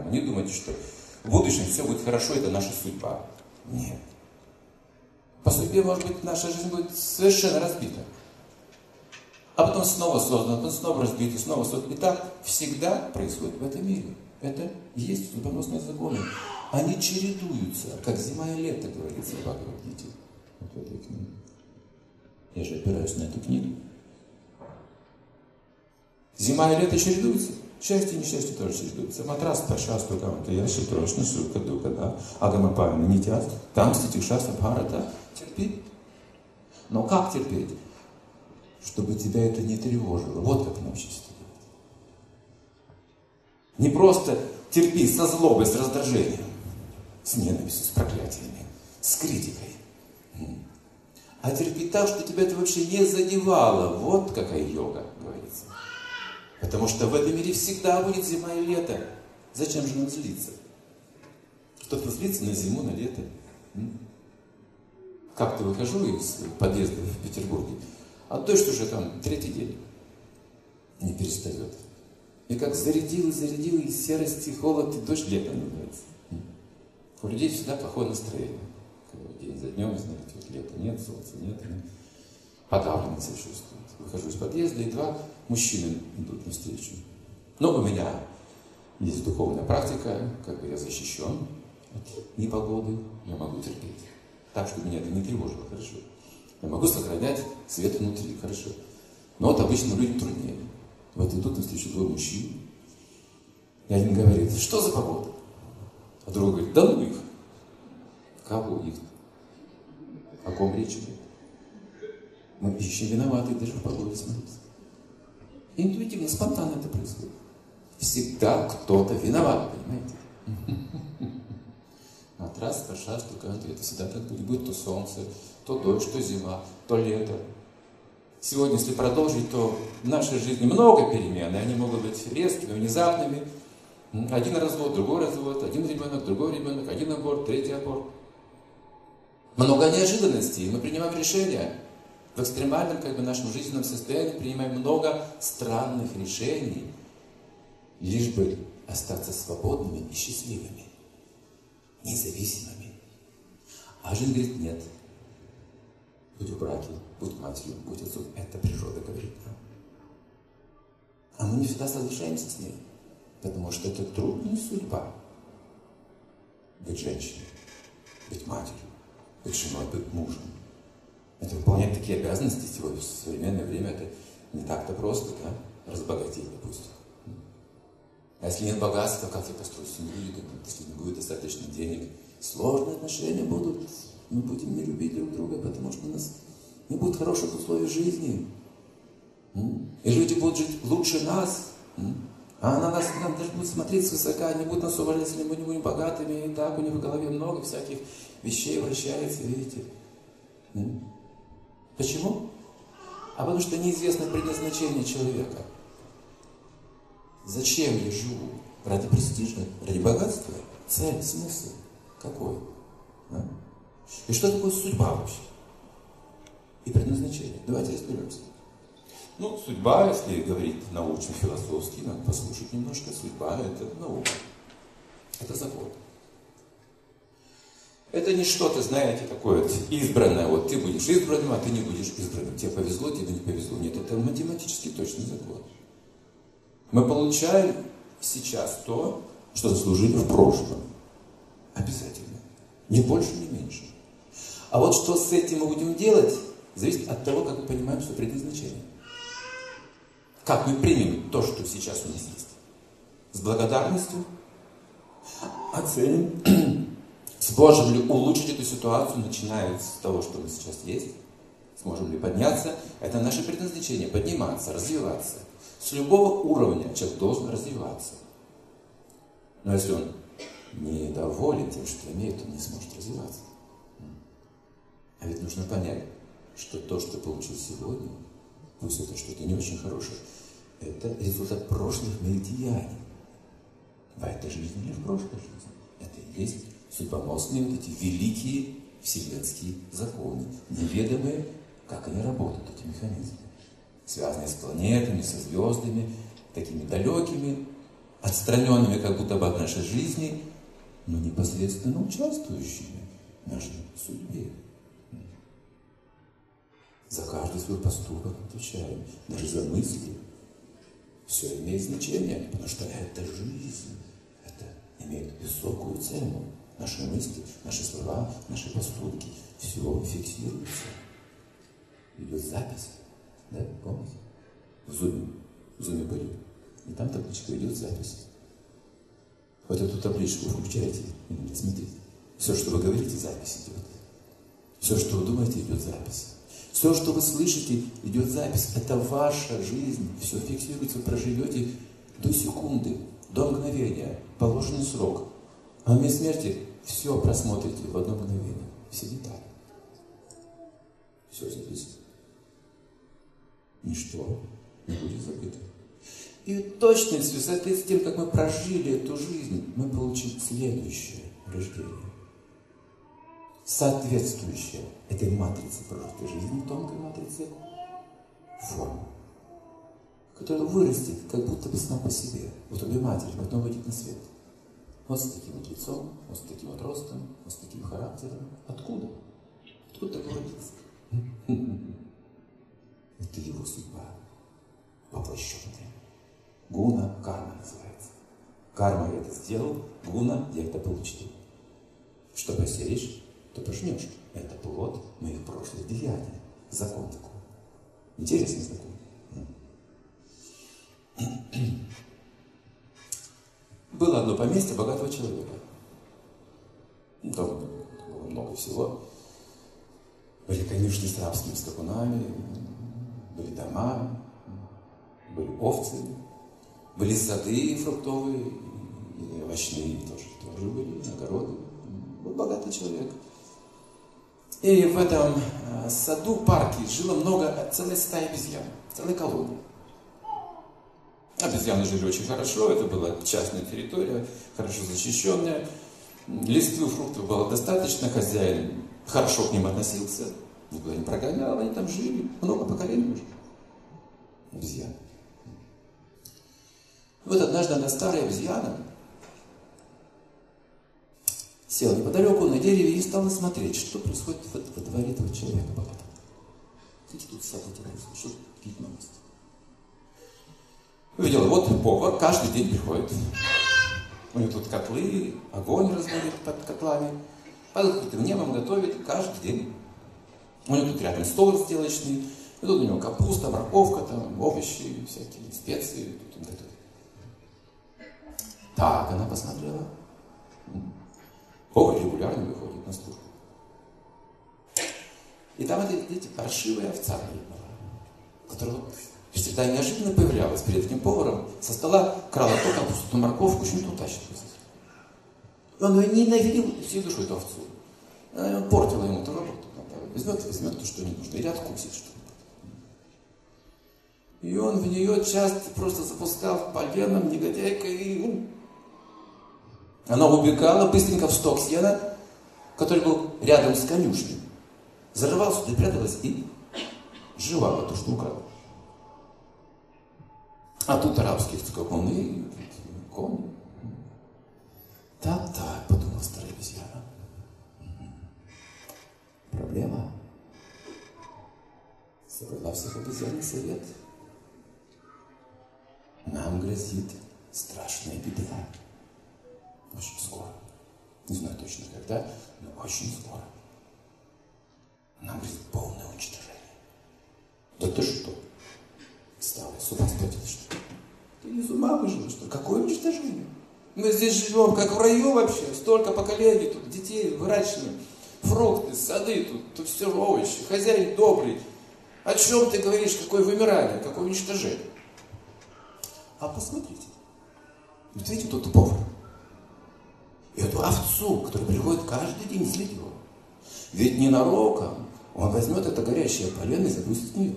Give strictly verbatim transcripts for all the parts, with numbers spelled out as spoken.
неправильно. Не думайте, что в будущем все будет хорошо, это наша судьба. Нет. По судьбе, может быть, наша жизнь будет совершенно разбита. А потом снова создана, потом снова разбита, снова создана. И так всегда происходит в этом мире. Это есть судьбоносные законы. Они чередуются, как зима и лето, говорится в Бхагавад-гите. Вот в этой книге. Я же опираюсь на эту книгу. Зима и лето чередуются. Счастье и несчастье тоже чередуются. Матрас пашасту камта, яши трошна, шурка дука, да. Агамапавина, нитяс. Там ститикшаста бхарата. Терпи. Но как терпеть? Чтобы тебя это не тревожило. Вот как научиться терпеть. Не просто терпи со злобой, с раздражением, с ненавистью, с проклятиями, с критикой. А терпи так, что тебя это вообще не задевало. Вот какая йога, говорится. Потому что в этом мире всегда будет зима и лето. Зачем же нам злиться? Кто-то злится на зиму, на лето. Как-то выхожу из подъезда в Петербурге, а дождь уже там третий день не перестает. И как зарядил и зарядил, и серость, и холод, и дождь летом называется. У людей всегда плохое настроение. День за днем, знаете, вот лето нет, солнца нет, они подавленно себя чувствуют. Выхожу из подъезда, и два мужчины идут навстречу. Но у меня есть духовная практика, как бы я защищен от непогоды, я могу терпеть. Так, чтобы меня это не тревожило, хорошо. Я могу сохранять свет внутри, хорошо. Но вот обычно людям труднее. Вот идут навстречу двое мужчин, и один говорит: что за погода? А другой говорит: да ну их. Кого их? О ком речь идет? Мы ищем виноватых даже в погоде, смотрите. Интуитивно, спонтанно это происходит. Всегда кто-то виноват, понимаете? Матрас, паша, стуканты, это всегда так будет. Будет то солнце, то дождь, то зима, то лето. Сегодня, если продолжить, то в нашей жизни много перемен, и они могут быть резкими, внезапными. Один развод, другой развод, один ребенок, другой ребенок, один аборт, третий аборт. Много неожиданностей, мы принимаем решения. В экстремальном, как бы, нашем жизненном состоянии принимаем много странных решений, лишь бы остаться свободными и счастливыми, независимыми. А жизнь говорит: нет. Будь в браке, будь матерью, будь отцом. Это природа говорит нам. А мы не всегда соглашаемся с ней, потому что это трудная судьба. Быть женщиной, быть матерью, быть женой, быть мужем. Это выполнять такие обязанности сегодня в современное время, это не так-то просто, да? Разбогатеть, допустим. А если нет богатства, как я построю семью, если не будет достаточно денег, сложные отношения будут. Мы будем не любить друг друга, потому что у нас не будет хороших условий жизни. И люди будут жить лучше нас. А на нас нам даже будут смотреть свысока, не будут нас уважать, если мы не будем богатыми. И так у них в голове много всяких вещей вращается, видите. Почему? А потому что неизвестно предназначение человека. Зачем я живу? Ради престижа? Ради богатства? Цель, смысл? Какой? А? И что такое судьба вообще? И предназначение? Давайте разберемся. Ну, судьба, если говорить научно-философски, надо послушать немножко. Судьба – это наука. Это закон. Это не что-то, знаете, такое вот избранное. Вот ты будешь избранным, а ты не будешь избранным. Тебе повезло, тебе не повезло. Нет, это математически точный закон. Мы получаем сейчас то, что заслужили в прошлом. Обязательно. Ни больше, ни меньше. А вот что с этим мы будем делать, зависит от того, как мы понимаем свое предназначение. Как мы примем то, что сейчас у нас есть. С благодарностью оценим, сможем ли улучшить эту ситуацию, начиная с того, что мы сейчас есть. Сможем ли подняться. Это наше предназначение. Подниматься, развиваться. С любого уровня человек должен развиваться. Но если он недоволен тем, что имеет, он не сможет развиваться. А ведь нужно понять, что то, что получил сегодня, пусть это что-то не очень хорошее, это результат прошлых моих деяний. В этой жизни или в прошлой жизни. Это и есть судьбоносные вот эти великие вселенские законы, неведомые, как они работают, эти механизмы, связанные с планетами, со звездами, такими далекими, отстраненными как будто бы от нашей жизни, но непосредственно участвующими в нашей судьбе. За каждый свой поступок отвечаем, даже за мысли. Все имеет значение, потому что это жизнь, это имеет высокую цену. Наши мысли, наши слова, наши поступки, все фиксируется. Идет запись, да, помните? В зуме, в зуме были. И там табличка, идет запись. Вот эту табличку включайте, смотрите. Все, что вы говорите, запись идет. Все, что вы думаете, идет запись. Все, что вы слышите, идет запись. Это ваша жизнь. Все фиксируется, проживете до секунды, до мгновения, положенный срок. А в момент смерти все просмотрите в одно мгновение. Все детали. Все записано. Ничто не будет забыто. И в точности, в соответствии с тем, как мы прожили эту жизнь, мы получим следующее рождение. Соответствующее этой матрице прожитой жизни, тонкой матрице, форму, которая вырастет, как будто бы сама по себе. Вот обе матери, потом выйдет на свет. Вот с таким вот лицом, вот с таким вот ростом, вот с таким характером. Откуда? Откуда такой родился? Это его судьба, воплощенная. Гуна карма называется. Карма я это сделал, гуна я это получил. Что посеешь, то пожнешь. Это плод моих прошлых деяний. Закон такой. Интересный закон. Было одно поместье богатого человека. Там было много всего. Были конюшни с рабскими скакунами, были дома, были овцы, были сады фруктовые, и овощные тоже, тоже были, огороды. Был богатый человек. И в этом саду, парке жило много, целая стая обезьян, целая колония. Обезьяны жили очень хорошо, это была частная территория, хорошо защищенная. Листвы фруктов было достаточно, хозяин хорошо к ним относился, никуда не прогонял, они там жили, много поколений уже. Обезьяны. Вот однажды одна старая обезьяна села неподалеку на дереве и стала смотреть, что происходит во, во дворе этого человека богатого. Видите, тут сад интересный, что какие-то новости. Увидела, вот повар каждый день приходит. У него тут котлы, огонь разводит под котлами. Под открытым небом готовит каждый день. У него тут рядом стол сделочный. И тут у него капуста, морковка, там, овощи, всякие специи. Тут он готовит. Так, она посмотрела. Повар регулярно выходит на службу. И там эта, видите, паршивая овца была, которая вот всегда неожиданно появлялась перед этим поваром, со стола крала то капусту, то морковку, что-нибудь утащит. Он ее ненавидел всей душой, эту овцу. Она портила ему эту работу. Возьмет, возьмет то, что не нужно, или откусит что-нибудь. И он в нее часто просто запускал поленом, негодяйкой, и ну, она убегала быстренько в сток сена, который был рядом с конюшней. Зарывалась туда, пряталась и жевала то, что украла. А тут арабских скакуны, кони. Так-так, подумала старая обезьяна. Проблема. Собрала всех обезьян совет. Нам грозит страшная беда. Очень скоро. Не знаю точно когда, но очень скоро. Нам грозит полное уничтожение. Да ты что? Стала с ума сходила, что ли? Ты не с ума выжила, что ли? Какое уничтожение? Мы здесь живем, как в раю вообще. Столько поколений тут, детей выращиваем. Фрукты, сады тут, тут все овощи. Хозяин добрый. О чем ты говоришь? Какое вымирание, какое уничтожение? А посмотрите. Вот видите, тут повар. И эту овцу, которая приходит каждый день злить его. Ведь ненароком он возьмет это горящее полено и запустит в нее.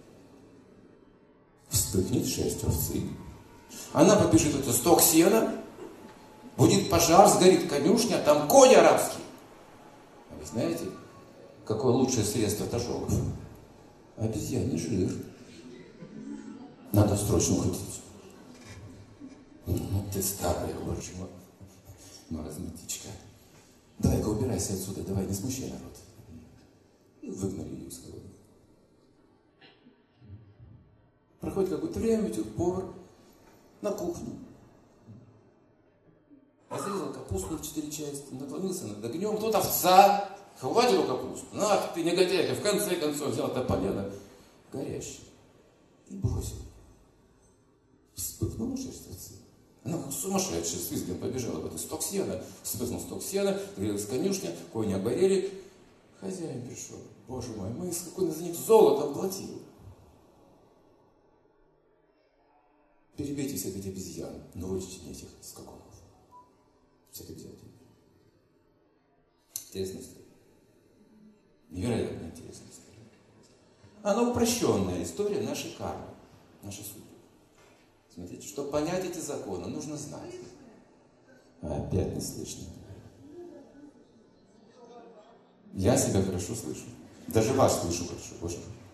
Вспыхнет шерсть овцы. Она побежит в этот сток сена, будет пожар, сгорит конюшня, а там конь арабский. А вы знаете, какое лучшее средство от ожогов? Обезьяний жир. Надо срочно уходить. Ну ты старая, боже мой, маразматичка. Давай-ка убирайся отсюда, давай, не смущай народ. Выгнали ее из колонии. Проходит какое-то время, идет повар на кухню. Разрезал капусту в четыре части, наклонился над огнем. Тут овца хватила капусту. Ах ты, негодяйка, в конце концов взял это полено горящее и бросил. Вспыхнула шерсть овцы. Она как сумасшедшая с визгом побежала в этот сток сена. Вспыхнул сток сена, грелась конюшня, кони обгорели. Хозяин пришел. Боже мой, мы с какой за них золотом платил. Перебейте всех этих обезьян, но вычтите этих скакунов. Всех обезьян. Интересная история. Невероятно интересная история. Она упрощенная история нашей кармы, нашей судьбы. Смотрите, чтобы понять эти законы, нужно знать. А, опять не слышно. Я себя хорошо слышу. Даже вас слышу хорошо. Боже.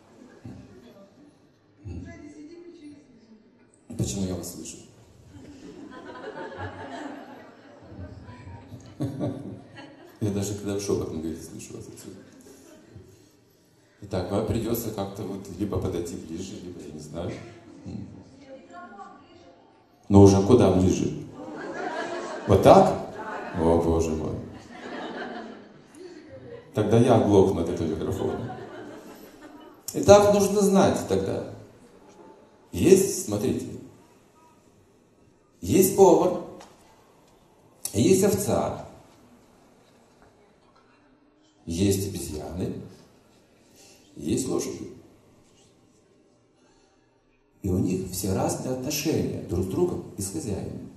Почему я вас слышу? Я даже когда в шепотом говорю, слышу вас отсюда. Итак, вам придется как-то вот либо подойти ближе, либо я не знаю. Но уже куда ближе? Вот так? О, Боже мой. Тогда я оглохну от этого микрофона. Итак, нужно знать тогда. Есть, смотрите, есть повар, есть овца, есть обезьяны, есть лошади. И у них все разные отношения друг с другом и с хозяином.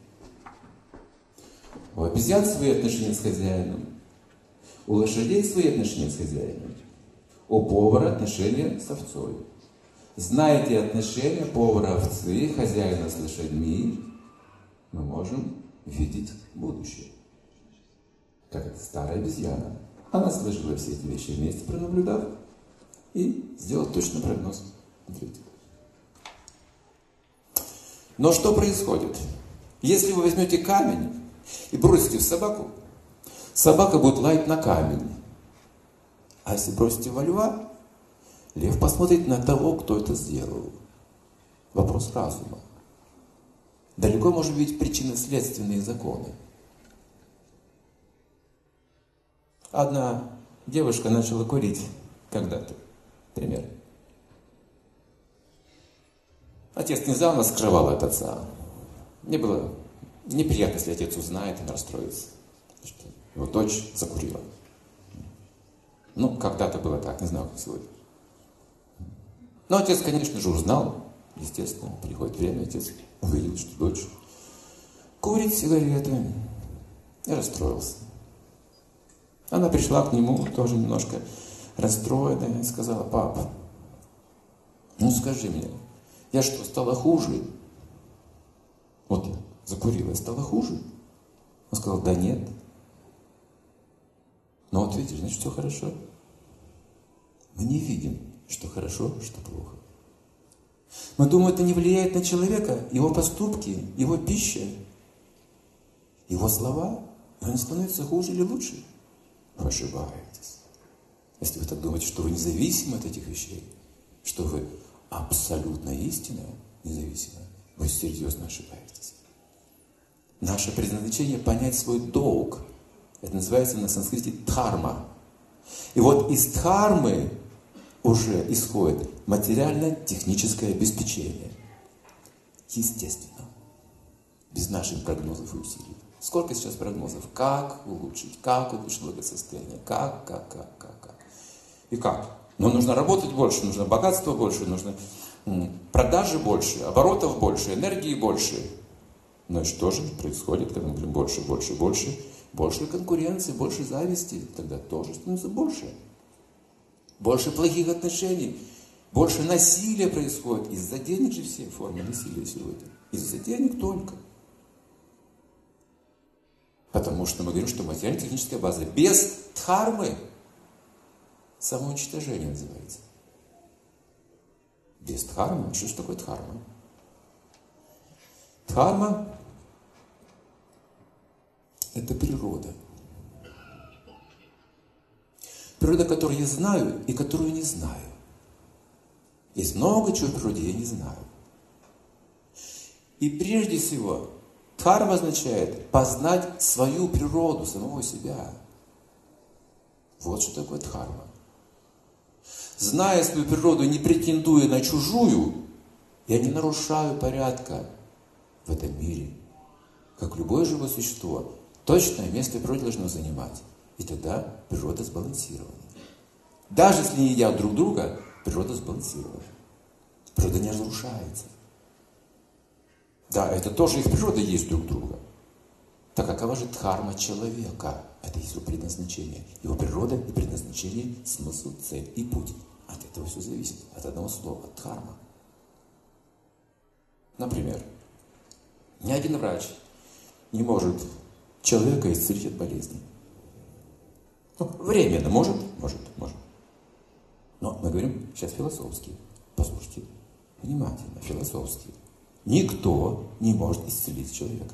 У обезьян свои отношения с хозяином, у лошадей свои отношения с хозяином, у повара отношения с овцой. Знаете отношения повара, овцы, хозяина с лошадьми, мы можем видеть будущее. Как эта старая обезьяна. Она сложила все эти вещи вместе, пронаблюдав, и сделала точный прогноз. Смотрите. Но что происходит? Если вы возьмете камень и бросите в собаку, собака будет лаять на камень. А если бросите во льва, лев посмотрит на того, кто это сделал. Вопрос разума. Далеко может быть причинно-следственные законы. Одна девушка начала курить когда-то. Пример. Отец не знал, она скрывала от отца. Мне было неприятно, если отец узнает, он расстроится, что его дочь закурила. Ну, когда-то было так, не знаю, как сегодня. Но отец, конечно же, узнал. Естественно, приходит время, отец увидел, что дочь курит сигареты, и расстроился. Она пришла к нему, тоже немножко расстроенная, и сказала: папа, ну скажи мне, я что, стала хуже? Вот я закурила, стала хуже? Он сказал: да нет. Ну вот видишь, значит, все хорошо. Мы не видим, что хорошо, что плохо. Мы думаем, это не влияет на человека, его поступки, его пища, его слова, и он становится хуже или лучше. Вы ошибаетесь. Если вы так думаете, что вы независимы от этих вещей, что вы абсолютно истинная, независимая, вы серьезно ошибаетесь. Наше предназначение понять свой долг. Это называется на санскрите дхарма. И вот из дхармы уже исходит материально-техническое обеспечение. Естественно. Без наших прогнозов и усилий. Сколько сейчас прогнозов? Как улучшить? Как улучшить благосостояние? Как, как, как, как, как? И как? Но нужно работать больше, нужно богатства больше, нужно продажи больше, оборотов больше, энергии больше. Но и что же происходит, когда мы говорим больше, больше, больше? Больше конкуренции, больше зависти, тогда тоже становится больше. Больше плохих отношений, больше насилия происходит. Из-за денег же все формы насилия сегодня. Из-за денег только. Потому что мы говорим, что материально-техническая база без дхармы самоуничтожение называется. Без дхармы. Что же такое дхарма? Дхарма это природа. Природа, которую я знаю и которую не знаю. Есть много чего в природе я не знаю. И прежде всего, дхарма означает познать свою природу, самого себя. Вот что такое дхарма. Зная свою природу, не претендуя на чужую, я не нарушаю порядка в этом мире. Как любое живое существо, точное место в природе должно занимать. И тогда природа сбалансирована. Даже если не едят друг друга, природа сбалансирована. Природа не разрушается. Да, это тоже их природа есть друг друга. Так какова же дхарма человека? Это есть его предназначение. Его природа и предназначение, смысл, цель и путь. От этого все зависит. От одного слова. От дхарма. Например, ни один врач не может человека исцелить от болезни. Ну, временно. Может? Может. Может. Но мы говорим сейчас философски. Послушайте внимательно. Философски. Никто не может исцелить человека.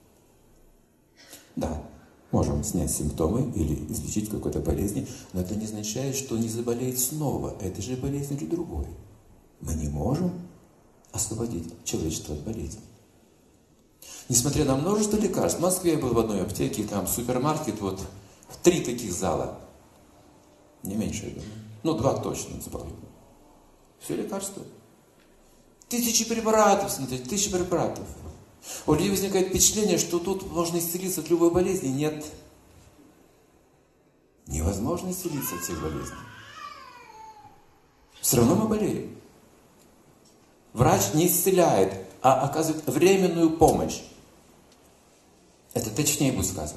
Да, можем снять симптомы или излечить какой-то болезни, но это не означает, что не заболеет снова. Это же болезнь или другой. Мы не можем освободить человечество от болезни. Несмотря на множество лекарств, в Москве я был в одной аптеке, там супермаркет, вот в три таких зала. Не меньше, я думаю. Ну, два точно забыл. Все лекарства. Тысячи препаратов, смотрите, тысячи препаратов. У людей возникает впечатление, что тут можно исцелиться от любой болезни. Нет. Невозможно исцелиться от всех болезней. Все равно мы болеем. Врач не исцеляет, а оказывает временную помощь. Это точнее будет сказано.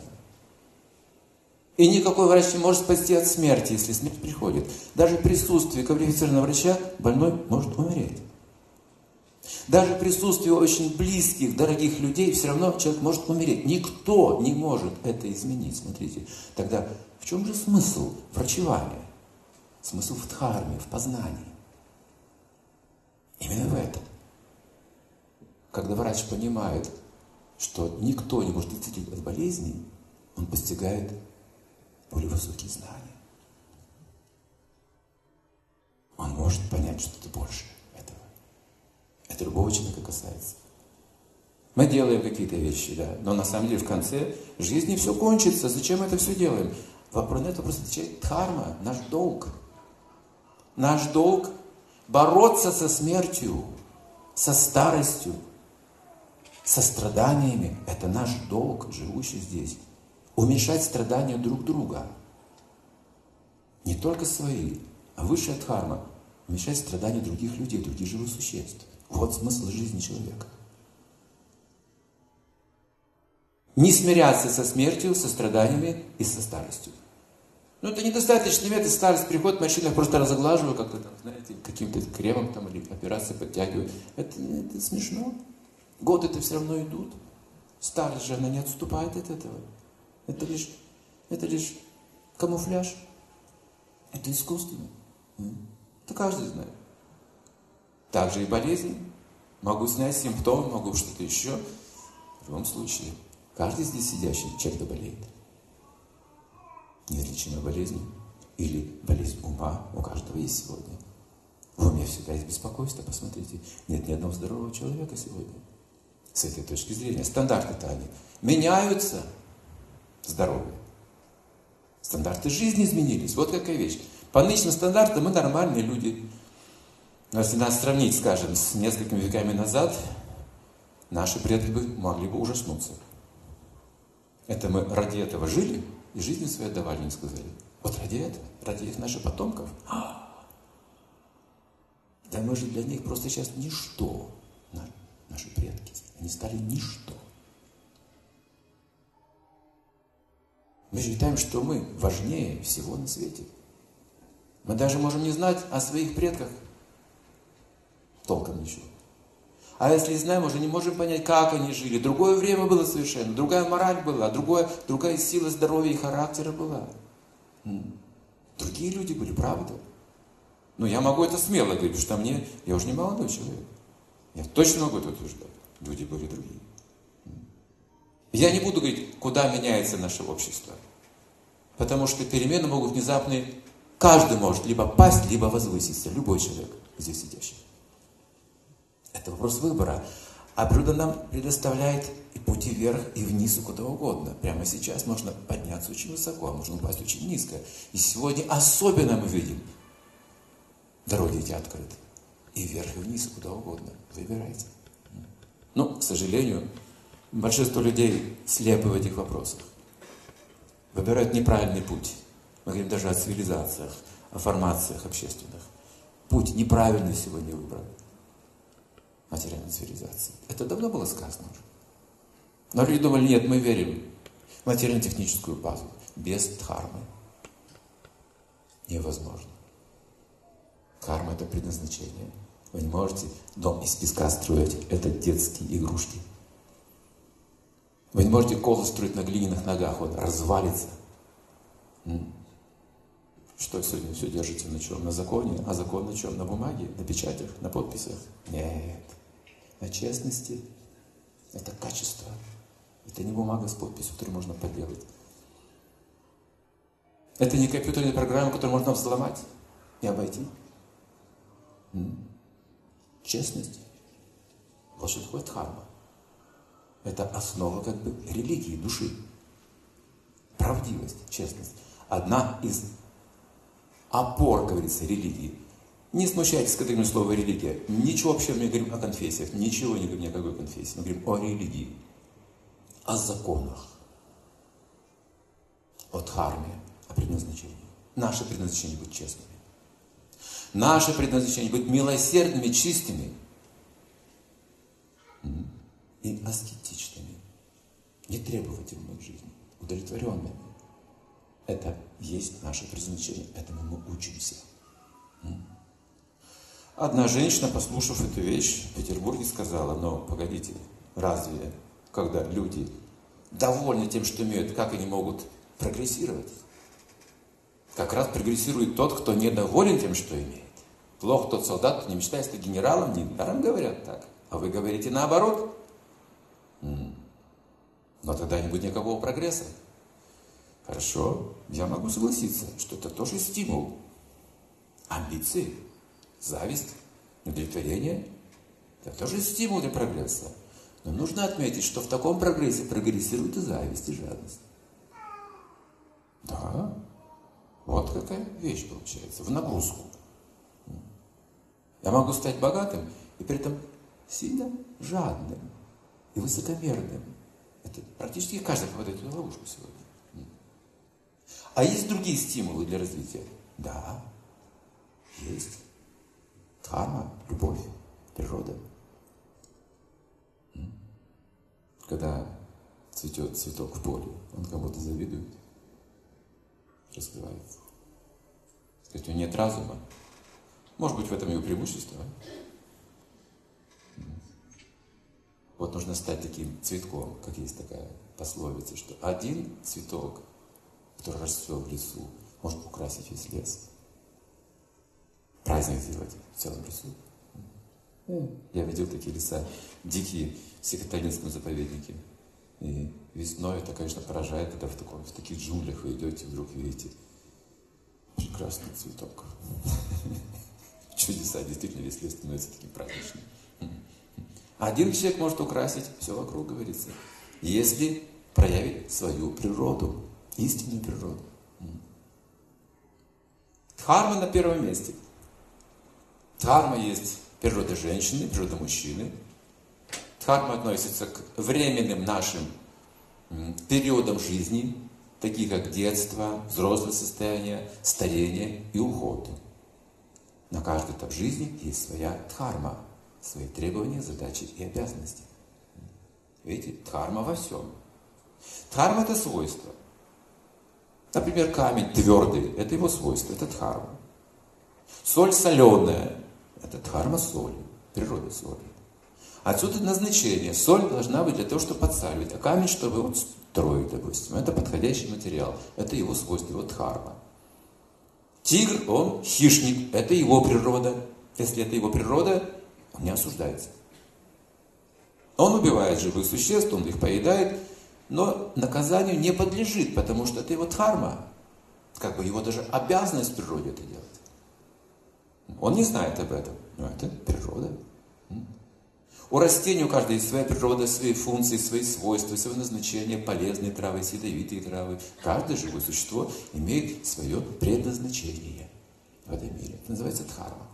И никакой врач не может спасти от смерти, если смерть приходит. Даже в присутствии квалифицированного врача больной может умереть. Даже в присутствии очень близких, дорогих людей все равно человек может умереть. Никто не может это изменить. Смотрите, тогда в чем же смысл врачевания? Смысл в дхарме, в познании. Именно в этом. Когда врач понимает, что никто не может исцелить от болезней, он постигает более высокие знания. Он может понять что-то больше этого. Это любого человека касается. Мы делаем какие-то вещи, да, но на самом деле в конце жизни все кончится. Зачем мы это все делаем? Вопрос на это просто отвечает дхарма, наш долг. Наш долг бороться со смертью, со старостью, со страданиями. Это наш долг, живущий здесь. Уменьшать страдания друг друга. Не только свои, а высшая дхарма. Уменьшать страдания других людей, других живых существ. Вот смысл жизни человека. Не смиряться со смертью, со страданиями и со старостью. Но это недостаточный метод. Старость приходит, морщины просто разглаживаю, как-то там, знаете, каким-то кремом там, или операцией подтягиваю. Это, это смешно. Годы-то все равно идут. Старость же, она не отступает от этого. Это лишь, это лишь камуфляж. Это искусственно. Это каждый знает. Также и болезни. Могу снять симптомы, могу что-то еще. В любом случае, каждый здесь сидящий чем-то болеет. Неизлечимая болезнь или болезнь ума у каждого есть сегодня. В уме всегда есть беспокойство, посмотрите. Нет ни одного здорового человека сегодня. С этой точки зрения. Стандарты-то они меняются. Здоровые. Стандарты жизни изменились. Вот какая вещь. По нынешним стандартам мы нормальные люди. Но если нас сравнить, скажем, с несколькими веками назад, наши предки бы могли бы ужаснуться. Это мы ради этого жили и жизнь свою отдавали, не сказали. Вот ради этого, ради их наших потомков. Да мы же для них просто сейчас ничто. Наши предки. Они стали ничто. Мы считаем, что мы важнее всего на свете. Мы даже можем не знать о своих предках толком ничего. А если знаем, уже не можем понять, как они жили. Другое время было совершенно, другая мораль была, другое, другая сила здоровья и характера была. Другие люди были, правда? Но я могу это смело говорить, потому что мне, я уже не молодой человек. Я точно могу это утверждать. Люди были другие. Я не буду говорить, куда меняется наше общество. Потому что перемены могут внезапные. Каждый может либо пасть, либо возвыситься. Любой человек здесь сидящий. Это вопрос выбора. А природа нам предоставляет и пути вверх, и вниз, и куда угодно. Прямо сейчас можно подняться очень высоко, а можно упасть очень низко. И сегодня особенно мы видим, дороги эти открыты. И вверх, и вниз, и куда угодно. Выбирайте. Но, к сожалению, большинство людей слепы в этих вопросах. Выбирают неправильный путь. Мы говорим даже о цивилизациях, о формациях общественных. Путь неправильный сегодня выбран. Материальной цивилизации. Это давно было сказано уже. Но люди думали, нет, мы верим в материально-техническую базу. Без дхармы невозможно. Дхарма – это предназначение. Вы не можете дом из песка строить. Это детские игрушки. Вы не можете колу строить на глиняных ногах. Он развалится. Что сегодня все держите на чем? На законе? А закон на чем? На бумаге? На печатях? На подписях? Нет. На честности. Это качество. Это не бумага с подписью, которую можно подделать. Это не компьютерная программа, которую можно взломать и обойти. Честность. Вот что такое дхарма. Это основа как бы религии, души. Правдивость, честность. Одна из опор, говорится, религии. Не смущайтесь, когда говорим слово религия. Ничего вообще мы не говорим о конфессиях. Ничего не говорим ни о какой конфессии. Мы говорим о религии. О законах. О дхарме. О предназначении. Наше предназначение быть честными. Наше предназначение быть милосердными, чистыми и аскетичными. Нетребовательными в жизни. Удовлетворенными. Это есть наше предназначение. Этому мы учимся. Одна женщина, послушав эту вещь в Петербурге, сказала, но погодите, разве, когда люди довольны тем, что имеют, как они могут прогрессировать? Как раз прогрессирует тот, кто недоволен тем, что имеет. Плох тот солдат, кто не мечтает стать генералом, недаром говорят так. А вы говорите наоборот. Но тогда не будет никакого прогресса. Хорошо, я могу согласиться, что это тоже стимул. Амбиции, зависть, удовлетворение – это тоже стимул для прогресса. Но нужно отметить, что в таком прогрессе прогрессирует и зависть, и жадность. Да, вот какая вещь получается, в нагрузку. Я могу стать богатым и при этом сильно жадным и высокомерным. Это практически каждый попадает в эту ловушку сегодня. А есть другие стимулы для развития? Да, есть. Дхарма, любовь, природа. Когда цветет цветок в поле, он кому-то завидует, раскрывается. Сказать, у него нет разума. Может быть, в этом его преимущество. Вот нужно стать таким цветком, как есть такая пословица, что один цветок, который расцвел в лесу, может украсить весь лес. Праздник сделать в целом лесу. Я видел такие леса дикие в Сихоталинском заповеднике. И весной это, конечно, поражает, когда в, таком, в таких джунглях вы идете, вдруг видите прекрасный цветок. Чудеса, действительно, весь лес становится таким праздничным. Один человек может украсить все вокруг, говорится, если проявит свою природу, истинную природу. Дхарма на первом месте. Дхарма есть природа женщины, природа мужчины. Дхарма относится к временным нашим периодам жизни, такие как детство, взрослое состояние, старение и уход. На каждый этап жизни есть своя дхарма, свои требования, задачи и обязанности. Видите, дхарма во всем. Дхарма – это свойство. Например, камень твердый – это его свойство, это дхарма. Соль соленая – это дхарма соли, природа соли. Отсюда назначение. Соль должна быть для того, чтобы подсаливать, а камень, чтобы вот строить, допустим. Это подходящий материал, это его свойство, его дхарма. Тигр, он хищник, это его природа. Если это его природа, он не осуждается. Он убивает живых существ, он их поедает, но наказанию не подлежит, потому что это его дхарма. Как бы его даже обязанность в природе это делать. Он не знает об этом, но это природа. У растений у каждой есть своя природа, свои функции, свои свойства, свои назначения, полезные травы, ядовитые травы. Каждое живое существо имеет свое предназначение в этом мире. Это называется дхарма.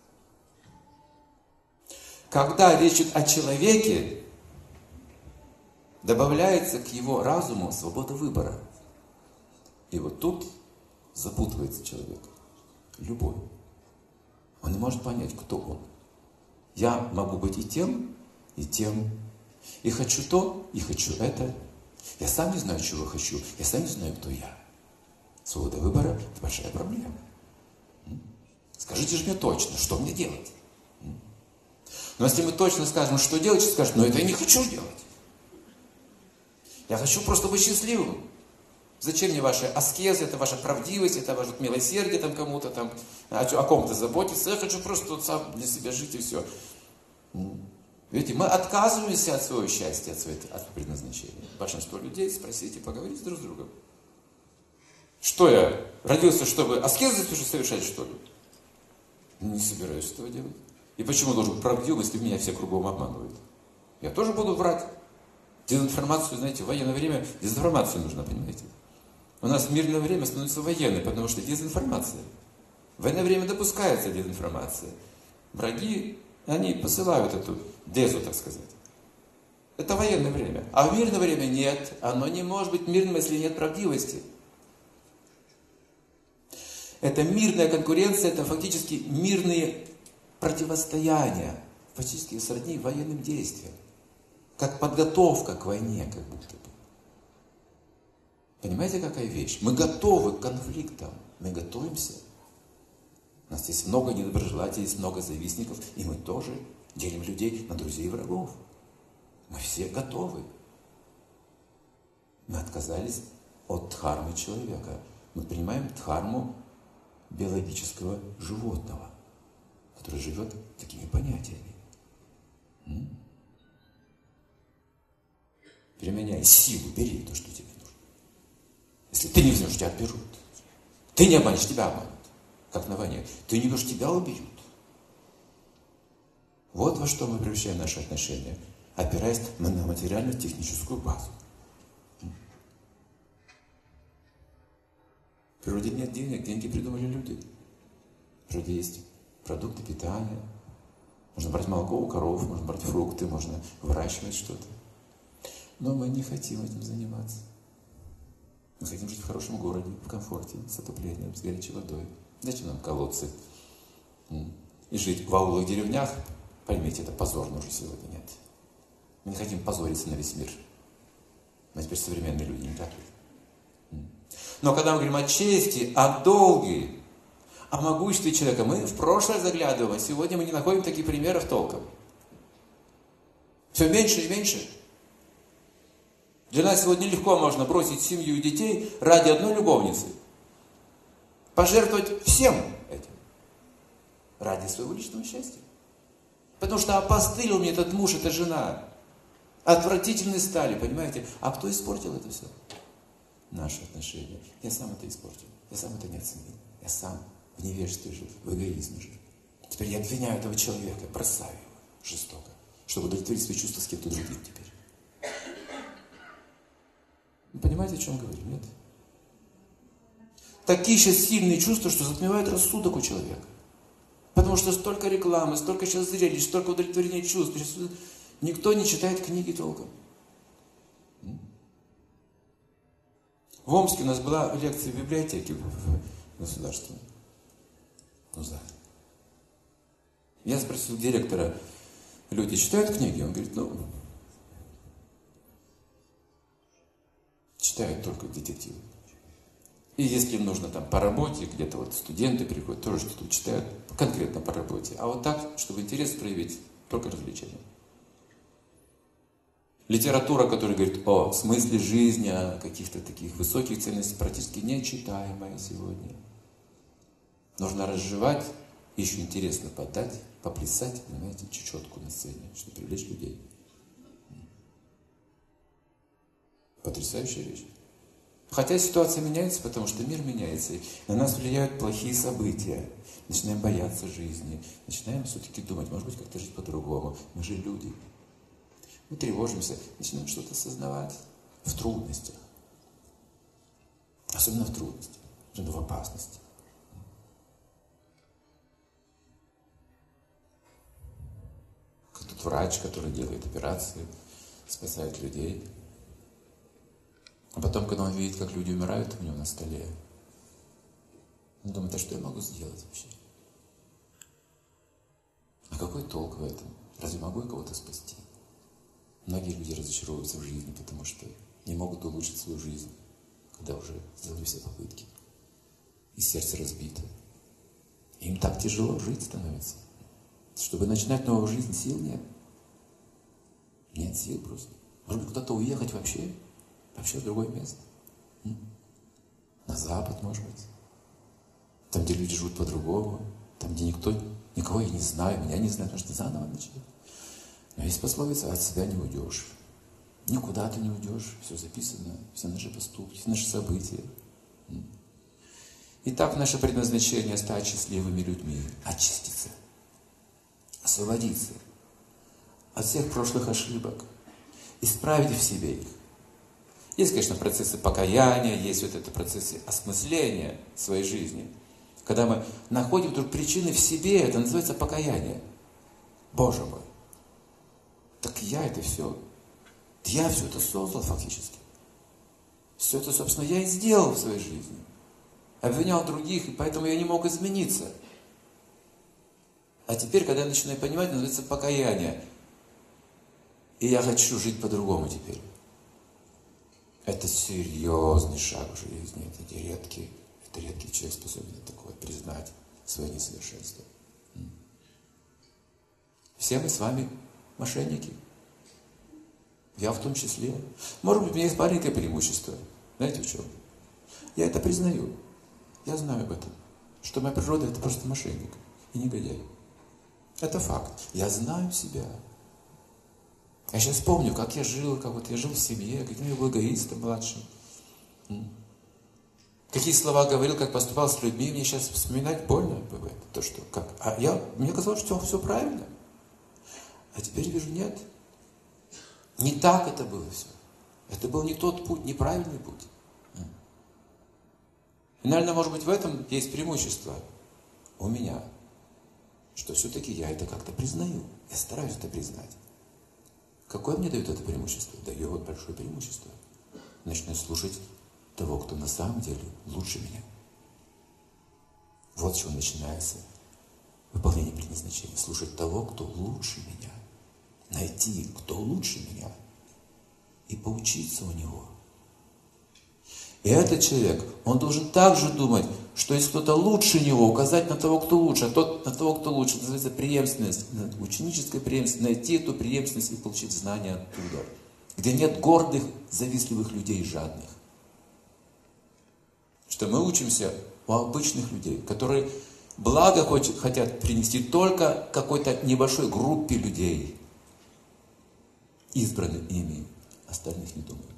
Когда речь идет о человеке, добавляется к его разуму свобода выбора. И вот тут запутывается человек. Любой. Он не может понять, кто он. Я могу быть и тем, и тем. И хочу то, и хочу это. Я сам не знаю, чего хочу. Я сам не знаю, кто я. Свобода выбора – это большая проблема. Скажите же мне точно, что мне делать. Но если мы точно скажем, что делать, человек скажет, но это я не хочу делать. Я хочу просто быть счастливым. Зачем мне ваши аскезы, это ваша правдивость, это ваше милосердие там кому-то там, о, о ком-то заботиться. Я хочу просто вот сам для себя жить и все. Видите, мы отказываемся от своего счастья, от своего от предназначения. Большинство людей, спросите, поговорите друг с другом. Что я, родился, чтобы аскезы совершать, что ли? Не собираюсь этого делать. И почему должен быть правдивым, если меня все кругом обманывают? Я тоже буду врать. Дезинформацию, знаете, в военное время дезинформацию нужно, понимаете? У нас в мирное время становится военной, потому что дезинформация. В военное время допускается дезинформация. Враги, они посылают эту дезу, так сказать. Это военное время. А в мирное время нет. Оно не может быть мирным, если нет правдивости. Это мирная конкуренция, это фактически мирные противостояния. Фактически сродни военным действиям. Как подготовка к войне, как будто бы. Понимаете, какая вещь? Мы готовы к конфликтам. Мы готовимся. У нас есть много недоброжелателей, есть много завистников. И мы тоже делим людей на друзей и врагов. Мы все готовы. Мы отказались от дхармы человека. Мы принимаем дхарму биологического животного, который живет такими понятиями. М? Применяй силу, бери то, что тебе нужно. Если ты не возьмешь, тебя отберут. Ты не обманешь, тебя обманут. Как на войне. Ты не будешь, тебя убьют. Вот во что мы превращаем наши отношения, опираясь на материально-техническую базу. В природе нет денег, деньги придумали люди. В природе есть продукты питания. Можно брать молоко у коров, можно брать фрукты, можно выращивать что-то. Но мы не хотим этим заниматься. Мы хотим жить в хорошем городе, в комфорте, с отоплением, с горячей водой. Зачем нам колодцы? И жить в аулах, деревнях, поймите, это позорно уже сегодня, нет. Мы не хотим позориться на весь мир. Мы теперь современные люди, не так ли? Но когда мы говорим о чести, о долге, о могуществе человека, мы в прошлое заглядываем, а сегодня мы не находим таких примеров толком. Все меньше и меньше. Для нас сегодня легко можно бросить семью и детей ради одной любовницы. Пожертвовать всем этим. Ради своего личного счастья. Потому что опостылил мне этот муж, эта жена. Отвратительные стали, понимаете? А кто испортил это все? Наши отношения. Я сам это испортил. Я сам это не оценил. Я сам в невежестве жил, в эгоизме жил. Теперь я обвиняю этого человека, бросаю его жестоко, чтобы удовлетворить свои чувства с кем-то другим теперь. Вы понимаете, о чем я говорю? Нет? Такие сейчас сильные чувства, что затмевают рассудок у человека. Потому что столько рекламы, столько сейчас зрелищ, столько удовлетворения чувств. Сейчас никто не читает книги толком. В Омске у нас была лекция в библиотеке в государственной. Ну, да. Я спросил директора, люди читают книги? Он говорит, ну, читают только детективы. И если им нужно там по работе, где-то вот студенты приходят, тоже что-то читают, конкретно по работе. А вот так, чтобы интерес проявить, только развлечения. Литература, которая говорит о смысле жизни, о каких-то таких высоких ценностях, практически нечитаемая сегодня. Нужно разжевать, еще интересно подать, поплясать, понимаете, чечетку на сцене, чтобы привлечь людей. Потрясающая вещь. Хотя ситуация меняется, потому что мир меняется, и на нас влияют плохие события. Начинаем бояться жизни, начинаем все-таки думать, может быть, как-то жить по-другому. Мы же люди. Мы тревожимся, начинаем что-то осознавать в трудностях. Особенно в трудностях, особенно в опасности. Как тот врач, который делает операции, спасает людей. А потом, когда он видит, как люди умирают у него на столе, он думает, а что я могу сделать вообще? А какой толк в этом? Разве могу я кого-то спасти? Многие люди разочаровываются в жизни, потому что не могут улучшить свою жизнь, когда уже сделали все попытки. И сердце разбито. Им так тяжело жить становится. Чтобы начинать новую жизнь, сил нет. Нет сил просто. Может быть, куда-то уехать вообще? Вообще в другое место. На Запад, может быть. Там, где люди живут по-другому. Там, где никто, никого я не знаю, меня не знают, потому что заново начать. Но есть пословица, от себя не уйдешь. Никуда ты не уйдешь. Все записано, все наши поступки, все наши события. Итак, наше предназначение стать счастливыми людьми, очиститься, освободиться от всех прошлых ошибок, исправить в себе их. Есть, конечно, процессы покаяния, есть вот это процессы осмысления своей жизни. Когда мы находим вдруг причины в себе, это называется покаяние. Боже мой, так я это все, я все это создал фактически. Все это, собственно, я и сделал в своей жизни. Обвинял других, и поэтому я не мог измениться. А теперь, когда я начинаю понимать, называется покаяние. И я хочу жить по-другому теперь. Это серьезный шаг в жизни. Это редкий, это редкий человек способен такое признать свое несовершенство. Все мы с вами мошенники. Я в том числе. Может быть, у меня есть маленькое преимущество. Знаете в чем? Я это признаю. Я знаю об этом. Что моя природа это просто мошенник и негодяй. Это факт. Я знаю себя. Я сейчас помню, как я жил, как вот я жил в семье, каким я был эгоистом младшим. Какие слова говорил, как поступал с людьми, мне сейчас вспоминать больно бывает. То, что как. А я, мне казалось, что все правильно. А теперь вижу, нет. Не так это было все. Это был не тот путь, неправильный путь. И, наверное, может быть, в этом есть преимущество у меня. Что все-таки я это как-то признаю. Я стараюсь это признать. Какое мне дает это преимущество? Дает большое преимущество. Начну слушать того, кто на самом деле лучше меня. Вот с чего начинается выполнение предназначения. Слушать того, кто лучше меня. Найти, кто лучше меня. И поучиться у него. И этот человек, он должен также думать, что есть кто-то лучше него, указать на того, кто лучше, а тот на того, кто лучше. Это называется преемственность, ученическая преемственность. Найти эту преемственность и получить знания оттуда, где нет гордых, завистливых людей, жадных. Что мы учимся у обычных людей, которые благо хотят принести только какой-то небольшой группе людей, избранных ими, остальных не думают.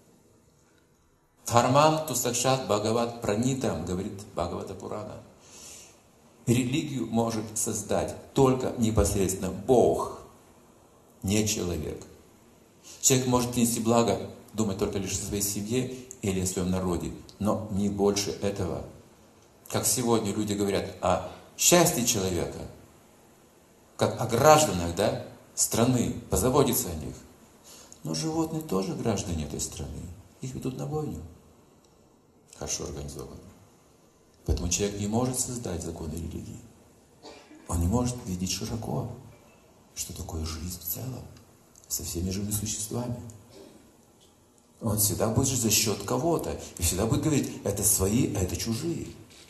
Дхармам ту сакшат бхагават пранитам, говорит Бхагавата Пурана. Религию может создать только непосредственно Бог, не человек. Человек может принести благо, думать только лишь о своей семье или о своем народе, но не больше этого. Как сегодня люди говорят о счастье человека, как о гражданах, да, страны, позаботиться о них. Но животные тоже граждане этой страны. Их ведут на бойню. Хорошо организованы. Поэтому человек не может создать законы религии. Он не может видеть широко, что такое жизнь в целом, со всеми живыми существами. Он всегда будет жить за счет кого-то. И всегда будет говорить, это свои, а это чужие.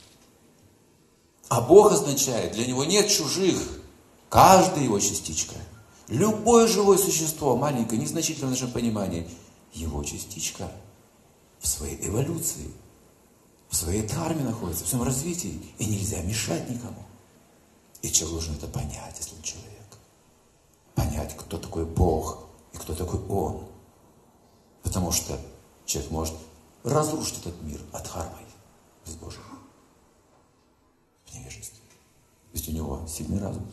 А Бог означает, для него нет чужих. Каждая его частичка. Любое живое существо, маленькое, незначительное в нашем понимании, его частичка в своей эволюции, в своей дхарме находится, в своем развитии. И нельзя мешать никому. И человек должен это понять, если он человек. Понять, кто такой Бог и кто такой Он. Потому что человек может разрушить этот мир от хармы безбожия в невежестве. Ведь у него сильный разум,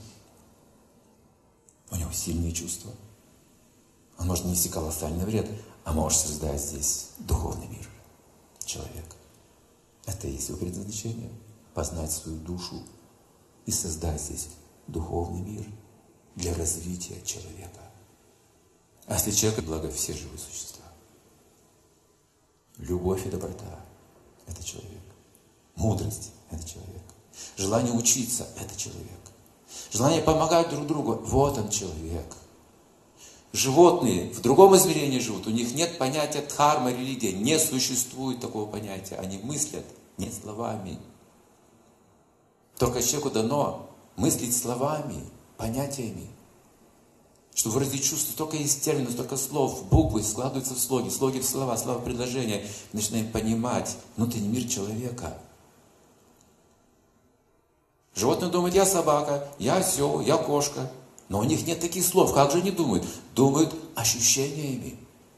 у него сильные чувства. Он может нанести колоссальный вред, а может создать здесь духовный мир человека. Это и есть его предназначение – познать свою душу и создать здесь духовный мир для развития человека. А если человек – благо все живые существа. Любовь и доброта – это человек. Мудрость – это человек. Желание учиться – это человек. Желание помогать друг другу – вот он человек. Животные в другом измерении живут, у них нет понятия дхарма, религия, не существует такого понятия. Они мыслят не словами. Только человеку дано мыслить словами, понятиями. Чтобы выразить чувство, только есть термины, столько слов, буквы складываются в слоги, слоги в слова, слова в предложения. Начинаем понимать внутренний мир человека. Животные думают, я собака, я осел, я кошка. Но у них нет таких слов. Как же они думают? Думают ощущениями.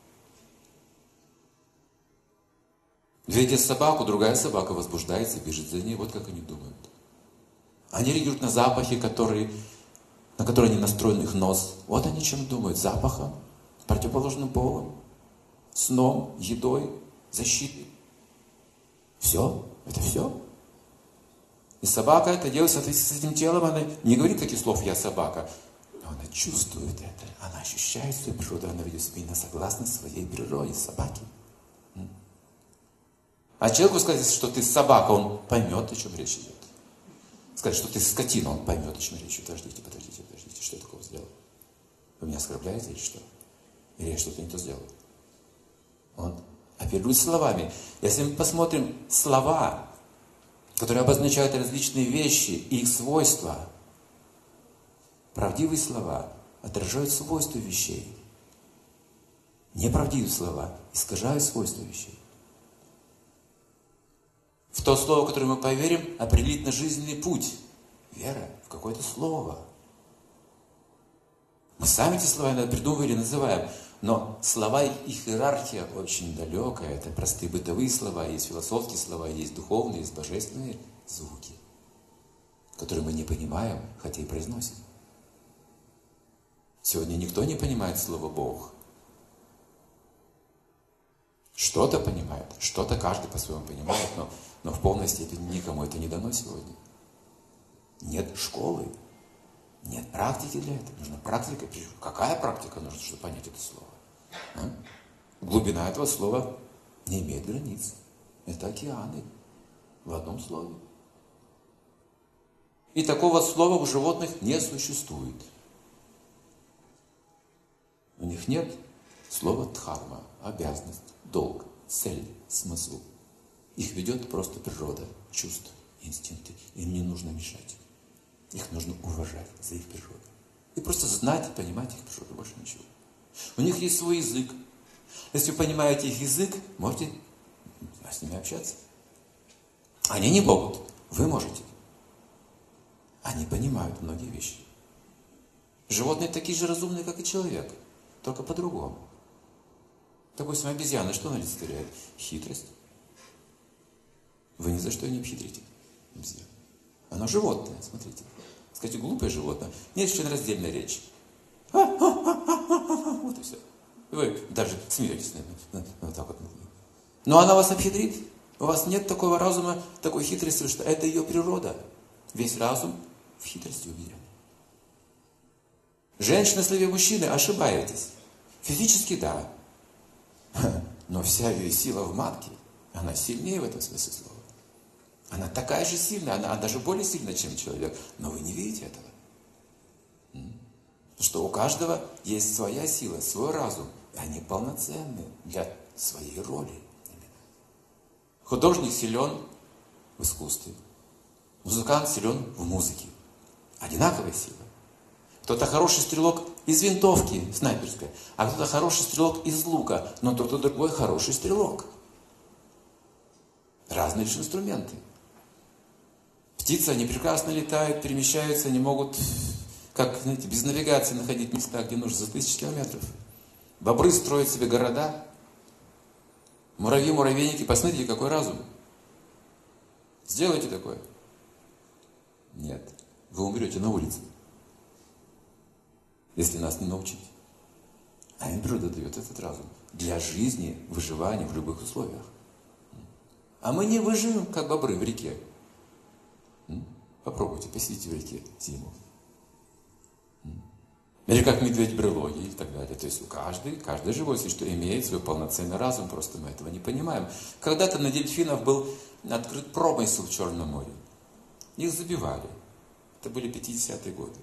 Видя собаку, другая собака возбуждается, бежит за ней. Вот как они думают. Они реагируют на запахи, которые, на которые они настроены, их нос. Вот они чем думают. Запахом, противоположным полом, сном, едой, защитой. Все. Это все. И собака это делает в соответствии с этим телом. Она не говорит таких слов «я собака». Но она чувствует это. Она ощущает свою природу. Она ведет себя согласно своей природе собаки. А человеку сказать, что ты собака, он поймет, о чем речь идет. Сказать, что ты скотина, он поймет, о чем речь идет. Подождите, подождите, подождите. Что я такого сделал? Вы меня оскорбляете или что? Или я что-то не то сделал? Он оперирует словами. Если мы посмотрим слова, которые обозначают различные вещи и их свойства, правдивые слова отражают свойства вещей. Неправдивые слова искажают свойства вещей. В то слово, которое мы поверим, определит наш жизненный путь. Вера в какое-то слово. Мы сами эти слова иногда придумываем или называем, но слова, их иерархия очень далекая. Это простые бытовые слова, есть философские слова, есть духовные, есть божественные звуки, которые мы не понимаем, хотя и произносим. Сегодня никто не понимает слово «Бог». Что-то понимает, что-то каждый по-своему понимает, но, но в полной степени никому это не дано сегодня. Нет школы, нет практики для этого. Нужна практика. Какая практика нужна, чтобы понять это слово? А? Глубина этого слова не имеет границ. Это океаны в одном слове. И такого слова у животных не существует. У них нет слова дхарма, обязанность, долг, цель, смысл. Их ведет просто природа, чувства, инстинкты. Им не нужно мешать. Их нужно уважать за их природу. И просто знать и понимать их природу, больше ничего. У них есть свой язык. Если вы понимаете их язык, можете с ними общаться. Они не могут, вы можете. Они понимают многие вещи. Животные такие же разумные, как и человек, только по-другому. Допустим, обезьяна, что она олицетворяет? Хитрость. Вы ни за что не обхитрите обезьяну. Она животное, смотрите. Кстати, глупое животное. Нет членораздельной речи. Вот и все. И вы даже смеетесь, наверное, вот так вот. Но она вас обхитрит. У вас нет такого разума, такой хитрости, что это ее природа. Весь разум в хитрости уверен. Женщина слабее мужчины, ошибаетесь. Физически да. Но вся ее сила в матке. Она сильнее в этом смысле слова. Она такая же сильная, она, она даже более сильная, чем человек. Но вы не видите этого. Потому что у каждого есть своя сила, свой разум. И они полноценны для своей роли. Художник силен в искусстве. Музыкант силен в музыке. Одинаковая сила. Кто-то хороший стрелок из винтовки, снайперской, а кто-то хороший стрелок из лука, но тот и другой хороший стрелок. Разные лишь инструменты. Птицы, они прекрасно летают, перемещаются, они могут, как, знаете, без навигации находить места, где нужно, за тысячи километров. Бобры строят себе города. Муравьи, муравейники, посмотрите, какой разум. Сделайте такое. Нет, вы умрете на улице, если нас не научить. А им природа дает этот разум для жизни, выживания в любых условиях. А мы не выживем, как бобры в реке. Попробуйте, посидите в реке зиму. Или как медведь в брелоге и так далее. То есть у каждой, каждое живое существо имеет свой полноценный разум, просто мы этого не понимаем. Когда-то на дельфинов был открыт промысел в Черном море. Их забивали. Это были пятидесятые годы.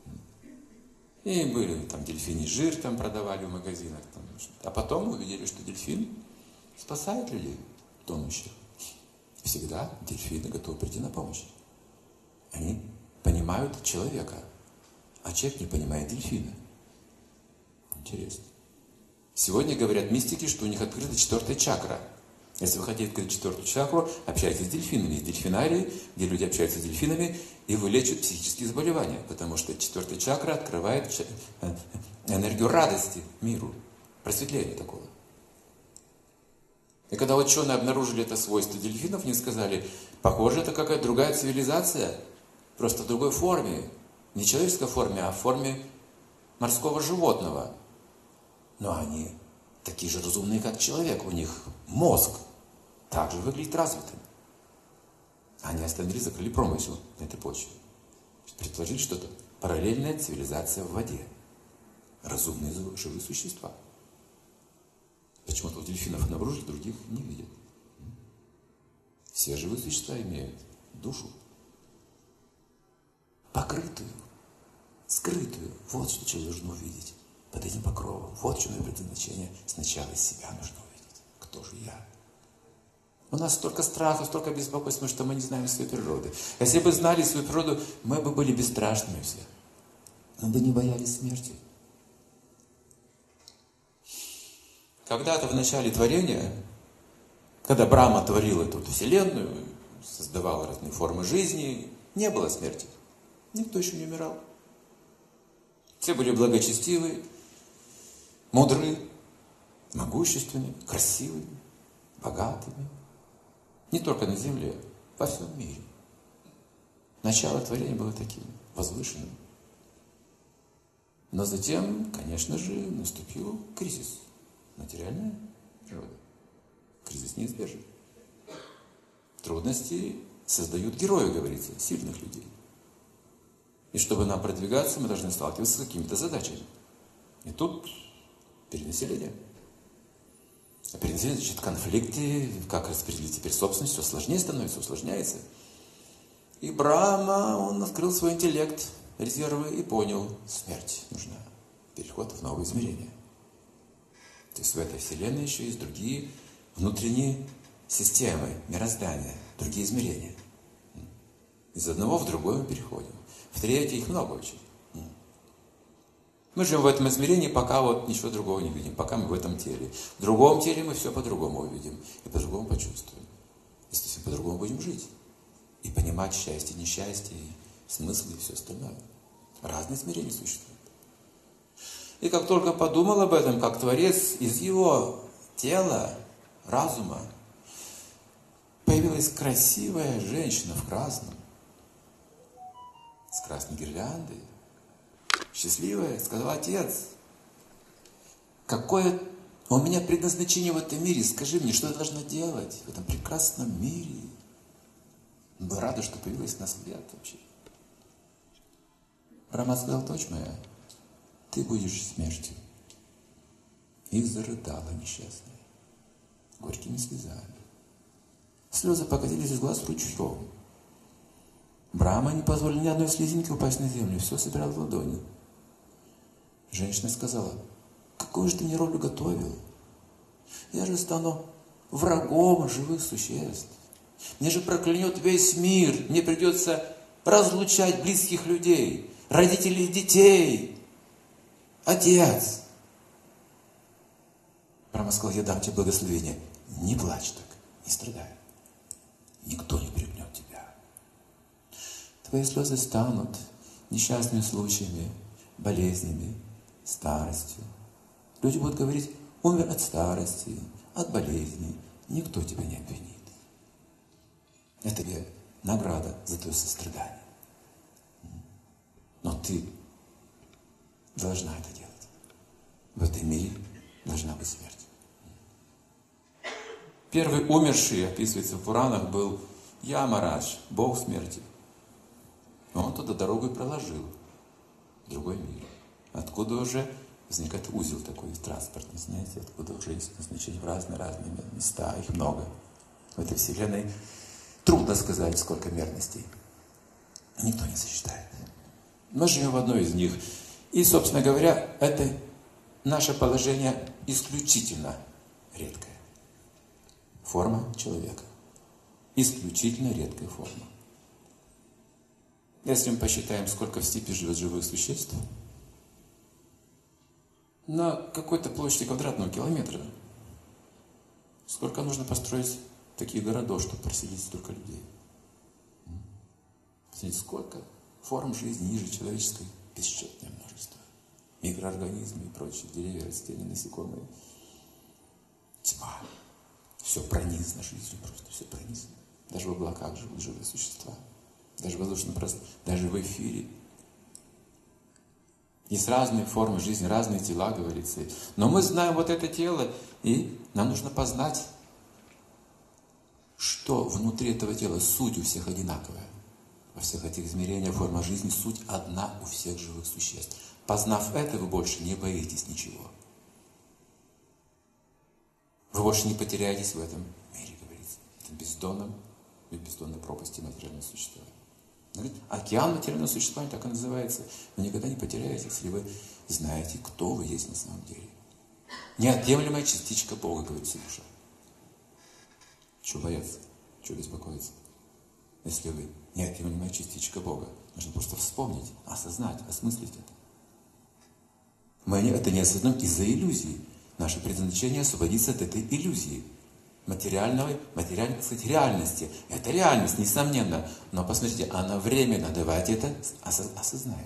И были там дельфиний жир, там продавали в магазинах. Там, а потом увидели, что дельфин спасает людей тонущих. Всегда дельфины готовы прийти на помощь. Они понимают человека, а человек не понимает дельфина. Интересно. Сегодня говорят мистики, что у них открыта четвертая чакра. Если вы хотите открыть четвертую чакру, общайтесь с дельфинами. Есть дельфинарии, где люди общаются с дельфинами и вылечат психические заболевания. Потому что четвертая чакра открывает энергию радости миру, просветления такого. И когда ученые обнаружили это свойство дельфинов, они сказали, похоже, это какая-то другая цивилизация, просто в другой форме. Не в человеческой форме, а в форме морского животного. Но они такие же разумные, как человек. У них мозг также выглядит развитым. Они остановились, закрыли промысел на этой почве. Предположили, что это параллельная цивилизация в воде. Разумные живые существа. Почему-то у дельфинов обнаружили, других не видят. Все живые существа имеют душу. Покрытую, скрытую. Вот что человек должен увидеть под этим покровом. Вот в чем его предназначение. Сначала из себя нужно увидеть. Кто же я? У нас столько страха, столько беспокойства, что мы не знаем своей природы. Если бы знали свою природу, мы бы были бесстрашными все. Мы бы не боялись смерти. Когда-то в начале творения, когда Брахма творил эту вселенную, создавал разные формы жизни, не было смерти. Никто еще не умирал. Все были благочестивы, мудры, могущественны, красивы, богатыми. Не только на земле, во всем мире. Начало творения было таким, возвышенным. Но затем, конечно же, наступил кризис. Материальная природа. Кризис неизбежен. Трудности создают героев, говорится, сильных людей. И чтобы нам продвигаться, мы должны сталкиваться с какими-то задачами. И тут перенаселение. А перенаселение значит конфликты, как распределить теперь собственность, все сложнее становится, усложняется. И Брахма, он открыл свой интеллект, резервы и понял, смерть нужна. Переход в новое измерение. То есть в этой вселенной еще есть другие внутренние системы, мироздания, другие измерения. Из одного в другое мы переходим. В третье их много очень. Мы живем в этом измерении, пока вот ничего другого не видим, пока мы в этом теле. В другом теле мы все по-другому увидим и по-другому почувствуем. Если все по-другому будем жить. И понимать счастье, несчастье, и смысл и все остальное. Разные измерения существуют. И как только подумал об этом, как Творец, из его тела, разума, появилась красивая женщина в красном, с красной гирляндой, счастливая, сказал: отец, какое у меня предназначение в этом мире, скажи мне, что я должна делать в этом прекрасном мире? Была рада, что появилась на свет вообще. Брахма сказал: дочь моя, ты будешь смертью. И зарыдала несчастная, горькими слезами. Слезы покатились из глаз ручьем. Брахма не позволил ни одной слезинки упасть на землю, все собирал в ладони. Женщина сказала: какую же ты мне роль уготовил? Я же стану врагом живых существ. Мне же проклянет весь мир, мне придется разлучать близких людей, родителей и детей. Отец! Брахма сказал: я дам тебе благословение. Не плачь так, не страдай. Никто не пригнет тебя. Твои слезы станут несчастными случаями, болезнями, старостью. Люди будут говорить: умер от старости, от болезней, никто тебя не обвинит. Это тебе награда за твое сострадание. Но ты должна это делать. В этом мире должна быть смерть. Первый умерший, описывается в Пуранах, был Ямарадж, бог смерти. Он туда дорогу и проложил, в другой мир. Откуда уже возникает узел такой транспортный, знаете, откуда уже есть назначение в разные-разные места, их много. В этой вселенной трудно сказать, сколько мерностей. Никто не сосчитает. Мы живем в одной из них. И, собственно говоря, это наше положение исключительно редкое. Форма человека. Исключительно редкая форма. Если мы посчитаем, сколько в степи живет живых существ, на какой-то площади квадратного километра, сколько нужно построить таких городов, чтобы просидеть столько людей. Посмотрите, сколько форм жизни ниже человеческой, бесчетное множество. Микроорганизмы и прочие, деревья, растения, насекомые. Тьма. Все пронизано жизнью, просто все пронизано. Даже в облаках живут живые существа. Даже в воздушном пространстве, даже в эфире. Есть разные формы жизни, разные тела, говорится. Но мы знаем вот это тело, и нам нужно познать, что внутри этого тела. Суть у всех одинаковая. Во всех этих измерениях форма жизни суть одна у всех живых существ. Познав это, вы больше не боитесь ничего. Вы больше не потеряетесь в этом мире, говорится. Это бездонном, в бездонной пропасти материального существования. Океан материального существования так и называется. Вы никогда не потеряетесь, если вы знаете, кто вы есть на самом деле. Неотъемлемая частичка Бога, говорится душа. Чего бояться? Чего беспокоиться? Если вы неотъемлемая частичка Бога, нужно просто вспомнить, осознать, осмыслить это. Мы это не осознаем из-за иллюзии. Наше предназначение освободиться от этой иллюзии. Материальной, материальной, так сказать, реальности. Это реальность, несомненно. Но посмотрите, она временно. Давайте это осознаем.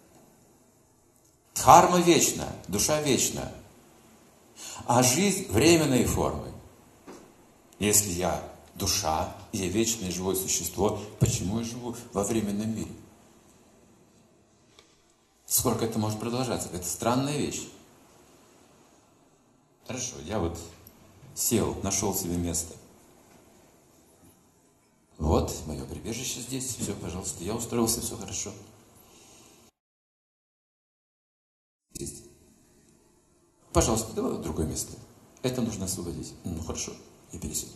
Дхарма вечна, душа вечна. А жизнь временной формы. Если я душа, я вечное живое существо, почему я живу во временном мире? Сколько это может продолжаться? Это странная вещь. Хорошо, я вот сел, нашел себе место. Вот, мое прибежище здесь, все, пожалуйста, я устроился, все хорошо. Здесь. Пожалуйста, давай в другое место. Это нужно освободить. Ну, хорошо, я пересяду.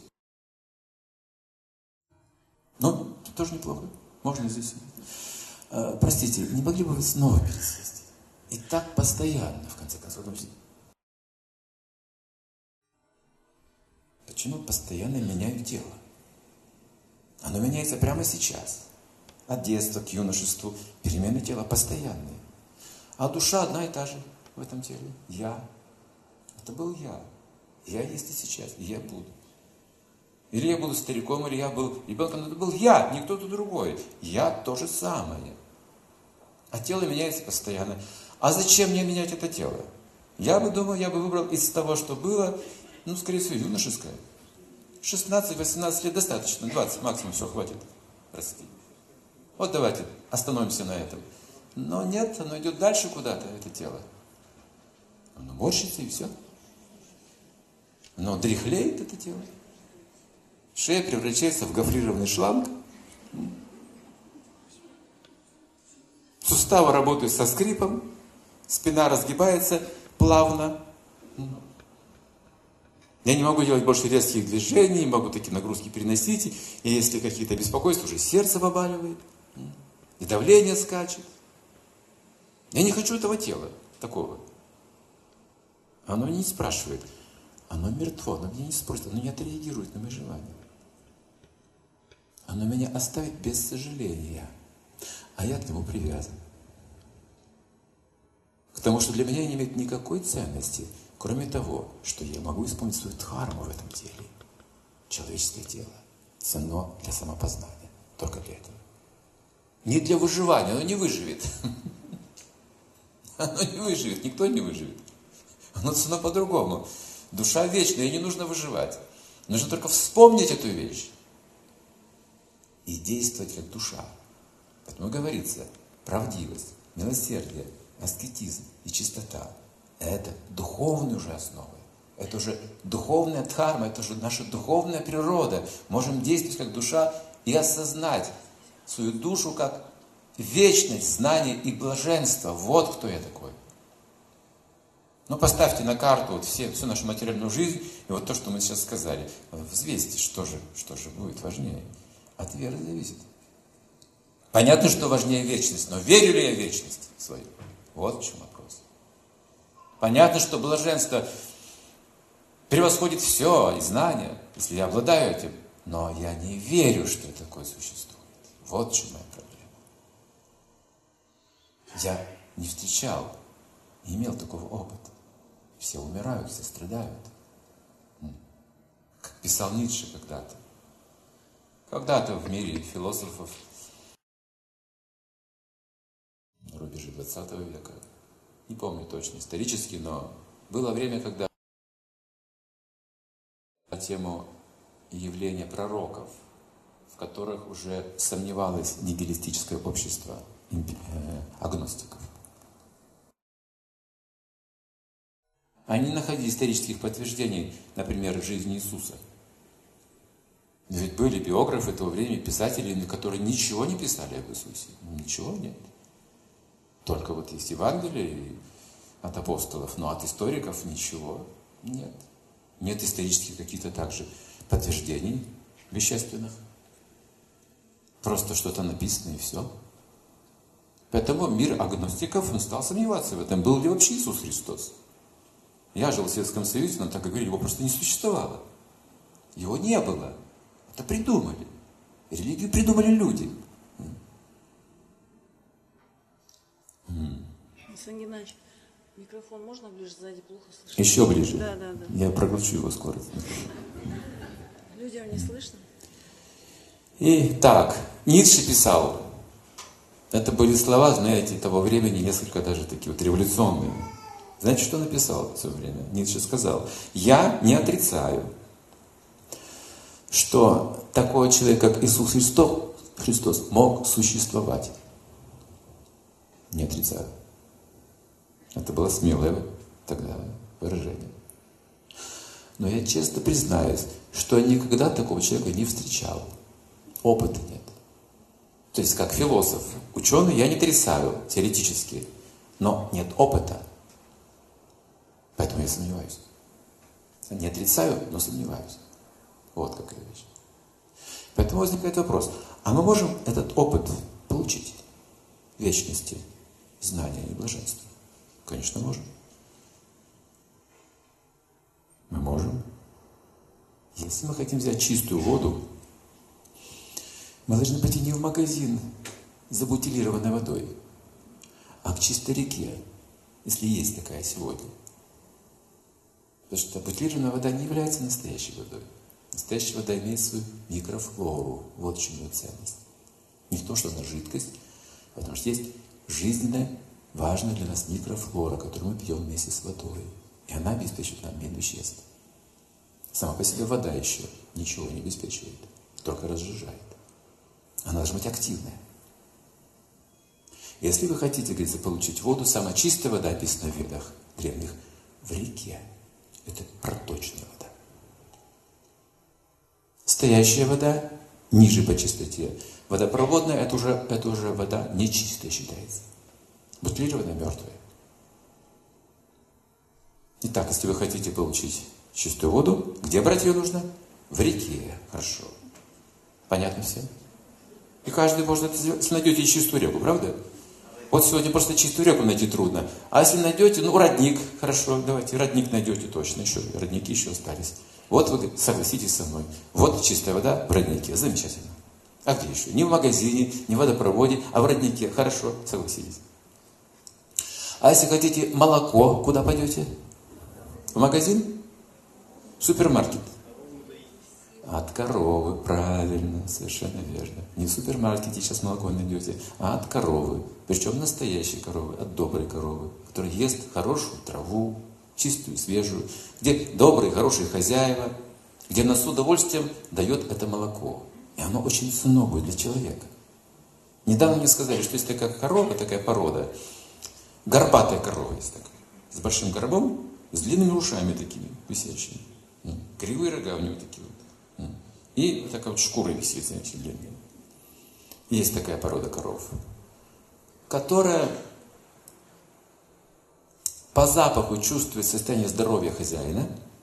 Ну, тоже неплохо. Можно здесь. А, простите, не могли бы вы снова пересесть? И так постоянно, в конце концов. Почему постоянно меняют тело? Оно меняется прямо сейчас. От детства к юношеству. Перемены тела постоянные. А душа одна и та же в этом теле. Я. Это был я. Я есть и сейчас. И я буду. Или я буду стариком, или я был ребенком. Но это был я, не кто-то другой. Я то же самое. А тело меняется постоянно. А зачем мне менять это тело? Я бы думал, я бы выбрал из того, что было, ну, скорее всего, юношеское. шестнадцать-восемнадцать лет достаточно, двадцать максимум, все, хватит. Прости. Вот давайте остановимся на этом. Но нет, оно идет дальше куда-то, это тело. Оно морщится и все. Оно дряхлеет, это тело. Шея превращается в гофрированный шланг. Суставы работают со скрипом. Спина разгибается плавно. Я не могу делать больше резких движений, не могу такие нагрузки переносить. И если какие-то беспокойства, уже сердце побаливает. И давление скачет. Я не хочу этого тела, такого. Оно не спрашивает. Оно мертво, оно меня не спросит, оно не отреагирует на мои желания. Оно меня оставит без сожаления. А я к нему привязан. Потому что для меня не имеет никакой ценности, кроме того, что я могу исполнить свою дхарму в этом теле. Человеческое тело ценно для самопознания. Только для этого. Не для выживания, оно не выживет. Оно не выживет, никто не выживет. Оно ценно по-другому. Душа вечная, ей не нужно выживать. Нужно только вспомнить эту вещь и действовать как душа. Поэтому говорится, правдивость, милосердие, аскетизм и чистота – это духовные уже основы. Это уже духовная дхарма, это уже наша духовная природа. Можем действовать как душа и осознать свою душу как вечность, знание и блаженство. Вот кто я такой. Ну, поставьте на карту вот все, всю нашу материальную жизнь, и вот то, что мы сейчас сказали. Взвесьте, что же, что же будет важнее. От веры зависит. Понятно, что важнее вечность, но верю ли я в вечность свою? Вот в чем вопрос. Понятно, что блаженство превосходит все, и знания, если я обладаю этим, но я не верю, что такое существует. Вот в чем моя проблема. Я не встречал, не имел такого опыта. Все умирают, все страдают. Как писал Ницше когда-то. Когда-то в мире философов на рубеже двадцатого века, не помню точно исторически, но было время, когда тему явления пророков, в которых уже сомневалось нигилистическое общество агностиков. Они находили исторических подтверждений, например, жизни Иисуса. Но ведь были биографы того времени, писатели, которые ничего не писали об Иисусе. Ничего нет. Только вот есть Евангелие от апостолов, но от историков ничего нет. Нет исторических каких-то также подтверждений вещественных. Просто что-то написано и все. Поэтому мир агностиков, он стал сомневаться в этом. Был ли вообще Иисус Христос? Я жил в Советском Союзе, но так говорили, его просто не существовало. Его не было. Это придумали. Религию придумали люди. Александр Геннадьевич, микрофон можно ближе, сзади плохо слышно? Еще ближе? Да, да, да. Я проглочу его скоро. Людям не слышно? И так, Ницше писал. Это были слова, знаете, того времени, несколько даже такие вот революционные. Знаете, что написал в свое время? Ницше сказал: «Я не отрицаю, что такой человек, как Иисус Христос, Христос мог существовать. Не отрицаю». Это было смелое тогда выражение. Но я честно признаюсь, что я никогда такого человека не встречал. Опыта нет. То есть, как философ, ученый я не отрицаю теоретически, но нет опыта. Поэтому я сомневаюсь. Не отрицаю, но сомневаюсь. Вот какая вещь. Поэтому возникает вопрос, а мы можем этот опыт получить вечности, знания и блаженства? Конечно, можем. Мы можем. Если мы хотим взять чистую воду, мы должны пойти не в магазин за бутилированной водой, а к чистой реке, если есть такая сегодня. Потому что бутилированная вода не является настоящей водой. Настоящая вода имеет свою микрофлору. Вот в чем ее ценность. Не в том, что она жидкость, а потому что есть жизненная, важная для нас микрофлора, которую мы пьем вместе с водой. И она обеспечивает нам обмен веществ. Сама по себе вода еще ничего не обеспечивает, только разжижает. Она должна быть активная. Если вы хотите, говорится, получить воду, самая чистая вода, описана в ведах древних, в реке. Это проточная вода. Стоящая вода ниже по чистоте. Водопроводная, это уже, это уже вода нечистая считается. Бутилированная, мертвая. Итак, если вы хотите получить чистую воду, где брать ее нужно? В реке. Хорошо. Понятно всем? И каждый может это сделать, если найдете чистую реку, правда? Вот сегодня просто чистую реку найти трудно. А если найдете, ну, родник, хорошо, давайте, родник найдете точно, еще родники еще остались. Вот вы согласитесь со мной. Вот чистая вода в роднике. Замечательно. А где еще? Не в магазине, не в водопроводе, а в роднике. Хорошо, согласились. А если хотите молоко, куда пойдете? В магазин? В супермаркет? От коровы, правильно, совершенно верно. Не в супермаркете сейчас молоко найдете, а от коровы. Причем настоящей коровы, от доброй коровы, которая ест хорошую траву, чистую, свежую, где добрые, хорошие хозяева, где она с удовольствием дает это молоко. И оно очень ценно будет для человека. Недавно мне сказали, что есть такая корова, такая порода, горбатая корова есть такая, с большим горбом, с длинными ушами такими висящими. Кривые рога у него такие вот. И вот такая вот шкура висит, знаете, длинная. Есть такая порода коров, которая по запаху чувствует состояние здоровья хозяина,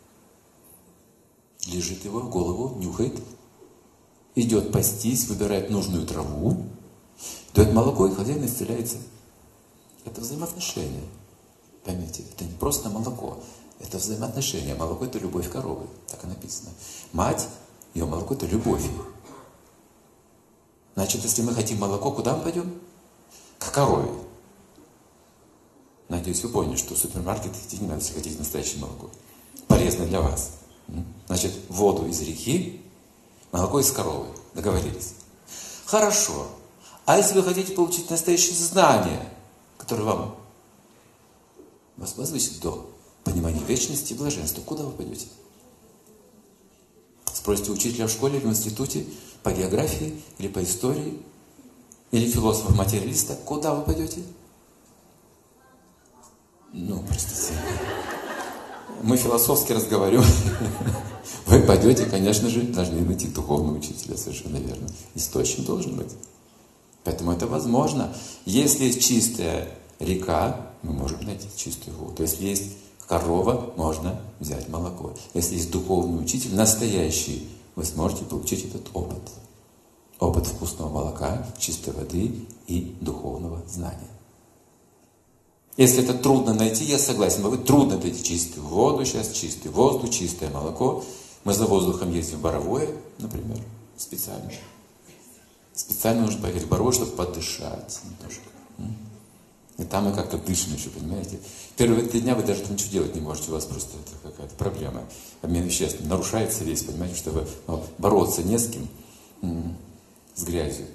лежит его в голову, нюхает, идет пастись, выбирает нужную траву, дает молоко, и хозяин исцеляется. Это взаимоотношения. Поймите, это не просто молоко, это взаимоотношения. Молоко – это любовь коровы, так и написано. Мать, ее молоко – это любовь. Значит, если мы хотим молоко, куда мы пойдем? К корове. Надеюсь, вы поняли, что в супермаркет идти не надо, если хотите настоящее молоко. Полезно для вас. Значит, воду из реки, молоко из коровы. Договорились. Хорошо. А если вы хотите получить настоящее знание, которое вам вас возвысит до понимания вечности и блаженства, куда вы пойдете? Спросите учителя в школе или в институте по географии или по истории, или философа-материалиста, куда вы пойдете? Ну, простите. Мы философски разговариваем. Вы пойдете, конечно же, должны найти духовного учителя, совершенно верно. Источник должен быть. Поэтому это возможно. Если есть чистая река, мы можем найти чистую воду. Если есть корова, можно взять молоко. Если есть духовный учитель, настоящий, вы сможете получить этот опыт. Опыт вкусного молока, чистой воды и духовного знания. Если это трудно найти, я согласен, но вы трудно найти чистую воду, сейчас чистый воздух, чистое молоко. Мы за воздухом ездим в Боровое, например, специально. Специально нужно поехать в Боровое, чтобы подышать немножко. И там мы как-то дышим еще, понимаете. Первые три дня вы даже ничего делать не можете, у вас просто это какая-то проблема. Обмен веществ нарушается весь, понимаете, чтобы ну, бороться не с кем, с грязью.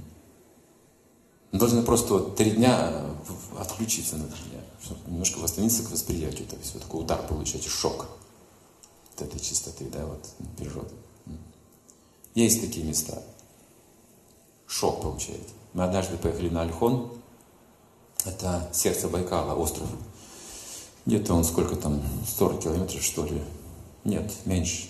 Должны просто вот три дня отключиться на три дня, чтобы немножко восстановиться к восприятию, то есть вот такой удар получаете, шок от этой чистоты, да, вот природы. Есть такие места. Шок получаете. Мы однажды поехали на Ольхон, это сердце Байкала, остров. Где-то он сколько там, сорок километров что ли? Нет, меньше.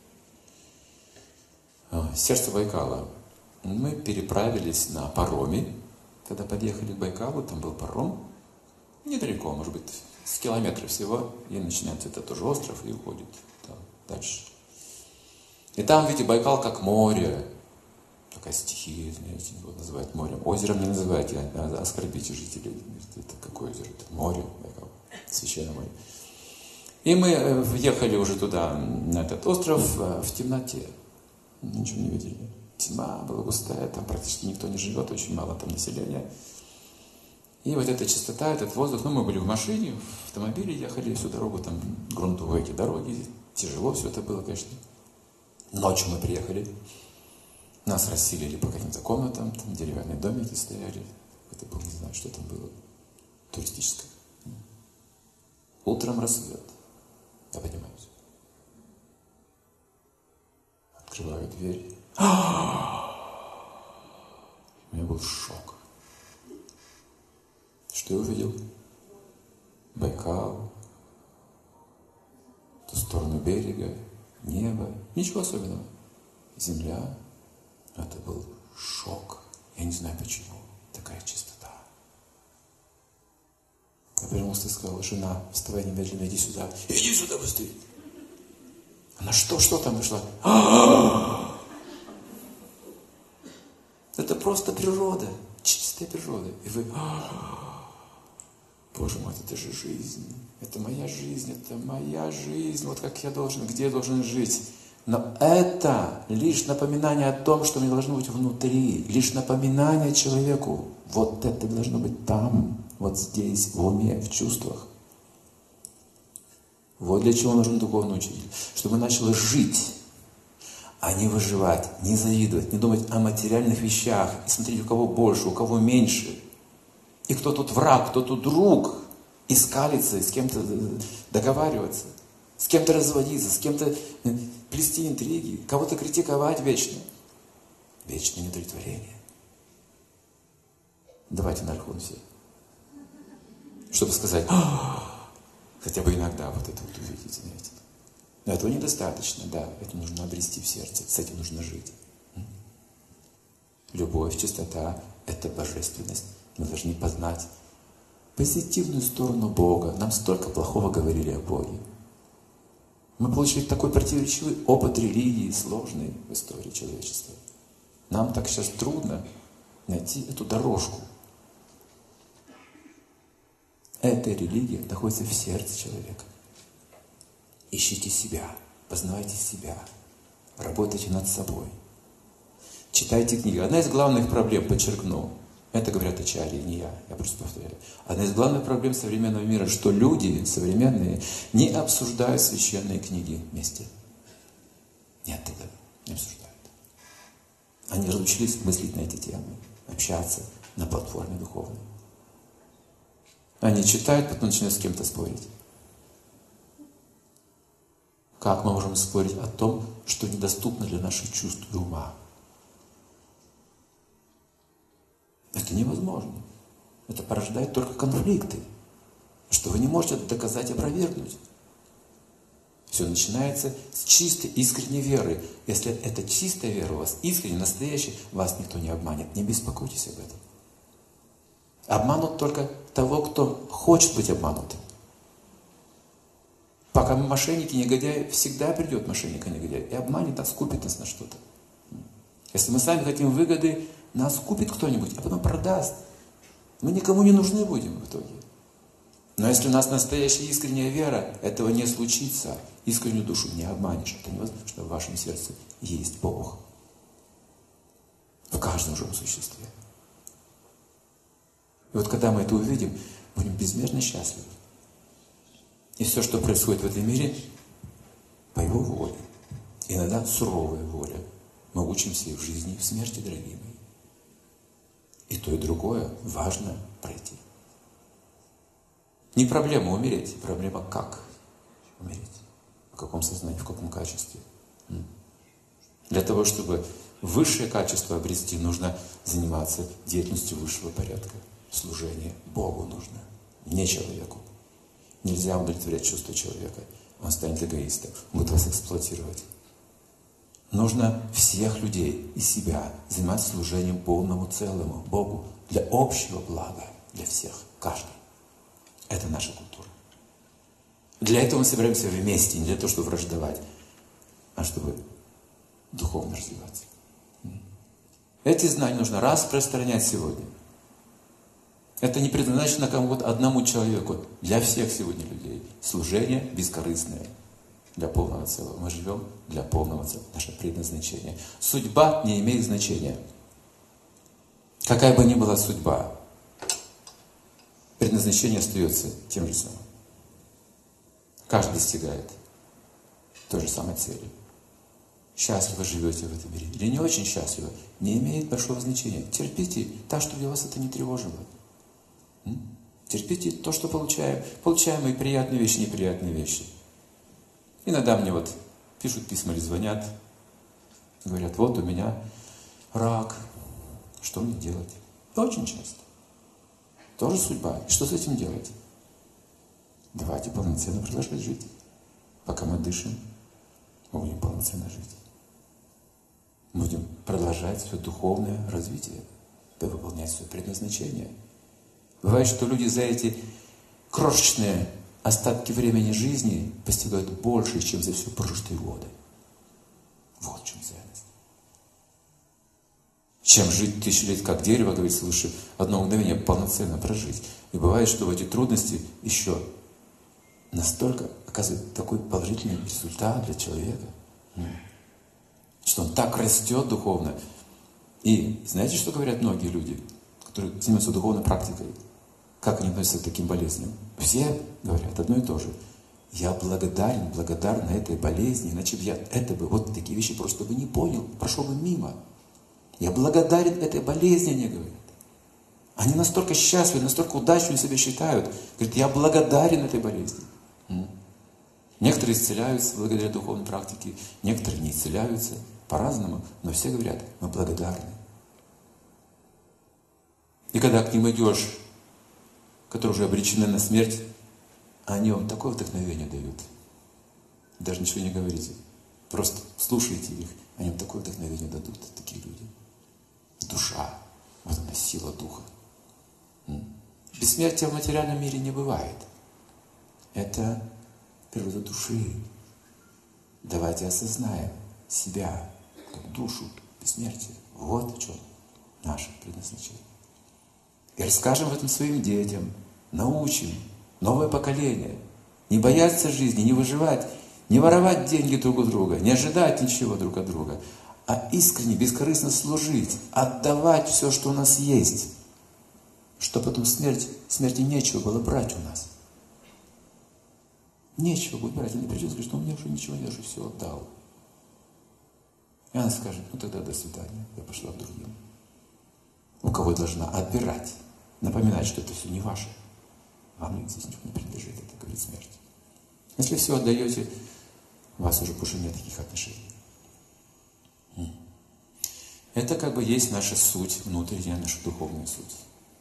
Сердце Байкала. Мы переправились на пароме. Когда подъехали к Байкалу, там был паром, недалеко, может быть, с километра всего, и начинается этот тоже остров и уходит там, дальше. И там, видите, Байкал как море, такая стихия, знаете, его называют морем. Озером не называйте, а оскорбите жителей. Это какое озеро? Это море, Байкал, священное море. И мы въехали уже туда, на этот остров, в темноте, ничего не видели. Тьма была густая, там практически никто не живет, очень мало там населения. И вот эта чистота, этот воздух, ну мы были в машине, в автомобиле ехали всю дорогу, там грунтовые эти дороги, тяжело все это было, конечно. Ночью мы приехали, нас расселили по каким-то комнатам, там деревянные домики стояли, это было, не знаю, что там было, туристическое. Утром рассвет, я понимаю. Открываю дверь. У меня был шок. Что я увидел? Байкал, ту сторону берега, небо, ничего особенного. Земля. Это был шок. Я не знаю почему. Такая чистота. Я вернулся и сказал: жена, вставай немедленно, иди сюда. Иди сюда быстрее. Она что, что там вышла? Это просто природа, чистая природа. И вы, Боже мой, это же жизнь. Это моя жизнь, это моя жизнь. Вот как я должен, где я должен жить. Но это лишь напоминание о том, что мне должно быть внутри. Лишь напоминание человеку. Вот это должно быть там, вот здесь, в уме, в чувствах. Вот для чего нужен духовный учитель. Чтобы начало жить, а не выживать, не завидовать, не думать о материальных вещах. И смотреть, у кого больше, у кого меньше. И кто тут враг, кто тут друг. И скалиться, и с кем-то договариваться, с кем-то разводиться, с кем-то плести интриги, кого-то критиковать вечно. Вечное неудовлетворение. Давайте на архон все. Чтобы сказать, хотя бы иногда вот это вот увидеть, знаете. Но этого недостаточно, да, это нужно обрести в сердце, с этим нужно жить. Любовь, чистота – это божественность. Мы должны познать позитивную сторону Бога. Нам столько плохого говорили о Боге. Мы получили такой противоречивый опыт религии, сложный в истории человечества. Нам так сейчас трудно найти эту дорожку. Эта религия находится в сердце человека. Ищите себя, познавайте себя, работайте над собой. Читайте книги. Одна из главных проблем, подчеркну, это говорят ачарьи, не я, я просто повторяю. Одна из главных проблем современного мира, что люди современные не обсуждают священные книги вместе. Нет этого, не обсуждают. Они разучились мыслить на эти темы, общаться на платформе духовной. Они читают, потом начинают с кем-то спорить. Как мы можем спорить о том, что недоступно для наших чувств и ума? Это невозможно. Это порождает только конфликты, что вы не можете это доказать и опровергнуть. Все начинается с чистой, искренней веры. Если это чистая вера у вас, искренняя, настоящая, вас никто не обманет. Не беспокойтесь об этом. Обманут только того, кто хочет быть обманутым. Пока мы мошенники, негодяи, всегда придет мошенник и негодяй и обманет нас, купит нас на что-то. Если мы сами хотим выгоды, нас купит кто-нибудь, а потом продаст. Мы никому не нужны будем в итоге. Но если у нас настоящая искренняя вера, этого не случится. Искреннюю душу не обманешь. Это невозможно, что в вашем сердце есть Бог. В каждом живом существе. И вот когда мы это увидим, будем безмерно счастливы. И все, что происходит в этом мире, по Его воле. Иногда суровая воля. Мы учимся и в жизни, и в смерти, дорогие мои. И то, и другое важно пройти. Не проблема умереть, проблема как умереть. В каком сознании, в каком качестве. Для того, чтобы высшее качество обрести, нужно заниматься деятельностью высшего порядка. Служение Богу нужно, не человеку. Нельзя удовлетворять чувства человека. Он станет эгоистом, будет вас эксплуатировать. Нужно всех людей и себя заниматься служением полному целому Богу для общего блага, для всех, каждый. Это наша культура. Для этого мы собираемся вместе, не для того, чтобы враждовать, а чтобы духовно развиваться. Эти знания нужно распространять сегодня. Это не предназначено кому-то одному человеку, для всех сегодня людей. Служение бескорыстное. Для полного целого. Мы живем для полного целого. Наше предназначение. Судьба не имеет значения. Какая бы ни была судьба, предназначение остается тем же самым. Каждый достигает той же самой цели. Счастливо живете в этом мире или не очень счастливо, не имеет большого значения. Терпите так, чтобы вас это не тревожило. Терпите то, что получаем. Получаем и приятные вещи, неприятные вещи. Иногда мне вот пишут письма или звонят, говорят, вот у меня рак, что мне делать? Очень часто. Тоже судьба. И что с этим делать? Давайте полноценно продолжать жить. Пока мы дышим, мы будем полноценно жить. Будем продолжать свое духовное развитие, выполнять свое предназначение. Бывает, что люди за эти крошечные остатки времени жизни постигают больше, чем за все прожитые годы. Вот в чем ценность. Чем жить тысячу лет как дерево, говорится, лучше одно мгновение полноценно прожить. И бывает, что в эти трудности еще настолько оказывает такой положительный результат для человека, что он так растет духовно. И знаете, что говорят многие люди, которые занимаются духовной практикой? Как они относятся к таким болезням? Все говорят одно и то же. Я благодарен, благодарна этой болезни, иначе бы я это бы, вот такие вещи просто бы не понял, прошел бы мимо. Я благодарен этой болезни, они говорят. Они настолько счастливы, настолько удачно себя считают. Говорят, я благодарен этой болезни. Некоторые исцеляются благодаря духовной практике, некоторые не исцеляются по-разному, но все говорят, мы благодарны. И когда к ним идешь, которые уже обречены на смерть, они вам такое вдохновение дают. Даже ничего не говорите. Просто слушайте их, они вам такое вдохновение дадут, такие люди. Душа, вот она сила духа. Бессмертия в материальном мире не бывает. Это природа души. Давайте осознаем себя, как душу бессмертия. Вот в чем наше предназначение. И расскажем в этом своим детям, научим новое поколение. Не бояться жизни, не выживать, не воровать деньги друг у друга, не ожидать ничего друг от друга, а искренне, бескорыстно служить, отдавать все, что у нас есть, чтобы потом смерть, смерти нечего было брать у нас. Нечего будет брать. Она придет и скажет, что у меня уже ничего нет, я уже все отдал. И она скажет, ну тогда до свидания, я пошла к другим. У кого я должна отбирать, напоминать, что это все не ваше. Вам здесь ничего не принадлежит, это говорит смерть. Если все отдаете, у вас уже больше нет таких отношений. Это как бы есть наша суть, внутренняя наша духовная суть.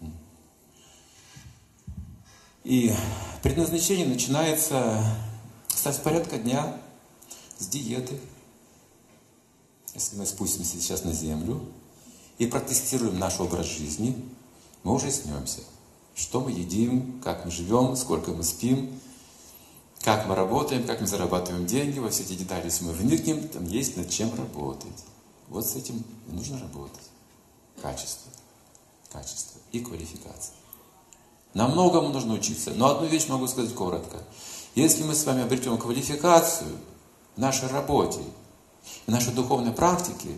И предназначение начинается, кстати, с порядка дня, с диеты. Если мы спустимся сейчас на землю и протестируем наш образ жизни, мы уже снемся. Что мы едим, как мы живем, сколько мы спим, как мы работаем, как мы зарабатываем деньги, во все эти детали, если мы вникнем, там есть над чем работать. Вот с этим и нужно работать. Качество. Качество и квалификация. Нам многому нужно учиться, но одну вещь могу сказать коротко. Если мы с вами обретем квалификацию в нашей работе, в нашей духовной практике,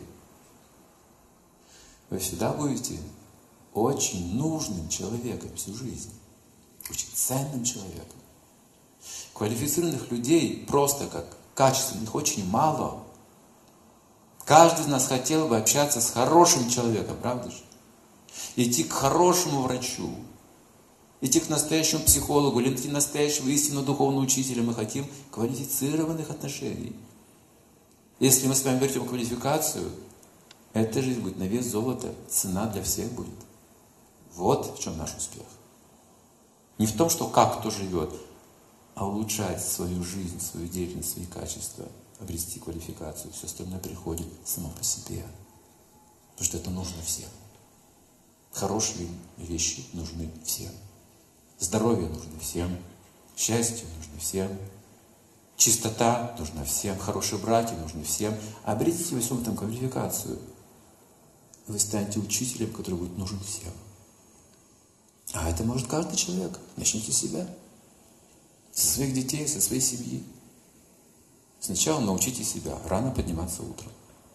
вы всегда будете очень нужным человеком всю жизнь. Очень ценным человеком. Квалифицированных людей просто как качественных очень мало. Каждый из нас хотел бы общаться с хорошим человеком, правда же? Идти к хорошему врачу, идти к настоящему психологу, или идти к настоящему истинному духовному учителю. Мы хотим квалифицированных отношений. Если мы с вами берем квалификацию, эта жизнь будет на вес золота, цена для всех будет. Вот в чем наш успех. Не в том, что как кто живет, а улучшать свою жизнь, свою деятельность, свои качества, обрести квалификацию. Все остальное приходит само по себе. Потому что это нужно всем. Хорошие вещи нужны всем. Здоровье нужно всем. Счастье нужно всем. Чистота нужна всем. Хорошие браки нужны всем. Обретите во всем этом квалификацию. Вы станете учителем, который будет нужен всем. А это может каждый человек. Начните с себя. Со своих детей, со своей семьи. Сначала научите себя рано подниматься утром.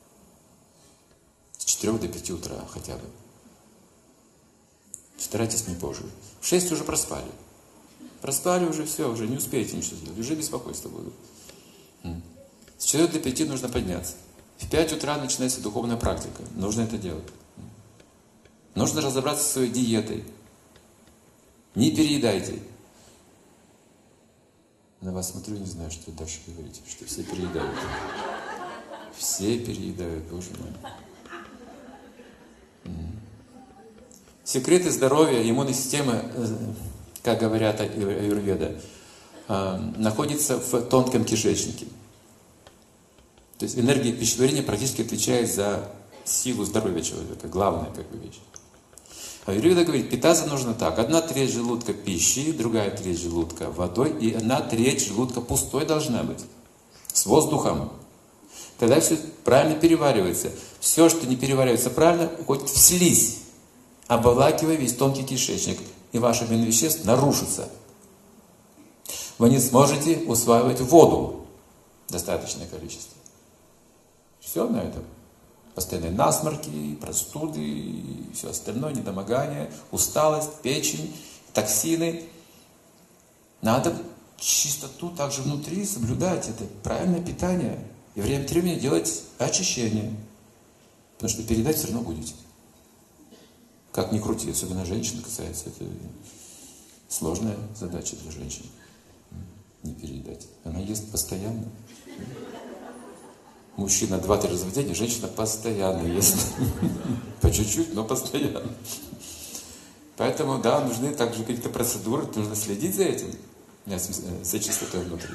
С четырёх до пяти утра хотя бы. Старайтесь не позже. В шесть уже проспали. Проспали уже все, уже не успеете ничего сделать. Уже беспокойство будут. С четырёх до пяти нужно подняться. В пять утра начинается духовная практика. Нужно это делать. Нужно разобраться со своей диетой. Не переедайте. На вас смотрю, не знаю, что дальше говорить. Что все переедают. Все переедают, Боже мой. Секреты здоровья, иммунной системы, как говорят аюрведа, находятся в тонком кишечнике. То есть энергия пищеварения практически отвечает за силу здоровья человека. Главная как бы вещь. Аюрведа говорит, питаться нужно так. Одна треть желудка пищей, другая треть желудка водой, и одна треть желудка пустой должна быть. С воздухом. Тогда все правильно переваривается. Все, что не переваривается правильно, уходит в слизь, обволакивая весь тонкий кишечник. И ваш обмен веществ нарушится. Вы не сможете усваивать воду достаточное количество. Все на этом. Постоянные насморки, простуды, и все остальное, недомогание, усталость, печень, токсины. Надо чистоту также внутри соблюдать. Это правильное питание. И время от времени делать очищение. Потому что передать все равно будете. Как ни крути, особенно женщин касается, это сложная задача для женщин. Не переедать. Она ест постоянно. Мужчина два-три раза в день, женщина постоянно ест. По чуть-чуть, но постоянно. Поэтому, да, нужны также какие-то процедуры, нужно следить за этим, за чистотой внутри.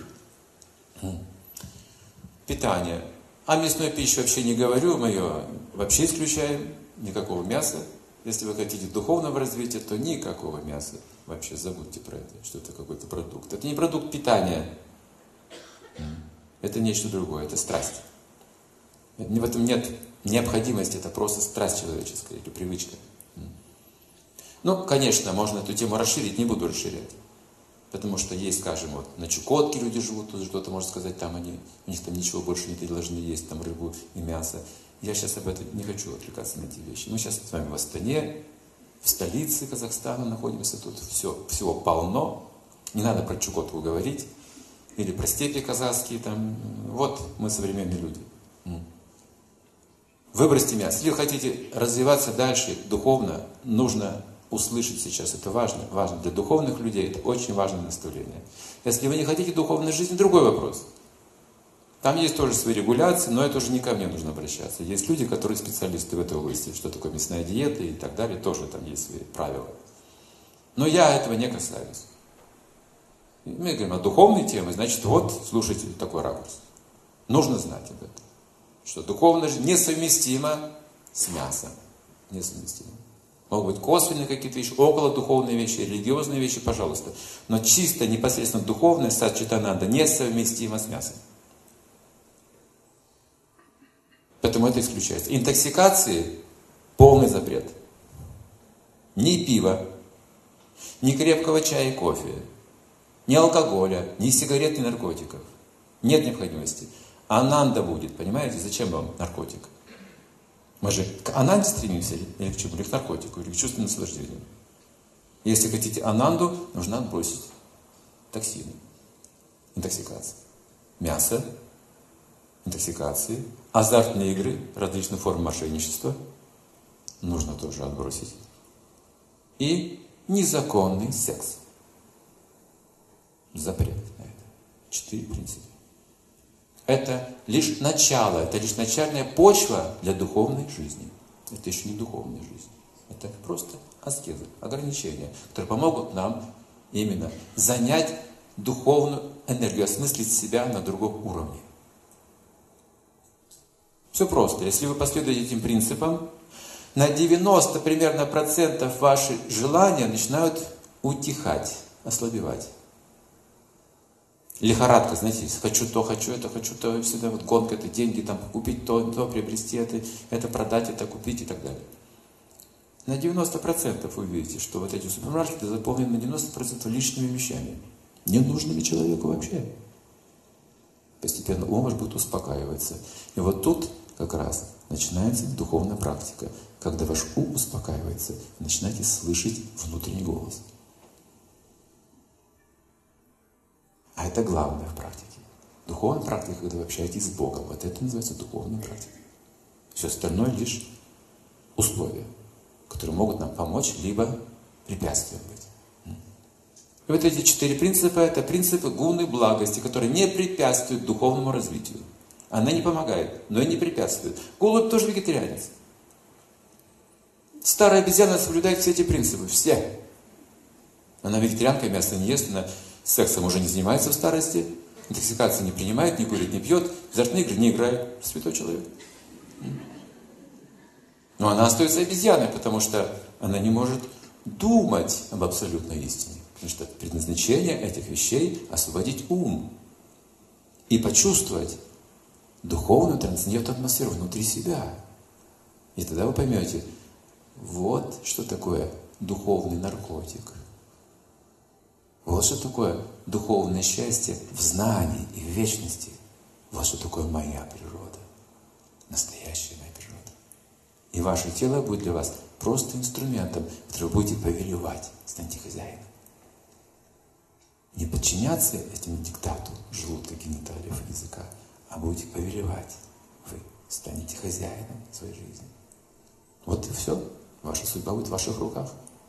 Питание. О мясной пище вообще не говорю, мы ее вообще исключаем. Никакого мяса. Если вы хотите духовного развития, то никакого мяса. Вообще забудьте про это, что это какой-то продукт. Это не продукт питания. Это нечто другое, это страсть. В этом нет необходимости, это просто страсть человеческая или привычка. Ну, конечно, можно эту тему расширить, не буду расширять. Потому что есть, скажем, вот на Чукотке люди живут, тут кто-то может сказать, там они, у них там ничего больше не должны есть, там рыбу и мясо. Я сейчас об этом не хочу отвлекаться на эти вещи. Мы сейчас с вами в Астане, в столице Казахстана находимся, тут все, всего полно. Не надо про Чукотку говорить, или про степи казахские, там. Вот мы современные люди. Выбросьте мясо. Если вы хотите развиваться дальше духовно, нужно услышать сейчас, это важно, важно. Для духовных людей это очень важное наставление. Если вы не хотите духовной жизни, другой вопрос. Там есть тоже свои регуляции, но это уже не ко мне нужно обращаться. Есть люди, которые специалисты в этой области, что такое мясная диета и так далее, тоже там есть свои правила. Но я этого не касаюсь. Мы говорим о духовной теме, значит, вот, слушайте, такой ракурс. Нужно знать об этом. Что духовная жизнь несовместима с мясом. Несовместима. Могут быть косвенные какие-то вещи, около духовные вещи, религиозные вещи, пожалуйста. Но чисто, непосредственно духовная сатчитананда несовместима с мясом. Поэтому это исключается. Интоксикации – полный запрет. Ни пива, ни крепкого чая и кофе, ни алкоголя, ни сигарет, ни наркотиков. Нет необходимости. Ананда будет, понимаете? Зачем вам наркотик? Мы же к ананде стремимся, или к чему? Или к наркотику, или к чувственному наслаждению. Если хотите ананду, нужно отбросить токсины, интоксикация. Мясо, интоксикации, азартные игры, различные формы мошенничества нужно тоже отбросить. И незаконный секс. Запрет на это. Четыре принципа. Это лишь начало, это лишь начальная почва для духовной жизни. Это еще не духовная жизнь. Это просто аскезы, ограничения, которые помогут нам именно занять духовную энергию, осмыслить себя на другом уровне. Все просто. Если вы последуете этим принципам, на девяносто примерно процентов ваши желания начинают утихать, ослабевать. Лихорадка, знаете, хочу то, хочу это, хочу то, всегда вот гонка, это деньги, там, купить то, то, приобрести это, это продать, это купить и так далее. На девяносто процентов вы увидите, что вот эти супермаркеты заполнены на девяносто процентов лишними вещами, ненужными человеку вообще. Постепенно ум ваш будет успокаиваться. И вот тут как раз начинается духовная практика, когда ваш ум успокаивается, и начинаете слышать внутренний голос. А это главное в практике. Духовная практика, когда вы общаетесь с Богом. Вот это называется духовная практика. Все остальное лишь условия, которые могут нам помочь, либо препятствием быть. И вот эти четыре принципа, это принципы гуны благости, которые не препятствуют духовному развитию. Она не помогает, но и не препятствует. Голубь тоже вегетарианец. Старая обезьяна соблюдает все эти принципы, все. Она вегетарианка, мясо не ест, она сексом уже не занимается в старости, интоксикации не принимает, не курит, не пьет, в азартные игры не играет. Святой человек. Но она остается обезьяной, потому что она не может думать об абсолютной истине. Потому что предназначение этих вещей – освободить ум и почувствовать духовную трансцендентную атмосферу внутри себя. И тогда вы поймете, вот что такое духовный наркотик. Вот что такое духовное счастье в знании и в вечности. Вот что такое моя природа. Настоящая моя природа. И ваше тело будет для вас просто инструментом, который вы будете повелевать. Станьте хозяином. Не подчиняться этому диктату желудка, гениталиев, языка, а будете повелевать. Вы станете хозяином своей жизни. Вот и все. Ваша судьба будет в ваших руках.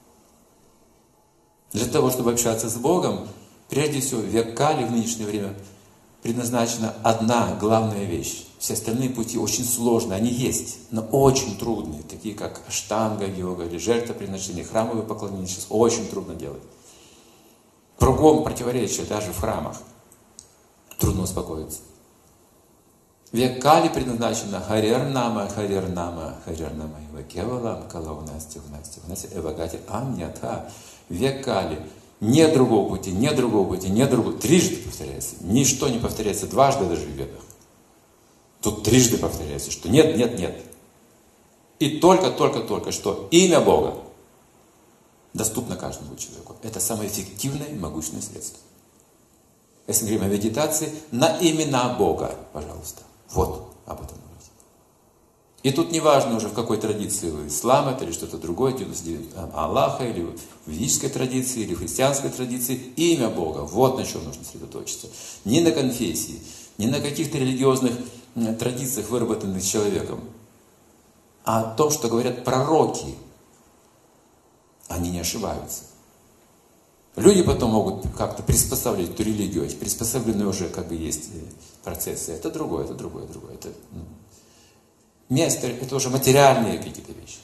Для того, чтобы общаться с Богом, прежде всего, в век Кали в нынешнее время предназначена одна главная вещь. Все остальные пути очень сложные, они есть, но очень трудные, такие как аштанга-йога или жертвоприношение, храмовое поклонение, сейчас очень трудно делать. Кругом противоречия, даже в храмах. Трудно успокоиться. Век Кали предназначена Харир-нама, Харир-нама, Харир-нама, Ива Кевалам, Калаунасти, Унасти, Унасти, Эвагати, Аньята. Век Кали. Нет другого пути, нет другого пути, нет другого. Трижды повторяется. Ничто не повторяется дважды даже в ведах. Тут трижды повторяется, что нет, нет, нет. И только, только, только, что имя Бога доступно каждому человеку. Это самое эффективное и могущественное средство. Если мы говорим о медитации, на имена Бога, пожалуйста. Вот об этом говорить. И тут не важно уже в какой традиции вы, ислам это или что-то другое, Аллаха, или в ведической традиции, или в христианской традиции, имя Бога, вот на чем нужно сосредоточиться. Не на конфессии, не на каких-то религиозных традициях, выработанных человеком, а о том, что говорят пророки. Они не ошибаются. Люди потом могут как-то приспосабливать эту религию, приспособленные уже как бы есть процессы. Это другое, это другое, другое. Это, ну, место, это уже материальные какие-то вещи.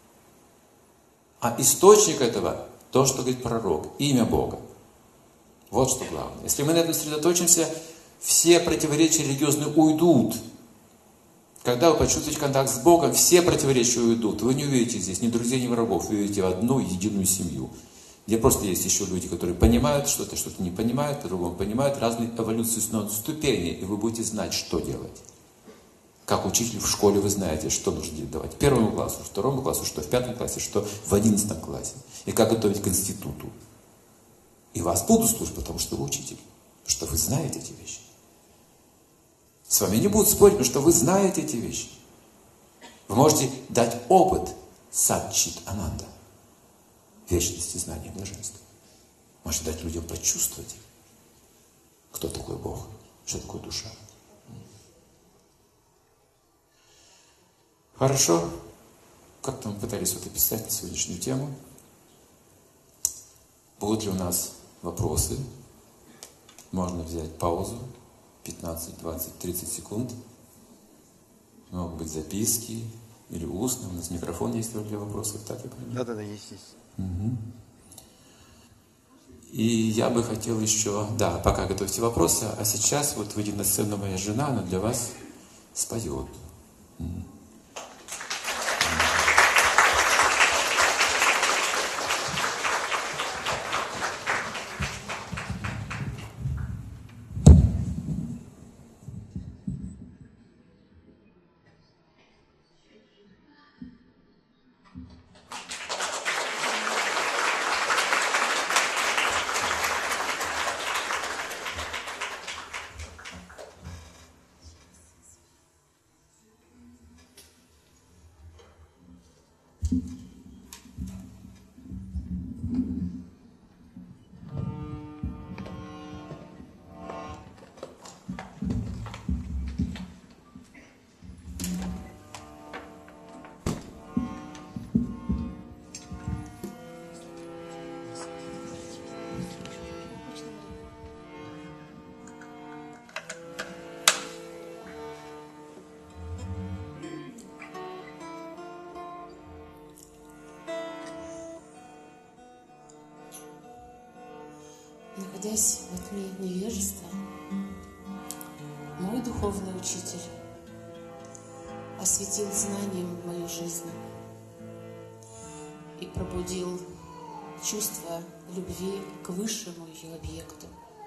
А источник этого, то, что говорит пророк, имя Бога. Вот что главное. Если мы на этом сосредоточимся, все противоречия религиозные уйдут. Когда вы почувствуете контакт с Богом, все противоречия уйдут. Вы не увидите здесь ни друзей, ни врагов. Вы увидите одну единую семью. Где просто есть еще люди, которые понимают что-то, что-то не понимают, по-другому понимают, разные эволюционные ступени, и вы будете знать, что делать. Как учитель в школе вы знаете, что нужно давать первому классу, второму классу, что в пятом классе, что в одиннадцатом классе. И как готовить к институту. И вас будут слушать, потому что вы учитель. Потому что вы знаете эти вещи. С вами не будут спорить, потому что вы знаете эти вещи. Вы можете дать опыт садчит ананда. Вечности, знания, блаженства. Можете дать людям почувствовать, кто такой Бог, что такое душа. Хорошо. Как-то мы пытались вот описать на сегодняшнюю тему. Будут ли у нас вопросы? Можно взять паузу. пятнадцать, двадцать, тридцать секунд. Могут быть записки или устно. У нас микрофон есть для вопросов, так я понимаю? Да, да, да, есть, есть. Угу. И я бы хотел еще, да, пока готовьте вопросы, а сейчас вот выйдет на сцену моя жена, она для вас споет. Угу. Находясь в тьме невежества, мой духовный учитель осветил знанием мою жизнь и пробудил чувство любви к высшему ее объекту.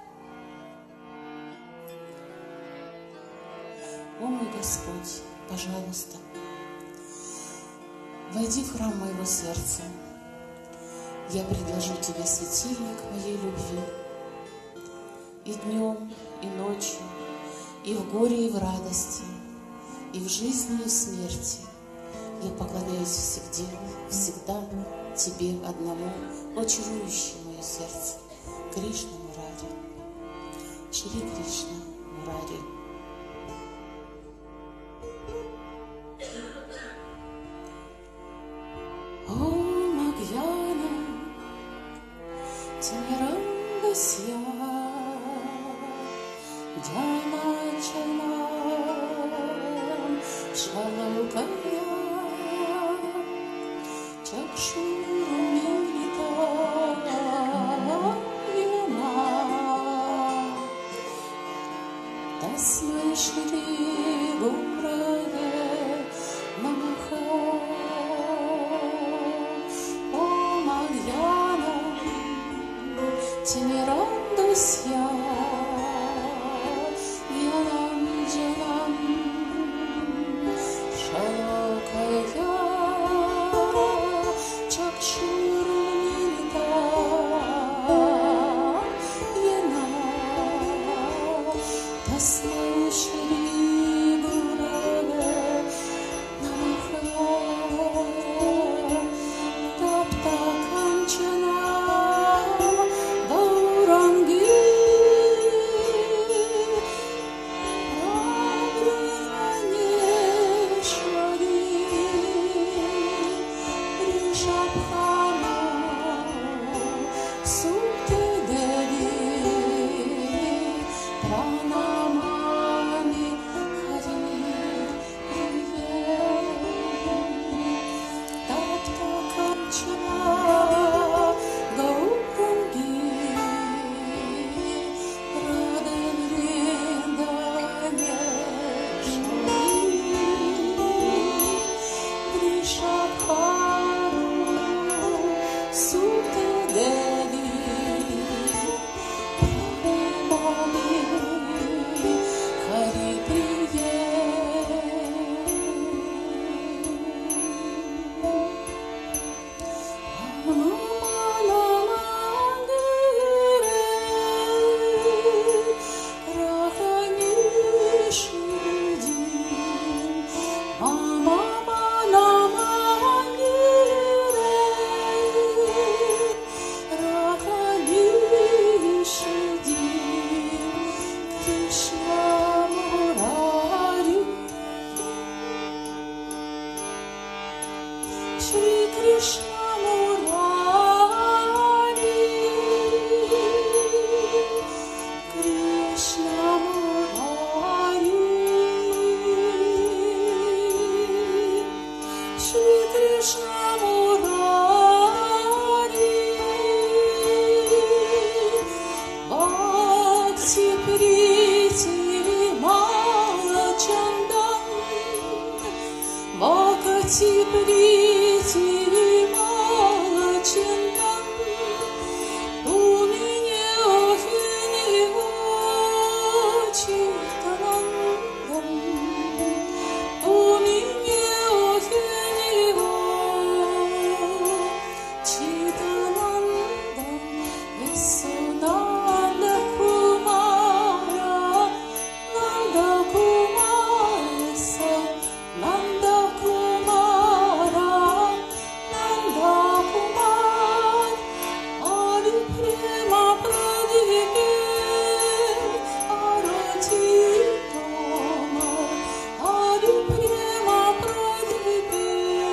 О мой Господь, пожалуйста, войди в храм моего сердца. Я предложу тебе светильник моей любви. И днем, и ночью, и в горе, и в радости, и в жизни, и в смерти я поклоняюсь всегда, всегда тебе одному, о чарующее мое сердце, Кришна Мурари, Шри Кришна Мурари. Тимиранда ся, Джаначанам, Шалалкая, Чакшурумилита, Вина, Тасмай Шри Гумраве, Намаха, О Мальяна, Тимиранда ся, Янам Джанам, Шалокая, Чакшурумилита, Яна, Тасмай Шри Гураве, Намаха, Тапта Канчана, Гауранги, Радханешвари, Ришабхана, Сукте Деви, Пранамани Хари Приve, Тапта Канчана, Гауранги, Радха Вриндаванешвари, Вришабхану, Сукте Деви, Пранамани Хари Приve. Shri Krishna Murari, Krishna Murari, Shri Krishna Murari, Bhakti Priti Vimala Chandan, Bhakti Priti Vimala Chandan, Умине Охини Очитанандам, Умине Охини Очитанандам, Висунанда Кумара, Нанда Кумара, Нанда Кумара, Нанда Кумар, Ади Према Прадике, Арати Томар, Ади Према Прадике,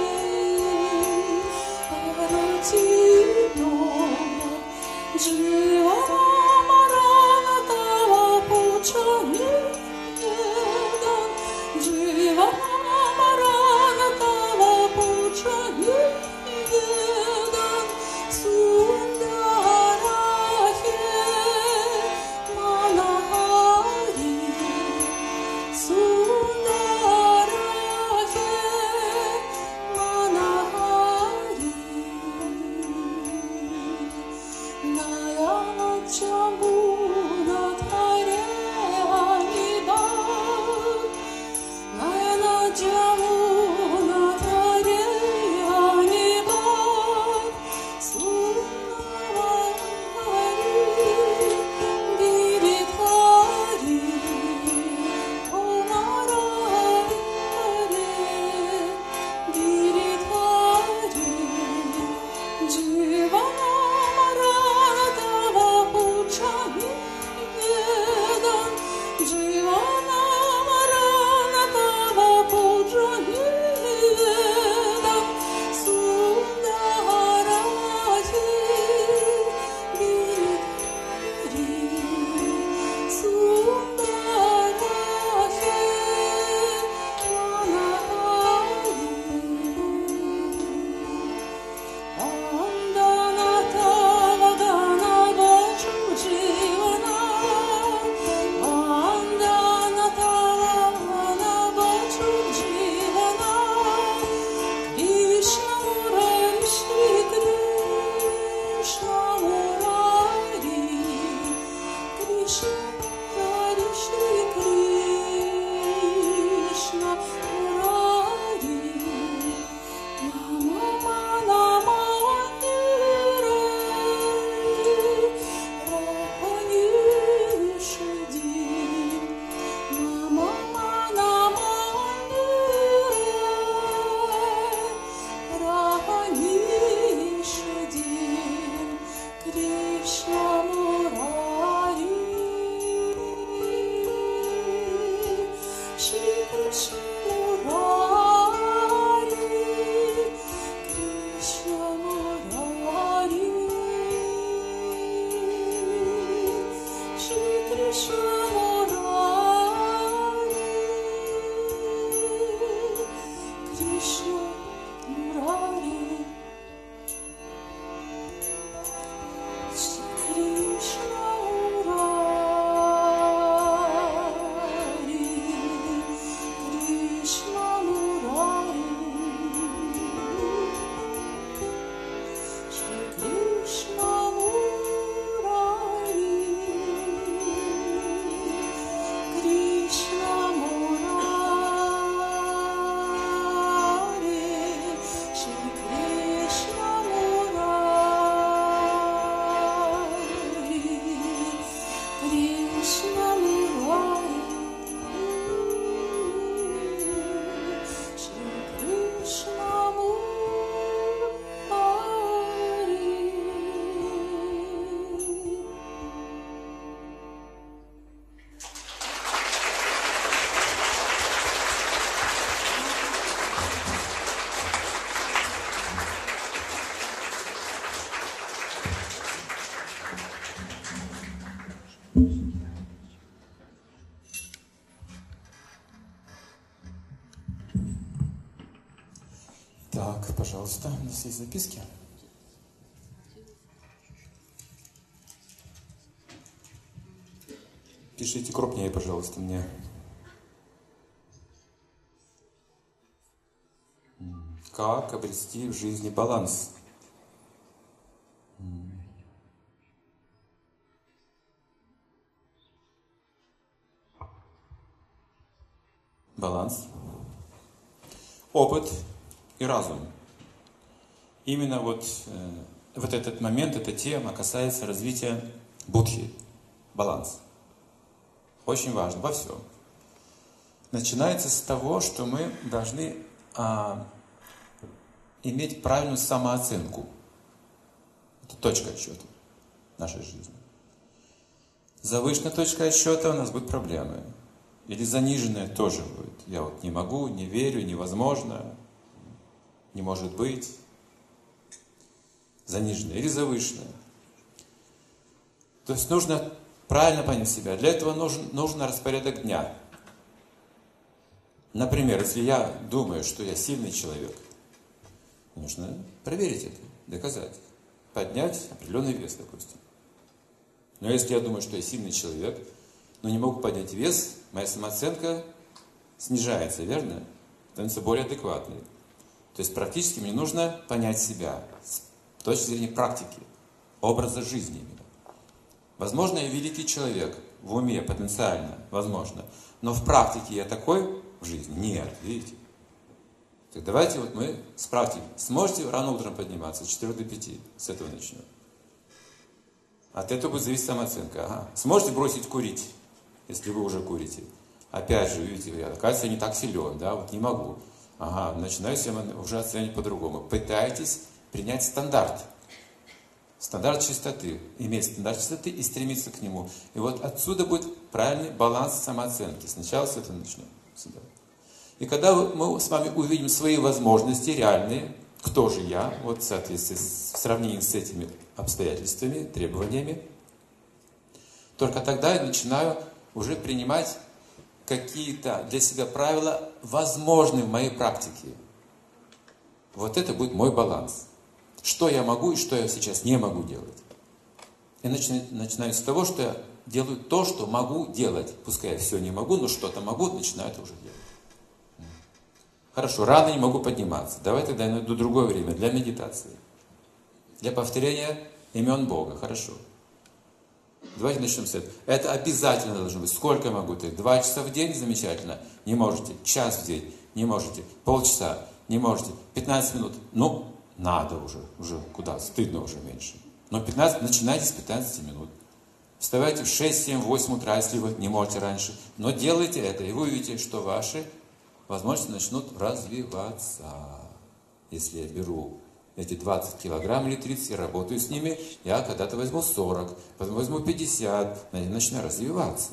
Арати Томар, Джива Марана Тава Пучани Едан, Джива Марана Тава Пучани Едан, Сундарахе Манахари, Сундарахе Манахари, Nayana Так, пожалуйста, у нас есть записки. Пишите крупнее, пожалуйста, мне. Как обрести в жизни баланс? Баланс. Опыт и разум. Именно вот, э, вот этот момент, эта тема касается развития будхи. Баланс. Очень важно во всем. Начинается с того, что мы должны а, иметь правильную самооценку. Это точка отсчета нашей жизни. Завышенная точка отсчета у нас будут проблемы. Или заниженная тоже будет. Я вот не могу, не верю, невозможно, не может быть. Заниженная или завышенная. То есть нужно правильно понять себя. Для этого нужен, нужен распорядок дня. Например, если я думаю, что я сильный человек, нужно проверить это, доказать. Поднять определенный вес, допустим. Но если я думаю, что я сильный человек, но не могу поднять вес, моя самооценка снижается, верно? Становится более адекватной. То есть практически мне нужно понять себя с точки зрения практики, образа жизни. Возможно, я великий человек, в уме потенциально, возможно. Но в практике я такой в жизни? Нет, видите? Так давайте вот мы с практики. Сможете рано утром подниматься, с четырёх до пяти, с этого начнем. От этого будет зависеть самооценка. Ага. Сможете бросить курить, если вы уже курите? Опять же, видите, я, оказывается, я не так силен, да, вот не могу. Ага, начинаю себя уже оценивать по-другому. Пытайтесь принять стандарт. Стандарт чистоты. Иметь стандарт чистоты и стремиться к нему. И вот отсюда будет правильный баланс самооценки. Сначала с этого начнем. Сюда. И когда мы с вами увидим свои возможности реальные, кто же я, вот в соответствии с, в сравнении с этими обстоятельствами, требованиями, только тогда я начинаю уже принимать какие-то для себя правила, возможные в моей практике. Вот это будет мой баланс. Что я могу и что я сейчас не могу делать. И начинаю, начинаю с того, что я делаю то, что могу делать. Пускай я все не могу, но что-то могу, начинаю это уже делать. Хорошо, рано не могу подниматься. Давай тогда я найду другое время для медитации. Для повторения имен Бога. Хорошо. Давайте начнем с этого. Это обязательно должно быть. Сколько я могу? Два часа в день? Замечательно. Не можете. Час в день? Не можете. Полчаса? Не можете. пятнадцать минут? Ну, надо уже. Уже куда? Стыдно уже меньше. Но пятнадцать, начинайте с пятнадцати минут. Вставайте в шесть, семь, восемь утра, если вы не можете раньше. Но делайте это, и вы увидите, что ваши возможности начнут развиваться. Если я беру эти двадцать килограмм или тридцать и работаю с ними, я когда-то возьму сорок, потом возьму пятьдесят, начинаю развиваться.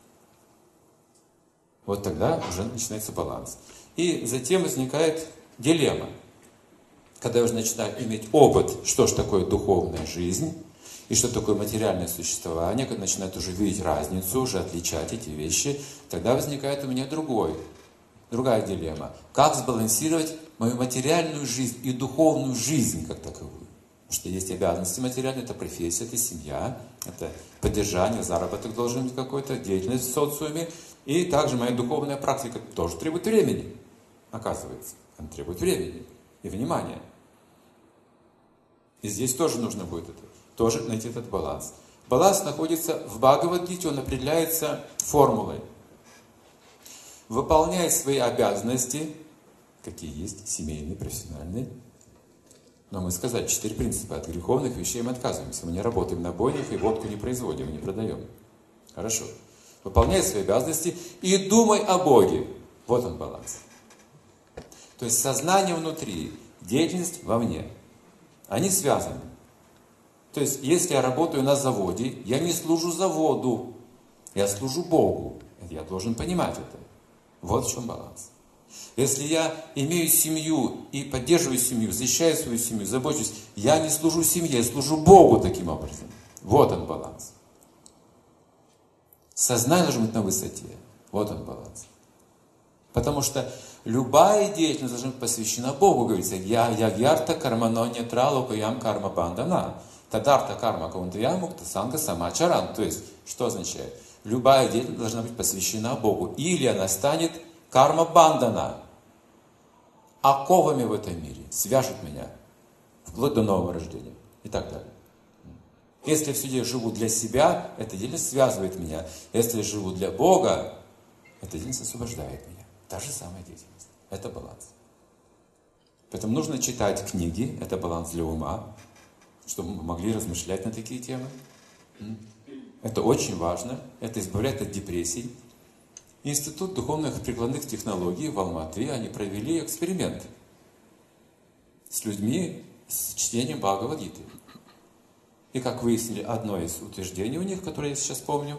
Вот тогда уже начинается баланс. И затем возникает дилемма. Когда я уже начинаю иметь опыт, что же такое духовная жизнь, и что такое материальное существование, когда начинают уже видеть разницу, уже отличать эти вещи, тогда возникает у меня другой, другая дилемма. Как сбалансировать мою материальную жизнь и духовную жизнь как таковую. Потому что есть обязанности материальные, это профессия, это семья, это поддержание, заработок должен быть какой-то, деятельность в социуме. И также моя духовная практика тоже требует времени, оказывается. Она требует времени и внимания. И здесь тоже нужно будет это, тоже найти этот баланс. Баланс находится в Бхагавад-гите, он определяется формулой. Выполняй свои обязанности, какие есть, семейные, профессиональные. Но мы сказали, четыре принципа. От греховных вещей мы отказываемся. Мы не работаем на бойнях и водку не производим, не продаем. Хорошо. Выполняй свои обязанности и думай о Боге. Вот он баланс. То есть сознание внутри, деятельность вовне. Они связаны. То есть, если я работаю на заводе, я не служу заводу, я служу Богу. Я должен понимать это. Вот в чем баланс. Если я имею семью и поддерживаю семью, защищаю свою семью, забочусь, я не служу семье, я служу Богу таким образом. Вот он баланс. Сознание должно быть на высоте. Вот он баланс. Потому что любая деятельность должна быть посвящена Богу. Говорится, я ягьярта кармано нетра локаям карма бандана. Тадарта карма каунтвя мукта санга самачаран. То есть, что означает? Любая деятельность должна быть посвящена Богу. Или она станет карма бандана. Оковами в этом мире. Свяжет меня. Вплоть до нового рождения. И так далее. Если я все живу для себя, эта деятельность связывает меня. Если я живу для Бога, эта деятельность освобождает меня. Та же самая деятельность. Это баланс. Поэтому нужно читать книги. Это баланс для ума. Чтобы мы могли размышлять на такие темы. Это очень важно. Это избавляет от депрессий. Институт духовных прикладных технологий в Алматы, они провели эксперимент с людьми с чтением Бхагавад-гиты. И как выяснили, одно из утверждений у них, которое я сейчас помню,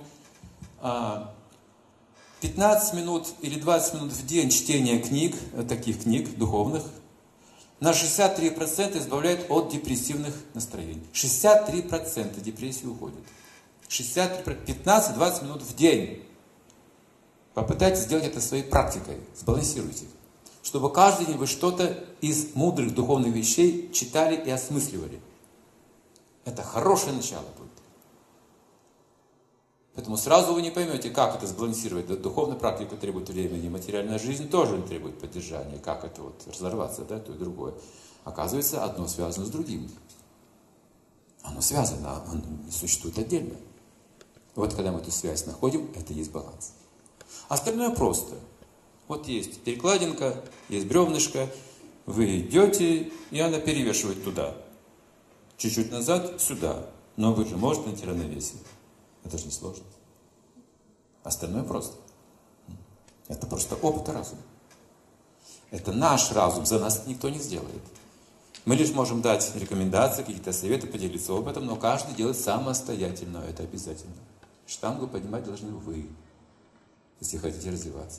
пятнадцать минут или двадцать минут в день чтения книг, таких книг духовных, на шестьдесят три процента избавляет от депрессивных настроений. шестьдесят три процента депрессии уходит. шестьдесят три процента, пятнадцать-двадцать минут в день. Попытайтесь сделать это своей практикой. Сбалансируйте. Чтобы каждый день вы что-то из мудрых духовных вещей читали и осмысливали. Это хорошее начало будет. Поэтому сразу вы не поймете, как это сбалансировать. Духовная практика требует времени, материальная жизнь тоже требует поддержания. Как это вот разорваться, да, то и другое. Оказывается, одно связано с другим. Оно связано, оно не существует отдельно. Вот когда мы эту связь находим, это и есть баланс. Остальное просто. Вот есть перекладинка, есть бревнышко, вы идете, и она перевешивает туда. Чуть-чуть назад, сюда. Но вы же можете найти равновесие. Это же не сложно. Остальное просто. Это просто опыт разума. Это наш разум, за нас никто не сделает. Мы лишь можем дать рекомендации, какие-то советы, поделиться опытом, но каждый делает самостоятельно, это обязательно. Штангу поднимать должны вы, если хотите развиваться.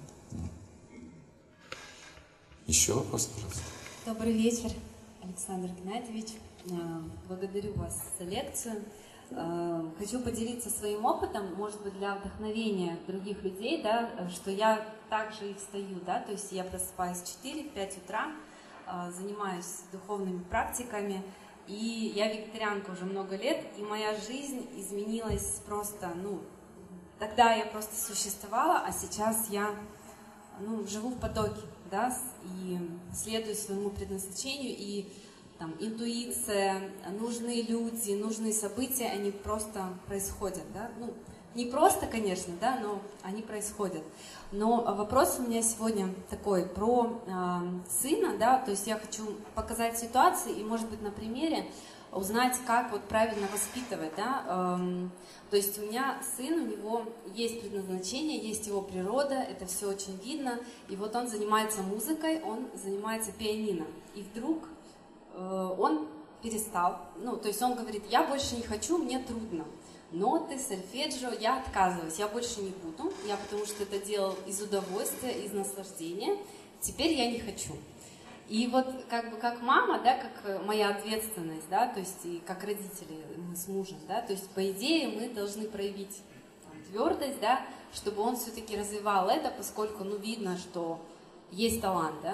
Еще вопрос, пожалуйста. Добрый вечер, Александр Геннадьевич. Благодарю вас за лекцию. Хочу поделиться своим опытом, может быть, для вдохновения других людей, да, что я также и встаю, да, то есть я просыпаюсь в четыре-пять утра, занимаюсь духовными практиками, и я вегетарианка уже много лет, и моя жизнь изменилась просто, ну, тогда я просто существовала, а сейчас я, ну, живу в потоке, да, и следую своему предназначению, и там интуиция, нужные люди, нужные события, они просто происходят, да, ну, не просто, конечно, да, но они происходят. Но вопрос у меня сегодня такой про э, сына, да, то есть я хочу показать ситуацию и, может быть, на примере узнать, как вот правильно воспитывать, да. Э, то есть у меня сын, у него есть предназначение, есть его природа, это все очень видно, и вот он занимается музыкой, он занимается пианино, и вдруг э, он перестал, ну, то есть он говорит, я больше не хочу, мне трудно. Ноты, сольфеджио, я отказываюсь, я больше не буду, я потому что это делал из удовольствия, из наслаждения, теперь я не хочу. И вот как бы как мама, да, как моя ответственность, да, то есть и как родители, мы с мужем, да, то есть по идее мы должны проявить там, твердость, да, чтобы он все-таки развивал это, поскольку, ну, видно, что есть талант, да.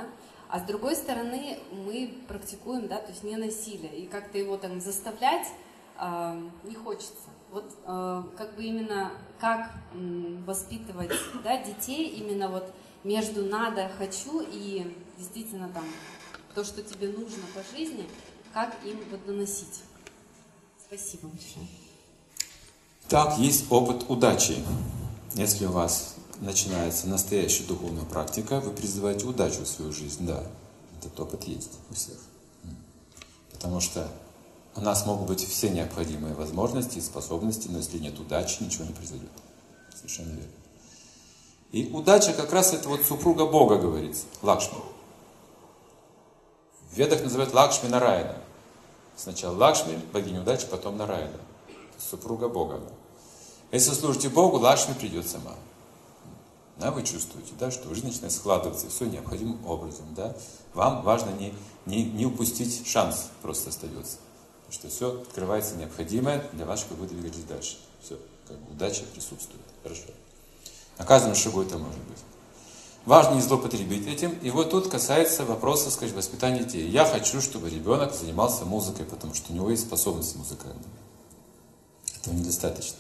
А с другой стороны, мы практикуем, да, то есть не насилие. И как-то его там заставлять э, не хочется. Вот э, как бы именно как м, воспитывать, да, детей именно вот между надо, хочу и действительно там то, что тебе нужно по жизни, как им вот доносить. Спасибо большое. Так, есть опыт удачи. Если у вас начинается настоящая духовная практика, вы призываете удачу в свою жизнь. Да, этот опыт есть у всех. Потому что у нас могут быть все необходимые возможности и способности, но если нет удачи, ничего не произойдет. Совершенно верно. И удача как раз это вот супруга Бога, говорится, Лакшми. В Ведах называют Лакшми Нараяна. Сначала Лакшми, богиня удачи, потом Нараяна. Супруга Бога. Если вы служите Богу, Лакшми придет сама. Да, вы чувствуете, да, что жизнь начинает складываться все необходимым образом. Да? Вам важно не, не, не упустить шанс, просто остается. Потому что все открывается необходимое для вас, чтобы вы двигались дальше. Все, как бы удача присутствует. Хорошо. На каждом шагу это может быть. Важно не злоупотребить этим. И вот тут касается вопроса, скажем, воспитания детей. Я хочу, чтобы ребенок занимался музыкой, потому что у него есть способности музыкальные. Этого недостаточно.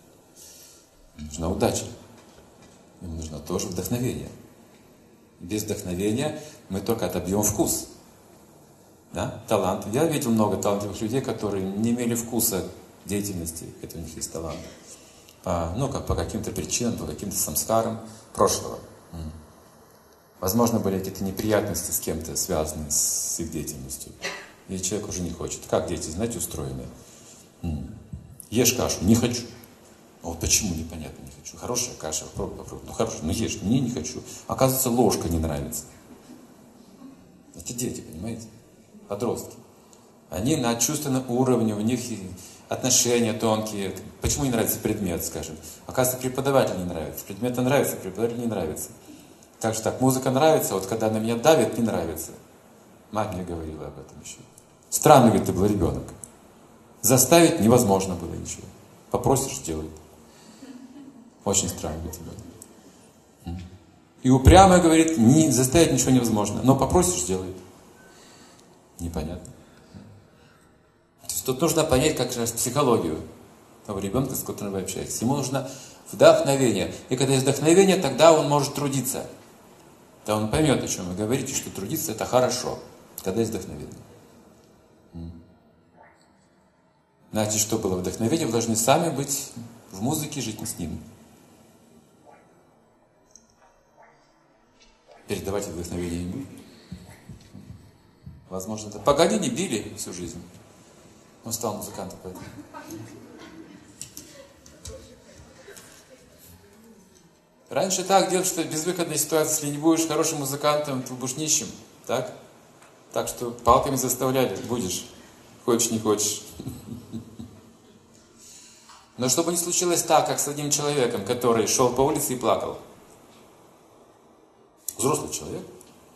Нужна удача. Ему нужно тоже вдохновение. Без вдохновения мы только отобьем вкус. Да? Талант. Я видел много талантливых людей, которые не имели вкуса к деятельности. Это у них есть талант. По, ну, как по каким-то причинам, по каким-то самскарам прошлого. Возможно, были какие-то неприятности с кем-то, связанные с их деятельностью. И человек уже не хочет. Как дети, знаете, устроены? Ешь кашу, не хочу. А вот почему, непонятно, не хочу. Хорошая каша, попробуй, попробуй. Ну хорошо, ну ешь, мне не хочу. Оказывается, ложка не нравится. Это дети, понимаете? Подростки. Они на чувственном уровне, у них отношения тонкие. Почему не нравится предмет, скажем? Оказывается, преподаватель не нравится. Предмет нравится, преподаватель не нравится. Так что так, музыка нравится, вот когда на меня давит, не нравится. Мать мне говорила об этом еще. Странный, говорит, ты был ребенок. Заставить невозможно было ничего. Попросишь, сделает. Очень странный ребенок. И упрямо говорит, не, заставить ничего невозможно. Но попросишь, сделает. Непонятно. То есть тут нужно понять как раз психологию того ребенка, с которым вы общаетесь. Ему нужно вдохновение. И когда есть вдохновение, тогда он может трудиться. Да он поймет, о чем вы говорите, что трудиться это хорошо, когда есть вдохновение. Знаете, что было вдохновение? Вы должны сами быть в музыке, жить с ним. Передавайте вдохновение ему. Возможно, это Паганини били всю жизнь. Он стал музыкантом поэтому. Раньше так делали, что безвыходная ситуация, если не будешь хорошим музыкантом, то будешь нищим. Так? Так что палками заставляли, будешь. Хочешь, не хочешь. Но чтобы не случилось так, как с одним человеком, который шел по улице и плакал. Взрослый человек.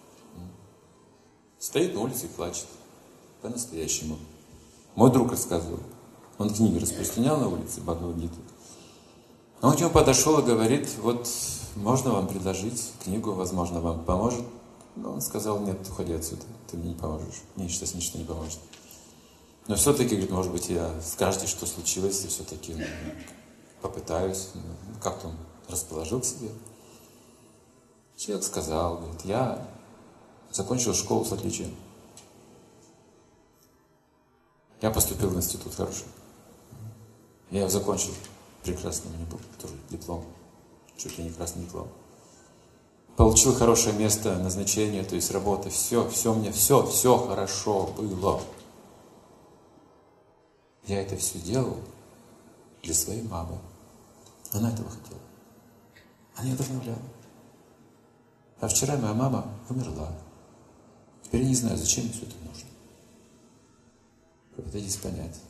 Стоит на улице и плачет. По-настоящему. Мой друг рассказывал. Он книги распространял на улице, Бхагавад-гиту. Он к нему подошел и говорит, вот можно вам предложить книгу, возможно, вам поможет. Но он сказал, нет, уходи отсюда, ты мне не поможешь. Мне сейчас ничто не поможет. Но все-таки, говорит, может быть, я скажете, что случилось, и все-таки ну, попытаюсь. Ну, как-то он расположил к себе. Человек сказал, говорит, я закончил школу с отличием. Я поступил в институт хороший. Я его закончил. Прекрасно, у меня был тоже диплом. Чуть ли не красный диплом. Получил хорошее место назначения, то есть работа. Все, все мне, все, все хорошо было. Я это все делал для своей мамы. Она этого хотела. Она не вдохновляла. А вчера моя мама умерла. Теперь я не знаю, зачем мне все это нужно. Попытайтесь понять,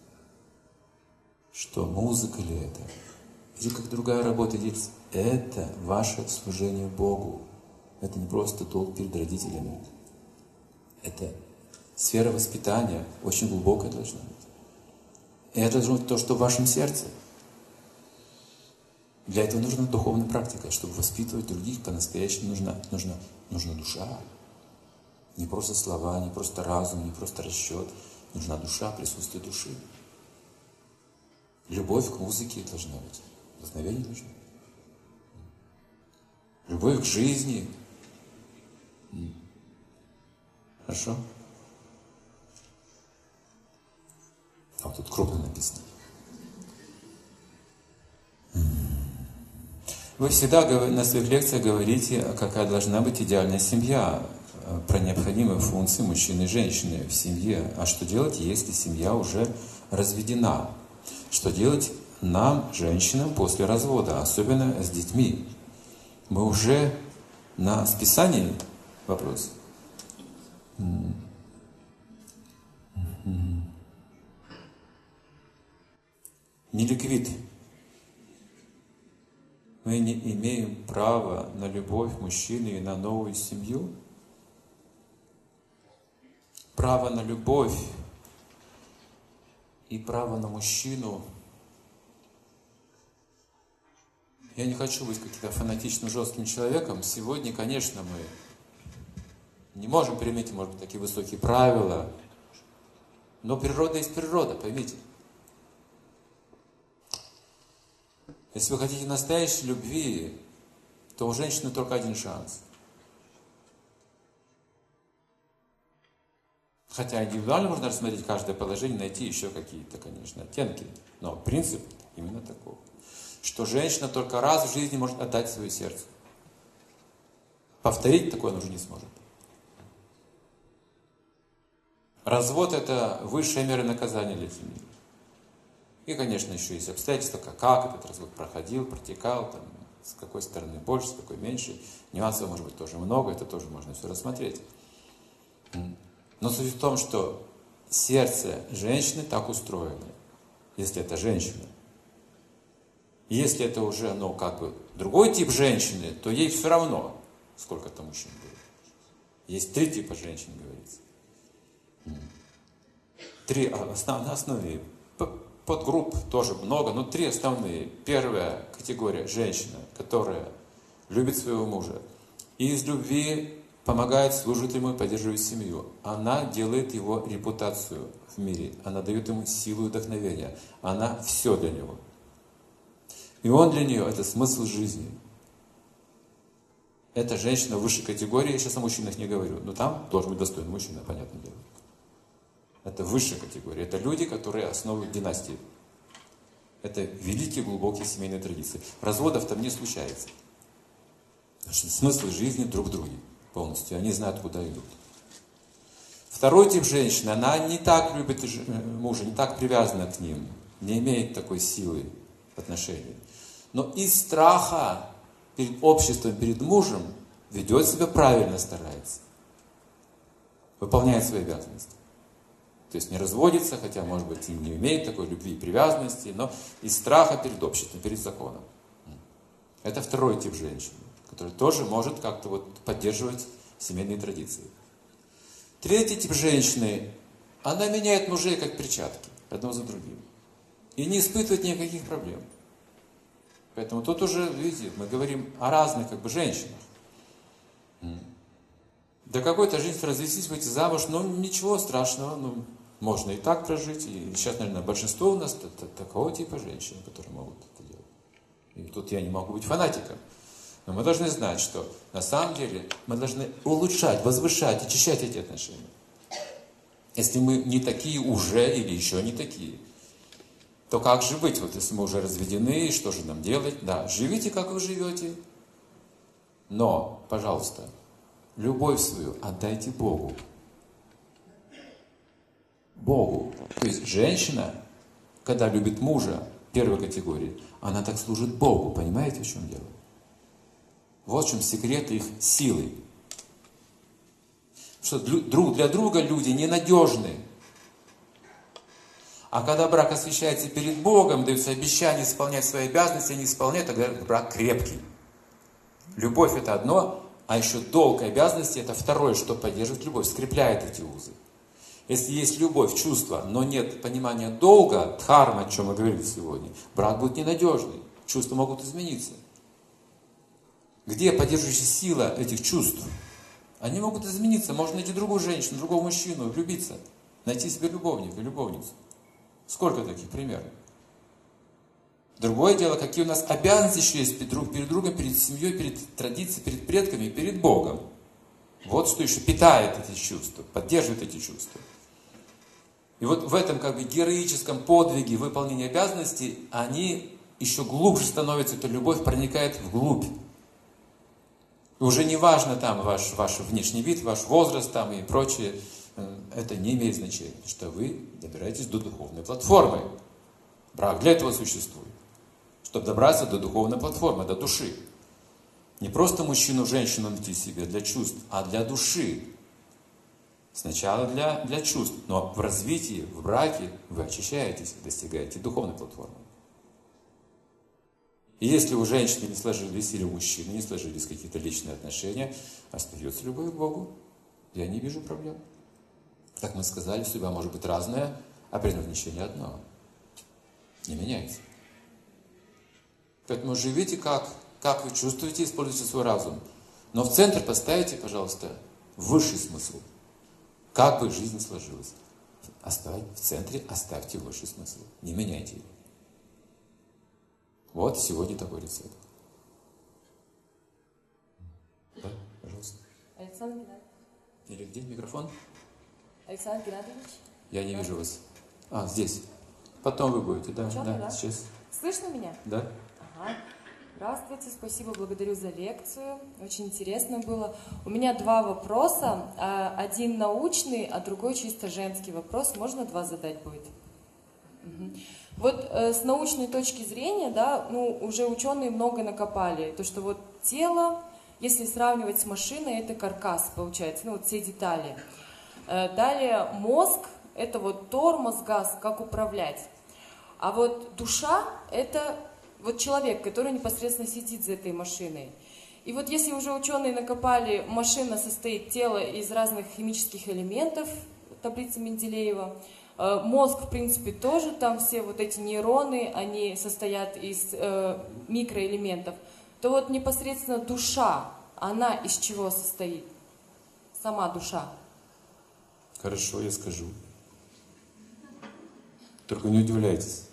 что музыка ли это, или как другая работа, дети, это ваше служение Богу. Это не просто долг перед родителями. Это сфера воспитания, очень глубокая должна быть. И это должно быть то, что в вашем сердце. Для этого нужна духовная практика. Чтобы воспитывать других по-настоящему, нужна, нужна, нужна душа. Не просто слова, не просто разум, не просто расчет. Нужна душа, присутствие души. Любовь к музыке должна быть. Вдохновение нужно. Любовь к жизни. Хорошо? А вот тут крупно написано. Вы всегда на своих лекциях говорите, какая должна быть идеальная семья, про необходимые функции мужчины и женщины в семье. А что делать, если семья уже разведена? Что делать нам, женщинам, после развода, особенно с детьми? Мы уже на списании? Вопрос. Не ликвид. Мы не имеем права на любовь мужчины и на новую семью. Право на любовь и право на мужчину. Я не хочу быть каким-то фанатичным, жестким человеком. Сегодня, конечно, мы не можем применить, может быть, такие высокие правила. Но природа есть природа, поймите. Если вы хотите настоящей любви, то у женщины только один шанс. Хотя индивидуально можно рассмотреть каждое положение, найти еще какие-то, конечно, оттенки. Но принцип именно такой, что женщина только раз в жизни может отдать свое сердце. Повторить такое она уже не сможет. Развод – это высшая мера наказания для семьи. И, конечно, еще есть обстоятельства, как этот развод проходил, протекал, там, с какой стороны больше, с какой меньше. Нюансов может быть тоже много, это тоже можно все рассмотреть. Но суть в том, что сердце женщины так устроено, если это женщина. Если это уже, ну, как бы, другой тип женщины, то ей все равно, сколько там мужчин будет. Есть три типа женщин, говорится. Три основные, основные. Подгрупп тоже много, но три основные. Первая категория – женщина, которая любит своего мужа. И из любви помогает, служит ему и поддерживает семью. Она делает его репутацию в мире. Она дает ему силу и вдохновение. Она все для него. И он для нее – это смысл жизни. Это женщина высшей категории. Я сейчас о мужчинах не говорю. Но там должен быть достойный мужчина, понятное дело. Это высшая категория. Это люди, которые основывают династии. Это великие, глубокие семейные традиции. Разводов там не случается. Значит, смысл жизни друг в друге полностью. Они знают, куда идут. Второй тип женщины, она не так любит мужа, не так привязана к ним, не имеет такой силы в отношениях. Но из страха перед обществом, перед мужем ведет себя правильно, старается. Выполняет свои обязанности. То есть не разводится, хотя, может быть, и не имеет такой любви и привязанности, но из страха перед обществом, перед законом. Это второй тип женщины, который тоже может как-то вот поддерживать семейные традиции. Третий тип женщины, она меняет мужей как перчатки, одно за другим. И не испытывает никаких проблем. Поэтому тут уже, видите, мы говорим о разных как бы женщинах. Да какой-то женщине развестись, выйти замуж, ну ничего страшного, ну можно и так прожить. И сейчас, наверное, большинство у нас такого типа женщин, которые могут это делать. И тут я не могу быть фанатиком. Но мы должны знать, что на самом деле мы должны улучшать, возвышать, очищать эти отношения. Если мы не такие уже или еще не такие, то как же быть? Вот если мы уже разведены, что же нам делать? Да, живите, как вы живете. Но, пожалуйста, любовь свою отдайте Богу. Богу. То есть женщина, когда любит мужа первой категории, она так служит Богу. Понимаете, в чем дело? Вот в чем секрет их силы. Что друг для друга люди ненадежны. А когда брак освящается перед Богом, даются обещания исполнять свои обязанности, они исполняют, тогда брак крепкий. Любовь – это одно, а еще долг и обязанности – это второе, что поддерживает любовь, скрепляет эти узы. Если есть любовь, чувство, но нет понимания долга, дхарма, о чем мы говорили сегодня, брак будет ненадежный, чувства могут измениться. Где поддерживающая сила этих чувств? Они могут измениться, можно найти другую женщину, другого мужчину, влюбиться, найти себе любовника, любовницу. Сколько таких примеров? Другое дело, какие у нас обязанности еще есть перед, друг, перед другом, перед семьей, перед традицией, перед предками, перед Богом. Вот что еще питает эти чувства, поддерживает эти чувства. И вот в этом как бы героическом подвиге выполнения обязанностей они еще глубже становятся, эта любовь проникает вглубь. И уже не важно там ваш, ваш внешний вид, ваш возраст там и прочее, это не имеет значения, что вы добираетесь до духовной платформы. Брак для этого существует, чтобы добраться до духовной платформы, до души. Не просто мужчину, женщину найти себе для чувств, а для души. Сначала для, для чувств, но в развитии, в браке вы очищаетесь, достигаете духовной платформы. И если у женщины не сложились, или у мужчины не сложились какие-то личные отношения, остается любовь к Богу. Я не вижу проблем. Как мы сказали, судьба может быть разная, а предназначение одно. Не меняется. Поэтому живите как, как вы чувствуете, используйте свой разум. Но в центр поставите, пожалуйста, высший смысл. Как бы жизнь сложилась. Оставь, в центре оставьте высший смысл. Не меняйте его. Вот сегодня такой рецепт. Да, пожалуйста. Александр Геннадьевич. Или где микрофон? Александр Геннадьевич. Я не вижу вас. А, здесь. Потом вы будете, да, Чем, да, да? сейчас. Слышно меня? Да. Ага. Здравствуйте, спасибо, благодарю за лекцию. Очень интересно было. У меня два вопроса. Один научный, а другой чисто женский вопрос. Можно два задать будет? Угу. Вот э, с научной точки зрения, да, ну, уже ученые много накопали. То, что вот тело, если сравнивать с машиной, это каркас, получается, ну, вот все детали. Э, далее мозг, это вот тормоз, газ, как управлять. А вот душа, это вот человек, который непосредственно сидит за этой машиной. И вот если уже ученые накопали, машина состоит тело из разных химических элементов, таблица Менделеева, мозг, в принципе, тоже, там все вот эти нейроны, они состоят из э, микроэлементов, то вот непосредственно душа, она из чего состоит? Сама душа. Хорошо, я скажу. Только не удивляйтесь.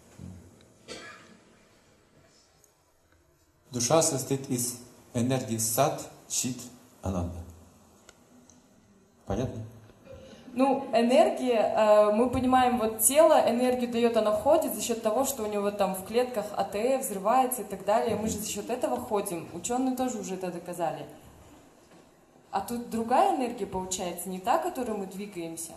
Душа состоит из энергии сат, чит, ананда. Понятно? Ну, энергия, э, мы понимаем, вот тело, энергию дает, оно ходит за счет того, что у него там в клетках АТФ взрывается и так далее. Мы же за счет этого ходим. Ученые тоже уже это доказали. А тут другая энергия получается, не та, которой мы двигаемся.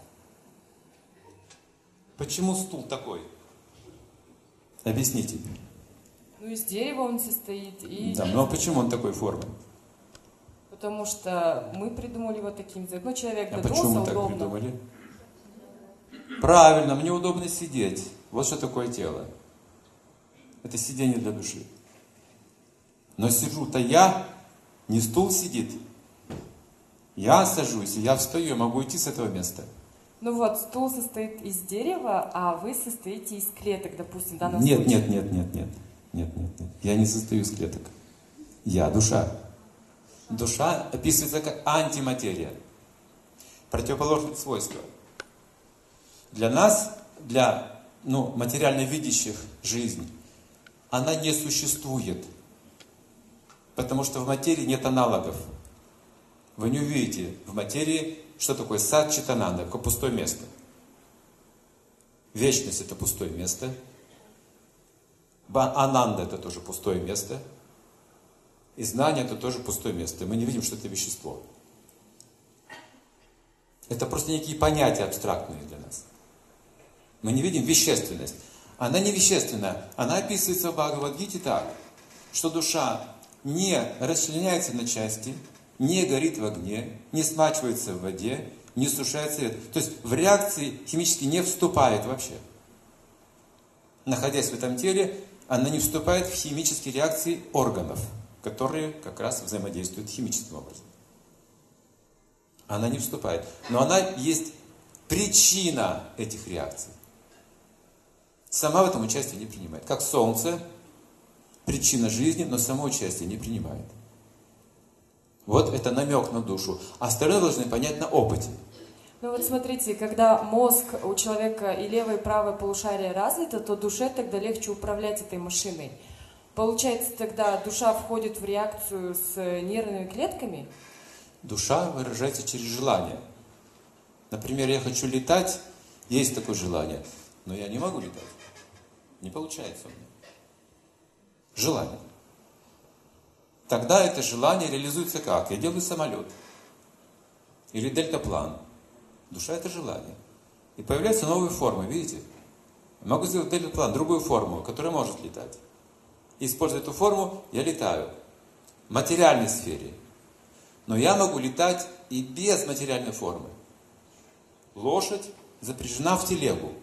Почему стул такой? Объясните. Ну, из дерева он состоит. И... Да, но почему он такой формы? Потому что мы придумали вот таким. Ну, человек А додумался, почему мы так удобно. придумали? Правильно, мне удобно сидеть. Вот что такое тело. Это сидение для души. Но сижу-то я, не стул сидит. Я сажусь, и я встаю, я могу уйти с этого места. Ну вот, стул состоит из дерева, а вы состоите из клеток, допустим, в данном Нет, случае. нет, нет, нет, нет. Нет, нет, нет. Я не состою из клеток. Я душа. Душа описывается как антиматерия. Противоположные свойства. Для нас, для ну, материально видящих жизнь, она не существует. Потому что в материи нет аналогов. Вы не увидите в материи, что такое сад читананда, такое пустое место. Вечность — это пустое место. Ананда — это тоже пустое место. И знание — это тоже пустое место. Мы не видим, что это вещество. Это просто некие понятия абстрактные для нас. Мы не видим вещественность. Она не вещественная. Она описывается в Бхагавад-гите так, что душа не расчленяется на части, не горит в огне, не смачивается в воде, не сушается. То есть в реакции химически не вступает вообще. Находясь в этом теле, она не вступает в химические реакции органов, которые как раз взаимодействуют химическим образом. Она не вступает. Но она есть причина этих реакций. Сама в этом участие не принимает. Как солнце, причина жизни, но само участие не принимает. Вот это намек на душу. А остальное должны понять на опыте. Ну вот смотрите, когда мозг у человека и левое, и правое полушарие развито, то душе тогда легче управлять этой машиной. Получается, тогда душа входит в реакцию с нервными клетками? Душа выражается через желание. Например, я хочу летать, есть такое желание, но я не могу летать. Не получается у меня. Желание. Тогда это желание реализуется как? Я делаю самолет. Или дельтаплан. Душа — это желание. И появляются новые формы, видите? Я могу сделать дельтаплан, другую форму, которая может летать. И, используя эту форму, я летаю. В материальной сфере. Но я могу летать и без материальной формы. Лошадь запряжена в телегу.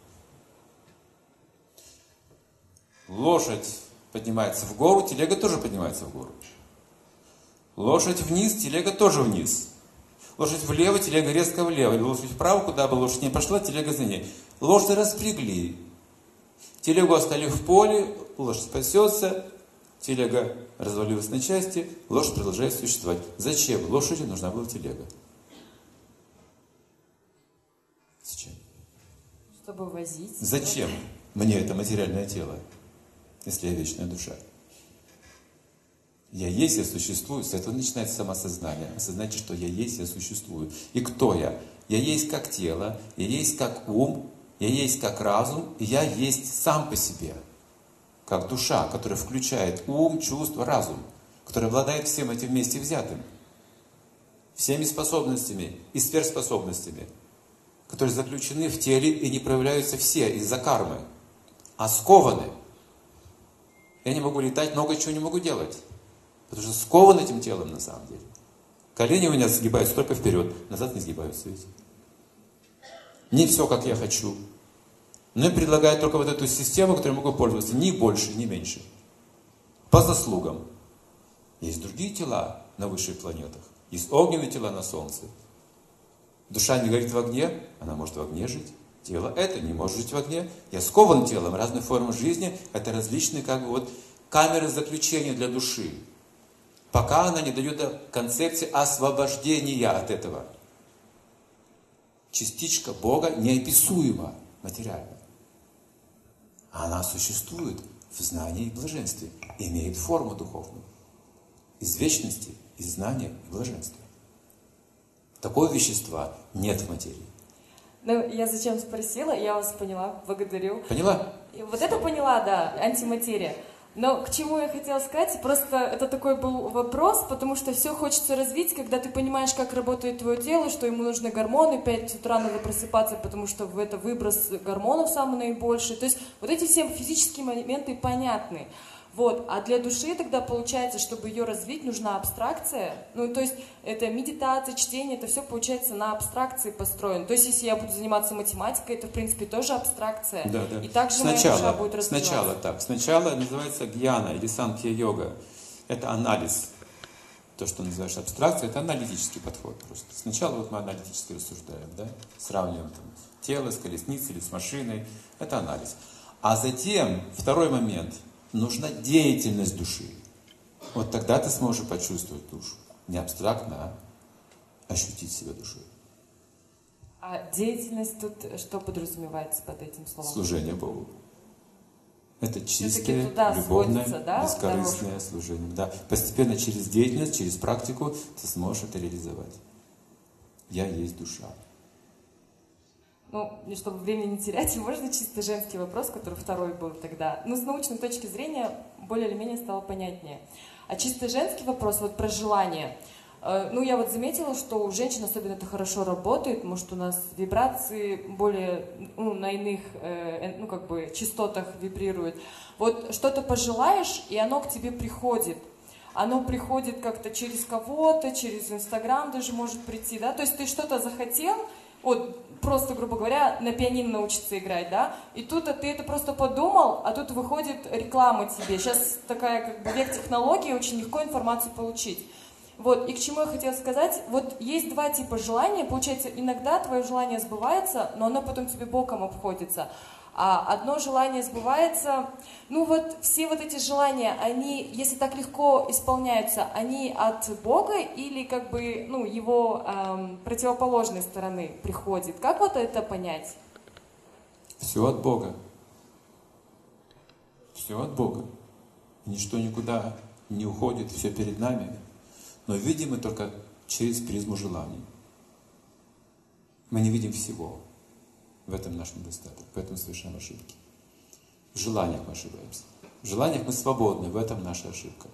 Лошадь поднимается в гору, телега тоже поднимается в гору. Лошадь вниз, телега тоже вниз. Лошадь влево, телега резко влево. Лошадь вправо, куда бы лошадь не пошла, телега за ней. Лошадь распрягли. Телегу оставили в поле, лошадь спасется, телега развалилась на части, лошадь продолжает существовать. Зачем? Лошади нужна была телега. Зачем? Чтобы возить. Зачем мне это материальное тело, если я вечная душа? Я есть, я существую. С этого начинается самосознание. Осознайте, что я есть, я существую. И кто я? Я есть как тело, я есть как ум, я есть как разум, и я есть сам по себе. Как душа, которая включает ум, чувство, разум, которая обладает всем этим вместе взятым. Всеми способностями и сверхспособностями, которые заключены в теле и не проявляются все из-за кармы, а скованы. Я не могу летать, много чего не могу делать. Потому что скован этим телом на самом деле. Колени у меня сгибаются только вперед, назад не сгибаются. Видите? Не все, как я хочу. Но я предлагаю только вот эту систему, которой я могу пользоваться. Ни больше, ни меньше. По заслугам. Есть другие тела на высших планетах. Есть огненные тела на Солнце. Душа не горит в огне, она может в огне жить. Тело это не может жить в огне. Я скован телом. Разные формы жизни — это различные как бы вот камеры заключения для души. Пока она не дает концепции освобождения от этого. Частичка Бога неописуема материально. Она существует в знании и блаженстве, имеет форму духовную. Из вечности, из знания и блаженства. Такого вещества нет в материи. Ну, я зачем спросила, я вас поняла, благодарю. Поняла? И вот это поняла, да, антиматерия. Но к чему я хотела сказать, просто это такой был вопрос, потому что все хочется развить, когда ты понимаешь, как работает твое тело, что ему нужны гормоны, пять утра надо просыпаться, потому что это выброс гормонов самый наибольший. То есть вот эти все физические моменты понятны. Вот. А для души тогда получается, чтобы ее развить, нужна абстракция. Ну, то есть это медитация, чтение, это все получается на абстракции построено. То есть если я буду заниматься математикой, это в принципе тоже абстракция. Да, да. И также сначала, моя душа будет развиваться. Сначала так. Сначала называется гьяна или санкья-йога. Это анализ. То, что называешь абстракцией, это аналитический подход просто. Сначала вот мы аналитически рассуждаем, да? Сравниваем там, тело с колесницей или с машиной. Это анализ. А затем, второй момент, нужна деятельность души. Вот тогда ты сможешь почувствовать душу. Не абстрактно, а ощутить себя душой. А деятельность тут что подразумевается под этим словом? Служение Богу. Это чистое, туда любовное, сводится, да, бескорыстное дорожка? служение. Да. Постепенно через деятельность, через практику ты сможешь это реализовать. Я есть душа. Ну, и чтобы времени не терять, можно чисто женский вопрос, который второй был тогда. Ну, с научной точки зрения более или менее стало понятнее. А чисто женский вопрос, вот про желание. Ну, я вот заметила, что у женщин особенно это хорошо работает, может, у нас вибрации более, ну, на иных, ну, как бы, частотах вибрируют. Вот что-то пожелаешь, и оно к тебе приходит. Оно приходит как-то через кого-то, через Инстаграм даже может прийти, да? То есть ты что-то захотел, вот, просто, грубо говоря, на пианино научиться играть, да, и тут ты это просто подумал, а тут выходит реклама тебе. Сейчас такая, как бы, век технологий, очень легко информацию получить. Вот, и к чему я хотела сказать, вот есть два типа желания, получается, иногда твое желание сбывается, но оно потом тебе боком обходится. а одно желание сбывается. Ну вот все вот эти желания, они, если так легко исполняются, они от Бога или как бы, ну, его эм, противоположной стороны приходит? Как вот это понять? Все от Бога. Все от Бога. Ничто никуда не уходит, все перед нами. Но видим мы только через призму желаний. Мы не видим всего. В этом наш недостаток, поэтому совершаем ошибки. В желаниях мы ошибаемся. В желаниях мы свободны, в этом наша ошибка.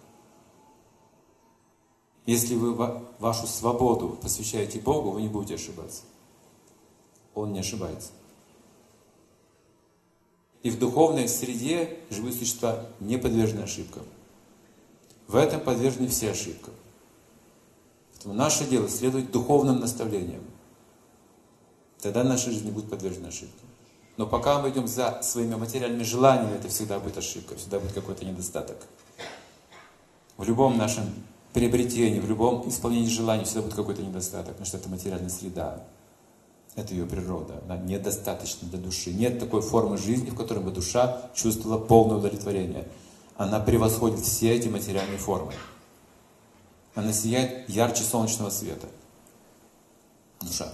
Если вы вашу свободу посвящаете Богу, вы не будете ошибаться. Он не ошибается. И в духовной среде живые существа не подвержены ошибкам. В этом подвержены все ошибкам. Поэтому наше дело следовать духовным наставлениям. Тогда наша жизнь не будет подвержена ошибкам. Но пока мы идем за своими материальными желаниями, это всегда будет ошибка, всегда будет какой-то недостаток. В любом нашем приобретении, в любом исполнении желаний всегда будет какой-то недостаток, потому что это материальная среда. Это ее природа. Она недостаточна для души. Нет такой формы жизни, в которой бы душа чувствовала полное удовлетворение. Она превосходит все эти материальные формы. Она сияет ярче солнечного света. Душа.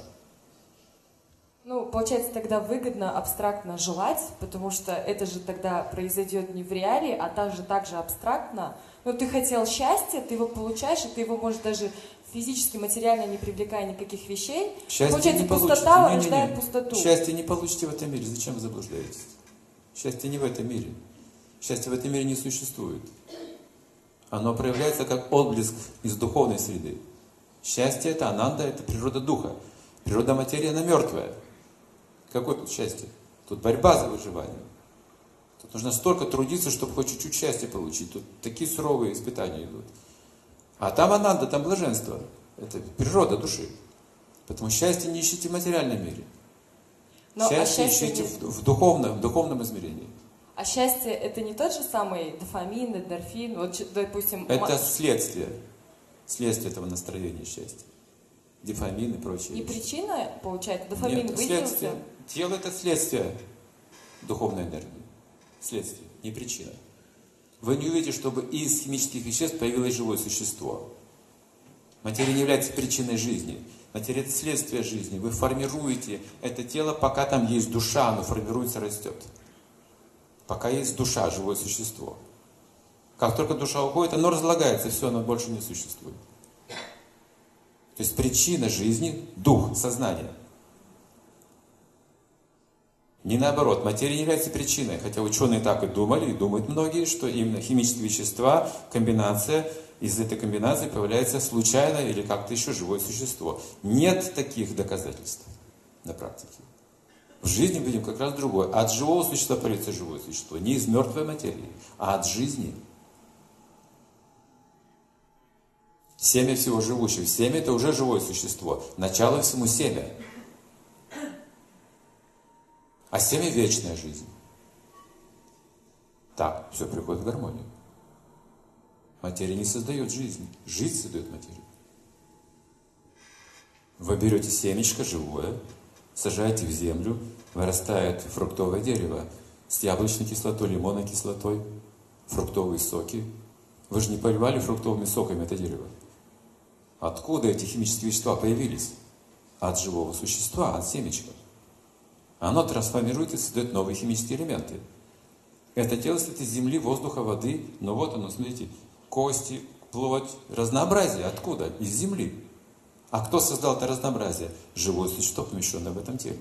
Ну, получается, тогда выгодно абстрактно желать, потому что это же тогда произойдет не в реалии, а также также абстрактно. Но ты хотел счастья, ты его получаешь, и ты его можешь даже физически, материально не привлекая никаких вещей. Счастье Получается, не пустота не, рождает не, не. пустоту. Счастье не получите в этом мире. Зачем вы заблуждаетесь? Счастье не в этом мире. Счастье в этом мире не существует. Оно проявляется как отблеск из духовной среды. Счастье — это ананда, это природа духа. Природа материи, она мертвая. Какое тут счастье? Тут борьба за выживание. Тут нужно столько трудиться, чтобы хоть чуть-чуть счастья получить. Тут такие суровые испытания идут. А там ананда, там блаженство. Это природа души. Поэтому счастье не ищите в материальном мире. Но, счастье, а счастье ищите не... в, в, духовном, в духовном измерении. А счастье — это не тот же самый дофамин, эндорфин? Вот, допустим... Это следствие. Следствие этого настроения счастья. Дофамин и прочее. Не вещи. Причина, получается? Дофамин Нет, выделился? следствие. Тело — это следствие духовной энергии. Следствие, не причина. Вы не увидите, чтобы из химических веществ появилось живое существо. Материя не является причиной жизни. Материя — это следствие жизни. Вы формируете это тело, пока там есть душа, оно формируется, растет. Пока есть душа, живое существо. Как только душа уходит, оно разлагается, все, оно больше не существует. То есть причина жизни — дух, сознание. Не наоборот, материя не является причиной, хотя ученые так и думали, и думают многие, что именно химические вещества, комбинация, из этой комбинации появляется случайно или как-то еще живое существо. Нет таких доказательств на практике. В жизни мы видим как раз другое. От живого существа появляется живое существо. Не из мертвой материи, а от жизни. Семя всего живущего. Семя — это уже живое существо. Начало всему семя. А семя — вечная жизнь. Так, все приходит в гармонию. Материя не создает жизнь. Жизнь создает материю. Вы берете семечко живое, сажаете в землю, вырастает фруктовое дерево с яблочной кислотой, лимонной кислотой, фруктовые соки. Вы же не поливали фруктовыми соками это дерево. Откуда эти химические вещества появились? От живого существа, от семечка. Оно трансформирует и создает новые химические элементы. Это тело состоит из земли, воздуха, воды. Но вот оно, смотрите, кости, плоть, разнообразие. Откуда? Из земли. А кто создал это разнообразие? Живое существо, помещенное в этом теле.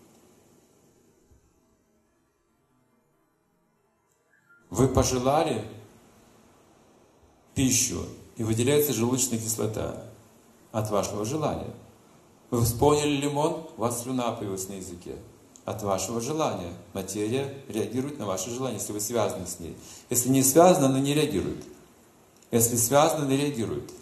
Вы пожелали пищу, и выделяется желудочная кислота от вашего желания. Вы вспомнили лимон, у вас слюна появилась на языке. От вашего желания. Материя реагирует на ваше желание, если вы связаны с ней. Если не связаны, она не реагирует. Если связаны, она реагирует.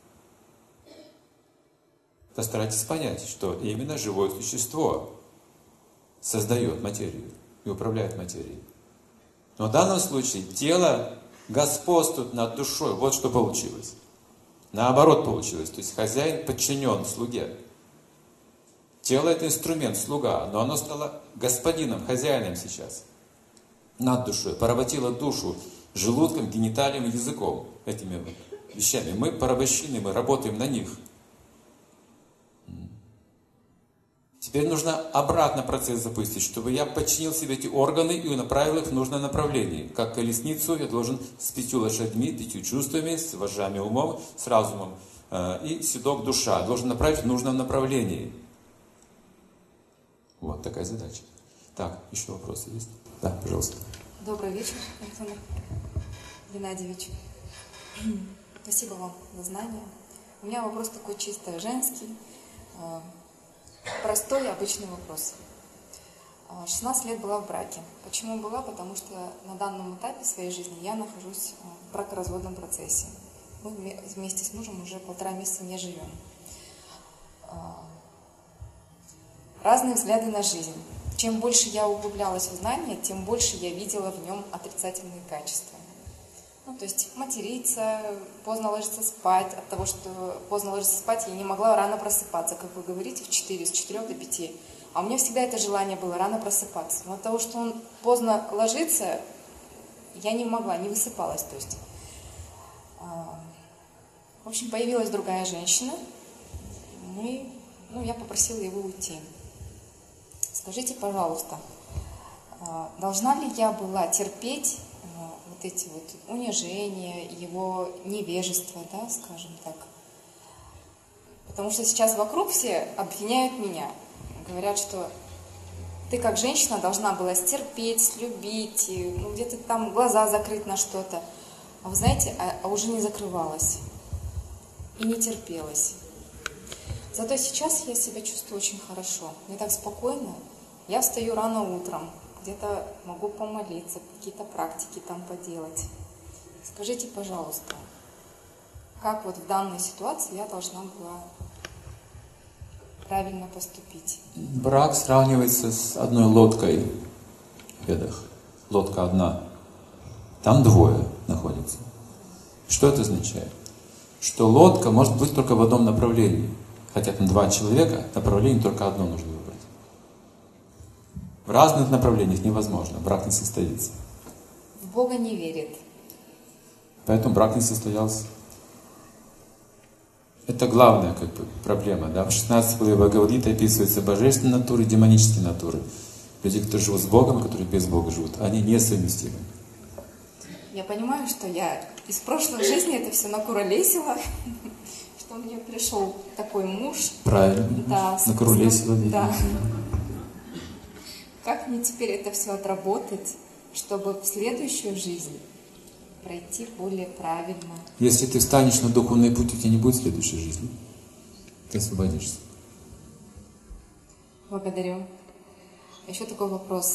Постарайтесь понять, что именно живое существо создает материю и управляет материей. Но в данном случае тело господствует над душой. Вот что получилось. Наоборот получилось. То есть хозяин подчинен слуге. Тело это инструмент, слуга, но оно стало господином, хозяином сейчас. Над душой, поработило душу желудком, гениталием, языком, этими вещами. Мы порабощены, мы работаем на них. Теперь нужно обратно процесс запустить, чтобы я подчинил себе эти органы и направил их в нужное направление. Как колесницу я должен с пятью лошадьми, пятью чувствами, с вожжами умом, с разумом э, и седок душа. Должен направить в нужном направлении. Вот такая задача. Так, еще вопросы есть? Да, пожалуйста. Добрый вечер, Александр Геннадьевич. Спасибо вам за знания. У меня вопрос такой чисто женский. Простой, обычный вопрос. шестнадцать лет была в браке. Почему была? Потому что на данном этапе своей жизни я нахожусь в бракоразводном процессе. Мы вместе с мужем уже полтора месяца не живем. Разные взгляды на жизнь. Чем больше я углублялась в знания, тем больше я видела в нем отрицательные качества. Ну, то есть материться, поздно ложиться спать. От того, что поздно ложиться спать, я не могла рано просыпаться, как вы говорите, в четыре, с четырёх до пяти. А у меня всегда это желание было рано просыпаться. Но от того, что он поздно ложится, я не могла, не высыпалась. То есть. В общем, появилась другая женщина. Мы, ну, я попросила его уйти. Скажите, пожалуйста, должна ли я была терпеть вот эти вот унижения, его невежество, да, скажем так? Потому что сейчас вокруг все обвиняют меня, говорят, что ты как женщина должна была стерпеть, слюбить, ну, где-то там глаза закрыть на что-то. А вы знаете, а, а уже не закрывалась и не терпелась. Зато сейчас я себя чувствую очень хорошо, мне так спокойно. Я встаю рано утром, где-то могу помолиться, какие-то практики там поделать. Скажите, пожалуйста, как вот в данной ситуации я должна была правильно поступить? Брак сравнивается с одной лодкой в Ведах. Лодка одна. Там двое находятся. Что это означает? Что лодка может быть только в одном направлении. Хотя там два человека, направление только одно нужно выбрать. В разных направлениях невозможно, брак не состоится. В Бога не верит. Поэтому брак не состоялся. Это главная как бы проблема. Да? В шестнадцатой главе Бхагавад-гиты описываются божественные натуры и демонические натуры. Люди, которые живут с Богом, и которые без Бога живут, они несовместимы. Я понимаю, что я из прошлой жизни это все накуролесила, что мне пришел такой муж. Правильно. Да, накуролесила. Да. Как мне теперь это все отработать, чтобы в следующую жизнь пройти более правильно? Если ты встанешь на духовный путь, у тебя не будет следующей жизни. Ты освободишься. Благодарю. Еще такой вопрос.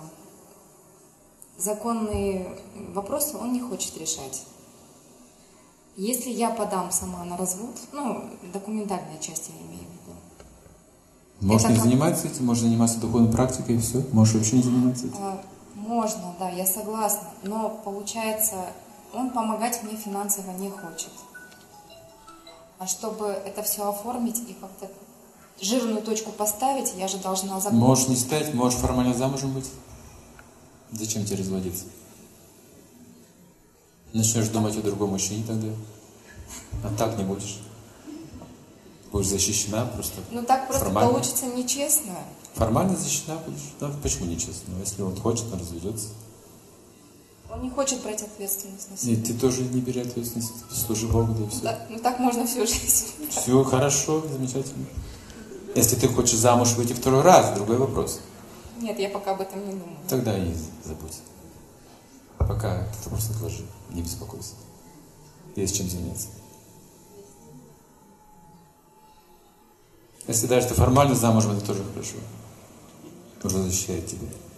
Законные вопросы он не хочет решать. Если я подам сама на развод, ну, документальная часть я имею в виду. Можешь не как... заниматься этим, можешь заниматься духовной практикой и все. Можешь вообще не заниматься этим. А, можно, да, я согласна. Но получается, он помогать мне финансово не хочет. А чтобы это все оформить и как-то жирную точку поставить, я же должна закончить. Можешь не стать, можешь формально замужем быть. Зачем тебе разводиться? Начнешь думать о другом мужчине тогда. А так не будешь. Будешь защищена просто. Ну так просто формально. Получится нечестно. Формально защищена будешь. Да, почему нечестно? Если он хочет, он разведется. Он не хочет брать ответственность на себя. Нет, ты тоже не бери ответственность. Служи Богу, да и все. Да, ну так можно всю жизнь. Все хорошо, замечательно. Если ты хочешь замуж выйти второй раз, другой вопрос. Нет, я пока об этом не думаю. Тогда и забудь. Пока этот вопрос отложи, не беспокойся. Есть чем заняться. Если даже ты формально замужем, это тоже хорошо. Уже защищает тебя.